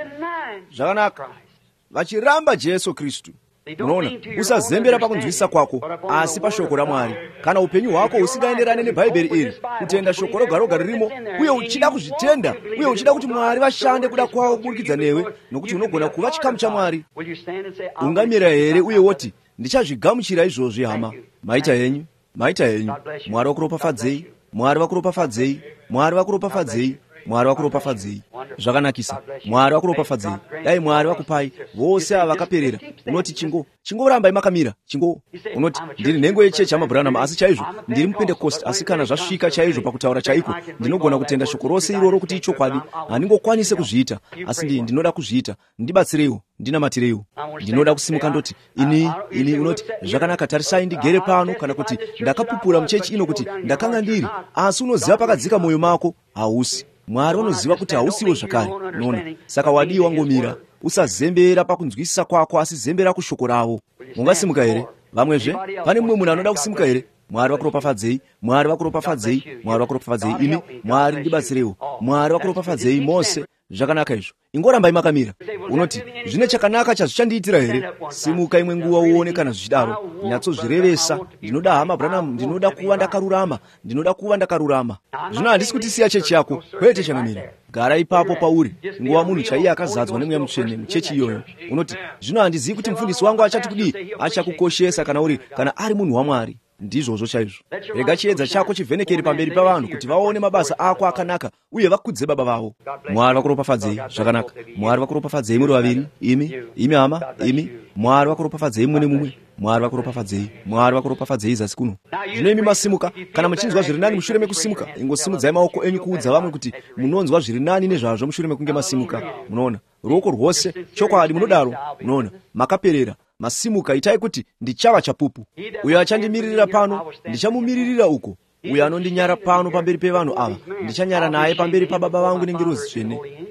Zvakanaka, vachiramba Jesu Kristu. Unoona, usazembera pakunzwisisa kwako, asi pashoko raMwari. Kana upenyu hwako usingaenderane nebhaibheri iri, kutenda shoko roga roga ririmo, uye uchida kuzvitenda, uye uchida kuti Mwari vashande kuda kwawo kuburikidza newe, nokuti unogona kuva chikamu chaMwari, ungamira here uye woti ndichazvigamuchira izvozvi hama. Maita henyu, maita henyu. Mwari vakuropafadzei, Mwari vakuropafadzei, Mwari vakuropafadzei, Mwari vakuropafadzei. Zvakanakisa, Mwari vakuropafadzei. Dai Mwari vakupai vose ava vakaperera. Unoti chingo chingorambai makamira chingo. Unoti ndiri nhengo yechechi yaMabranham, asi chaizvo ndiri muPentecost. Asi kana zvasvika chaizvo pakutaura chaiko, ndinogona kutenda shoko rose iroro kuti ichokwadi. Handingokwanise kuzviita, asi ndi ndinoda kuzviita. Ndibatsireiwo, ndinamatireiwo. Ndinoda kusimuka ndoti ini ini. Unoti zvakanaka, tarisai ndigere pano, kana kuti ndakapupura muchechi ino kuti ndakanga ndiri, asi unoziva pakadzika mwoyo mako hausi. Mwari unoziva kuti hausiwo zvakare. Unoona, saka wadiwa ngomira. Usazembera pakunzwisisa kwako, asi zembera kushoko ravo. Ungasimuka here? Vamwezve, pane mumwe munhu anoda kusimuka here? Mwari vakuropafadzei, Mwari vakuropafadzei, Mwari vakuropafadzei. Imi Mwari ndibatsireiwo, Mwari vakuropafadzei mose. Zvakanaka izvo, ingorambai makamira. Unoti zvine chakanaka chazvichandiitira here? Simuka imwe nguva uone kana zvichidaro. Nyatsozvirevesa. Ndinoda hama Branham, ndinoda kuva ndakarurama, ndinoda kuva ndakarurama. Zvino handisi kuti siya chechi yako, kwete chanamira. Gara ipapo pauri, nguva munhu chaiye akazadzwa nemweya mutsvene muchechi iyoyo. Unoti zvino handizivi kuti mufundisi wangu achati kudii, achakukoshesa kana uri kana ari munhu waMwari. Ndizvozvo chaizvo. Rega chiedza chako chivhenekere pamberi pavanhu kuti vaone mabasa ako akanaka uye vakudze baba vavo. Mwari vakuropafadzei. Zvakanaka, Mwari vakuropafadzei muri vaviri, imi imi hama, imi Mwari vakuropafadzei mumwe nemumwe. Mwari vakuropafadzei, Mwari vakuropafadzei zasi kuno. Zvino imi masimuka, kana muchinzwa zviri nani mushure mekusimuka, ingosimudzai maoko enyu kuudza vamwe kuti munonzwa zviri nani nezvazvo mushure mekunge masimuka. Munoona, ruoko rwose chokwadi munodaro. Munoona, makaperera. Masimuka, itai kuti ndichava chapupu. Uyo achandimiririra pano, ndichamumiririra uko. Uyo anondinyara pano pamberi pevanhu ava, ndichanyara naye pamberi pababa vangu nengerozi tsvene.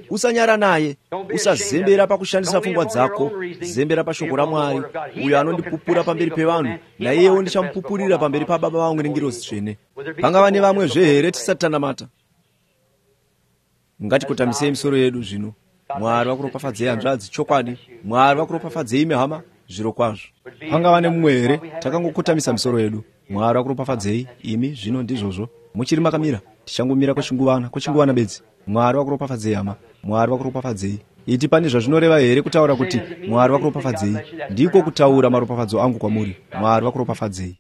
usanyara naye, usazembera pakushandisa pfungwa dzako, zembera pa shoko la Mwari. Uyo anondipupura pamberi pevanu, naiyewo ndichamupupurira pamberi pa Baba vangu nengirozi tsvene. Pangava ne vamwezve here tisatandamata? Ngatikotamisei misoro yedu zvino. Mwari vakuropafadzei hanzvadzi, chokwadi. Mwari vakuropafadzei ime hama, zviro kwazvo. Pangava nemumwe here takangokotamisa misoro yedu. Mwari vakuropafadzei imi zvino ndizvozvo. Muchiri makamira, tichangomira kwechinguvana, kwechinguvana bedzi. Mwari vakuropafadzei hama, Mwari vakuropafadzei. Iti pane zvazvinoreva here kutaura kuti Mwari vakuropafadzei? Ndiko kutaura maropafadzo angu kwamuri. Mwari vakuropafadzei.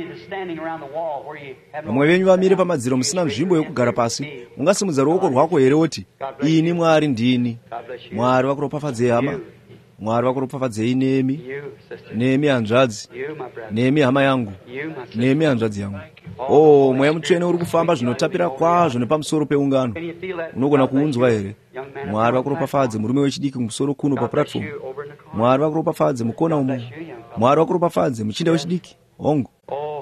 Vamwe venyu vamire pamadziro musina nzvimbo yokugara pasi, ungasimudza ruoko rwako here woti, ini Mwari ndini. Mwari vakuropafadzei hama, Mwari vakuropafadzei nemi, nemi hanzvadzi, nemi hama yangu, nemi hanzvadzi yangu. Oh, mweya mutsvene uri kufamba zvinotapira kwazvo nepamusoro peungano. Unogona kuunzwa here? Mwari vakuropafadze murume wechidiki kumusoro kuno paplatform. Mwari vakuropafadze mukona umo. Mwari vakuropafadze muchinda wechidiki. Hongu.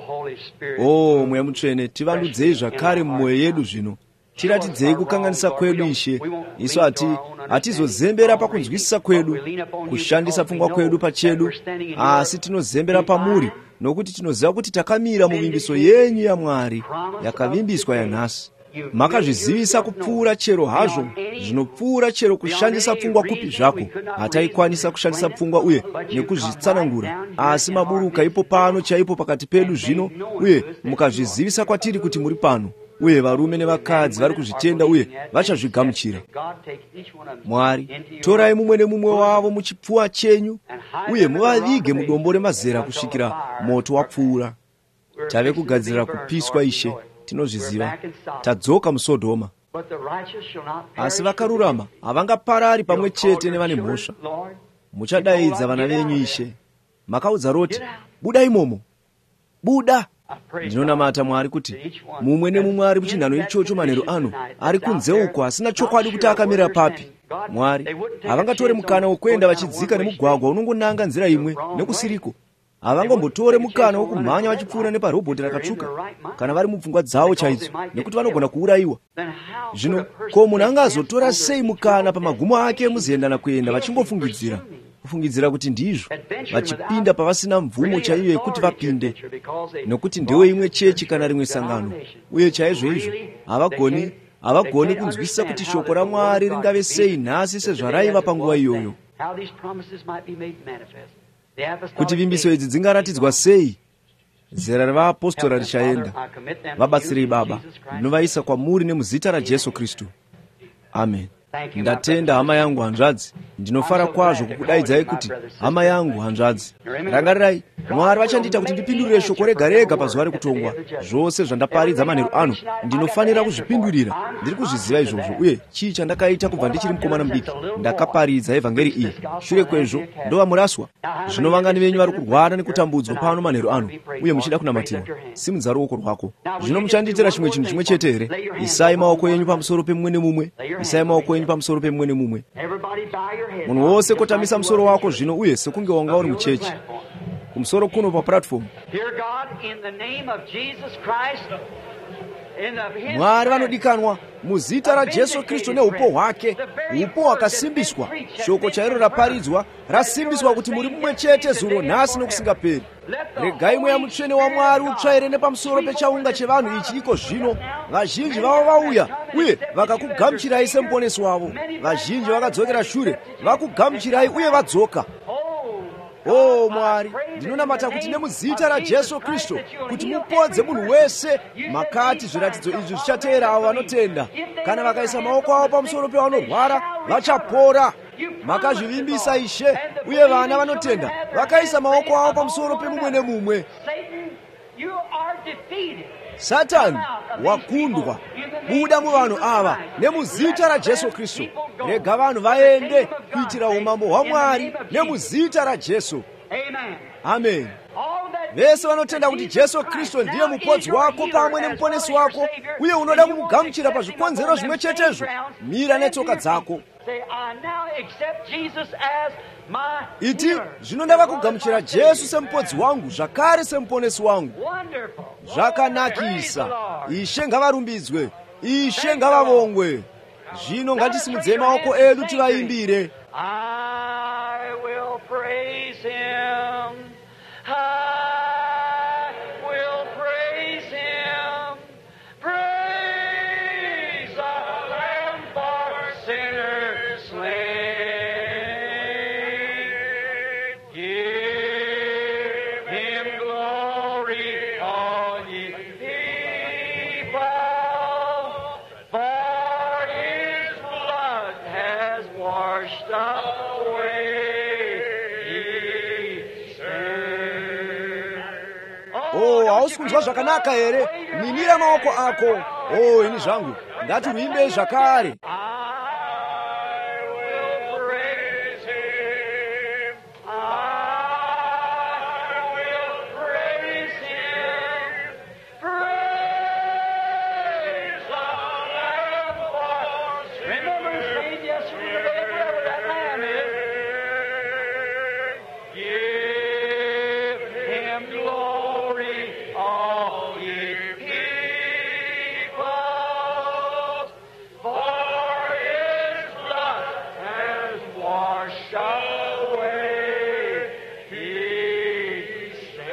Oh, mweya mutsvene, tivandudzei zvakare mumwoyo yedu zvino. Tiratidzei kukanganisa kwedu Ishe. Isu hati hatizozembera pakunzwisisa kwedu, kushandisa pfungwa kwedu pachedu, asi tinozembera pamuri, nokuti tinoziva kuti takamira muvimbiso yenyu yaMwari, yakavimbiswa yanhasi. Makazvizivisa kupfuura chero hazvo, zvinopfuura chero kushandisa pfungwa kupi zvako. Hataikwanisa kushandisa pfungwa uye nekuzvitsanangura, asi maburuka ipo pano chaipo pakati pedu zvino, uye mukazvizivisa kwatiri kuti muri pano. Uye varume nevakadzi vari kuzvitenda uye vachazvigamuchira. Mwari, torai mumwe nemumwe wavo muchipfuva chenyu, uye muvavige mudombo remazera kusvikira moto wapfuura. Tave kugadzirira kupiswa Ishe, tinozviziva. Tadzoka muSodhoma. Asi vakarurama havangaparari pamwe chete nevane mhosva. Muchadaidza vana venyu Ishe. Makaudza Roti, buda imomo, buda. Ndinonamata Mwari kuti mumwe nemumwe ari muchinhano ichocho manheru ano ari kunze uko asina chokwadi kuti akamira papi. Mwari, havangatore mukana wokuenda vachidzika nemugwagwa unongonanga nzira imwe nekusiriko. Havangombotore mukana wokumhanya vachipfuura neparobhoti rakatsvuka, kana vari mupfungwa dzavo chaidzo, nekuti vanogona kuurayiwa. Zvino, ko munhu angazotora sei mukana pamagumo ake emuzendana kuenda vachingofungidzira kufungidzira kuti ndizvo, vachipinda pavasina mvumo chaiyo yekuti vapinde, nokuti ndewe imwe chechi kana rimwe sangano, uye chaizvo izvo havagoni havagoni kunzwisisa kuti shoko raMwari ringave sei nhasi sezvaraiva panguva iyoyo, kuti vimbiso idzi dzingaratidzwa sei. Zera revaapostora richaenda. Vabatsirei Baba, ndinovaisa kwamuri nemuzita raJesu Kristu. Amen. Ndatenda hama yangu hanzvadzi, ndinofara kwazvo kukudaidzai kuti hama yangu hanzvadzi. Rangarirai, Mwari vachandiita kuti ndipindurire shoko rega rega pazuva rekutongwa. Zvose zvandaparidza manheru ano ndinofanira kuzvipindurira. Ndiri kuzviziva izvozvo, uye chii chandakaita kubva ndichiri mukomana mudiki? Ndakaparidza evhangeri iyi. Shure kwezvo ndova muraswa. Zvino vangani venyu vari kurwara nekutambudzwa pano manheru ano, uye muchida kunamatiwa. Simudza ruoko rwako. Zvino muchandiitira chimwe chinhu chimwe chete here? Isai maoko enyu pamusoro pemumwe nemumwe. Isai maoko enyu pamusoro pemumwe nemumwe. Munhu wose kotamisa musoro wako zvino, uye sekunge wanga uri muchechi kumusoro kuno paplatform. Mwari vanodikanwa muzita raJesu Kristu neupo hwake, upo hwakasimbiswa. Shoko chairo raparidzwa rasimbiswa kuti muri mumwe chete zuro nhasi nokusingaperi. Regai mweya mutsvene waMwari utsvaire nepamusoro pechaunga chevanhu ichi iko zvino. Vazhinji vavo vauya uye vakakugamuchirai semuponesi wavo. Vazhinji vakadzokera shure vakugamuchirai uye vadzoka. Oh Mwari, ndinonamata kuti nemuzita raJesu Kristu kuti mupodze munhu wese. Makati zviratidzo izvi zvichateera avo vanotenda. Kana vakaisa maoko avo pamusoro pevanorwara vachapora. Makazvivimbisa Ishe, uye vana vanotenda vakaisa maoko avo pamusoro pemumwe nemumwe. Satani wakundwa. Buda muvanhu ava nemuzita raJesu Kristu. Rega vanhu vaende kuitira umambo hwaMwari nemuzita raJesu. Amen. Vese vanotenda kuti Jesu Kristu ndiye mupodzi wako pamwe nemuponesi wako, uye unoda kumugamuchira pazvikonzero zvimwe chetezvo, mira netsoka dzako. Iti zvino ndava kugamuchira Jesu semupodzi wangu, zvakare semuponesi wangu. Zvakanakisa. Ishe ngavarumbidzwe. Ishe ngavavongwe. Zvino ngatisimudze maoko edu tivayimbire. I will praise him. I will praise him. Praise the Lamb for sinners slain. Give him glory, all ye people, for his blood has washed away his sin. Oh, hausikunzwa zvakanaka here? Ninira maoko ako. Oh, ini zvangu. Ngati uimbe zvakare. I will praise him. I will praise him. Praise the Lamb for sin. Remember his name yesterday, today, forever. That Lamb is. Give him glory, all ye peoples, for his blood has washed away his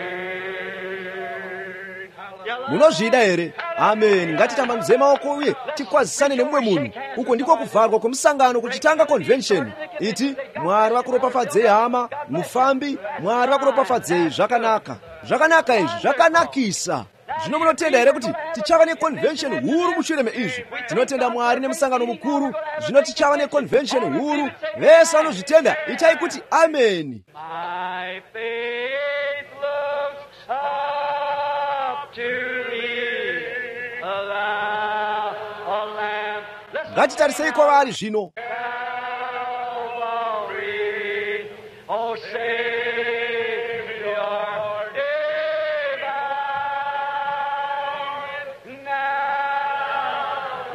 sin. Munozvida here? Amen. Ngatitambanudze maoko uye tikwazisane nemumwe munhu. Uko ndiko kuvharwa kwemusangano kuchitanga convention. Iti Mwari vakuropafadzei hama, mufambi, Mwari vakuropafadzei. Zvakanaka. Zvakanaka izvi, zvakanakisa. Zvino munotenda here kuti tichava neconvention huru mushure meizvi? Tinotenda Mwari nemusangano mukuru. Zvino tichava neconvention huru. Vese vanozvitenda itai kuti ameni. My faith looks up to thee, thou, O Lamb. Let's Ngatitarisei kwavari zvino. Calvary, O Savior, divine. Now,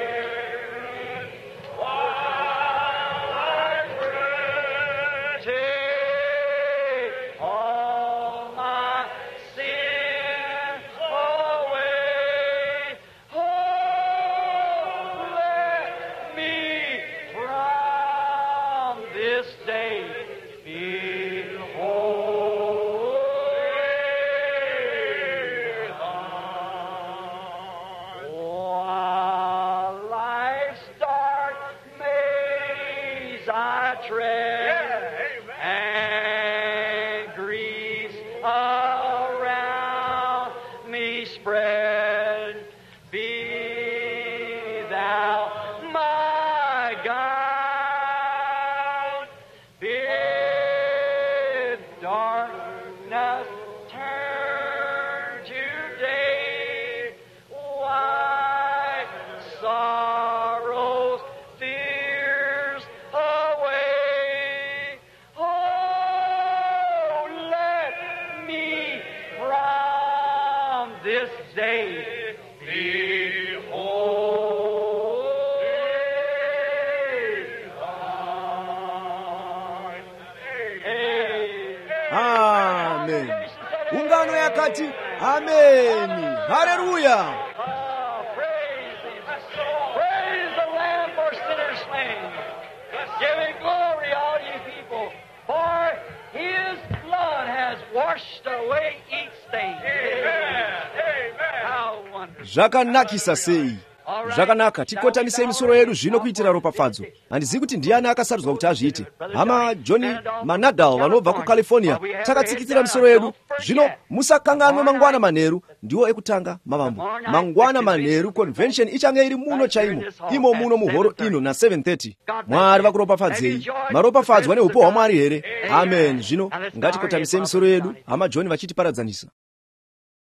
while I pray, take all my sin away. Oh, let me from this day be holy. While life's dark maze I tread, and griefs around me spread, be thou my guide. Bid darkness turn to day, wipe sorrows, fears away. Oh, let me from this day be holy. Amen. Ungano yakati ameni. Haleluya. Oh, praise him. Praise the Lamb for sinners slain. Give him glory, all you people, for his blood has washed away each stain. Amen. How wonderful. Zvakanakisa sei. Zvakanaka, tikotamise misoro yedu zvino kuitira ropafadzo. Handizivi kuti ndiani akasarudzwa kuti azviite. Hama Johnny Manadal vanobva kuCalifornia takatsikitsira misoro yedu. Zvino musakanganwe mangwana manheru ndiwo ekutanga mavambo. Mangwana manheru convention ichange iri muno chaimo. Imo muno muhoro ino na seven thirty. Mwari vakuropafadzei. Maropafadzwa neupo hwaMwari here. Amen. Zvino ngatikotamise misoro yedu. Hama Johnny vachitiparadzanisa.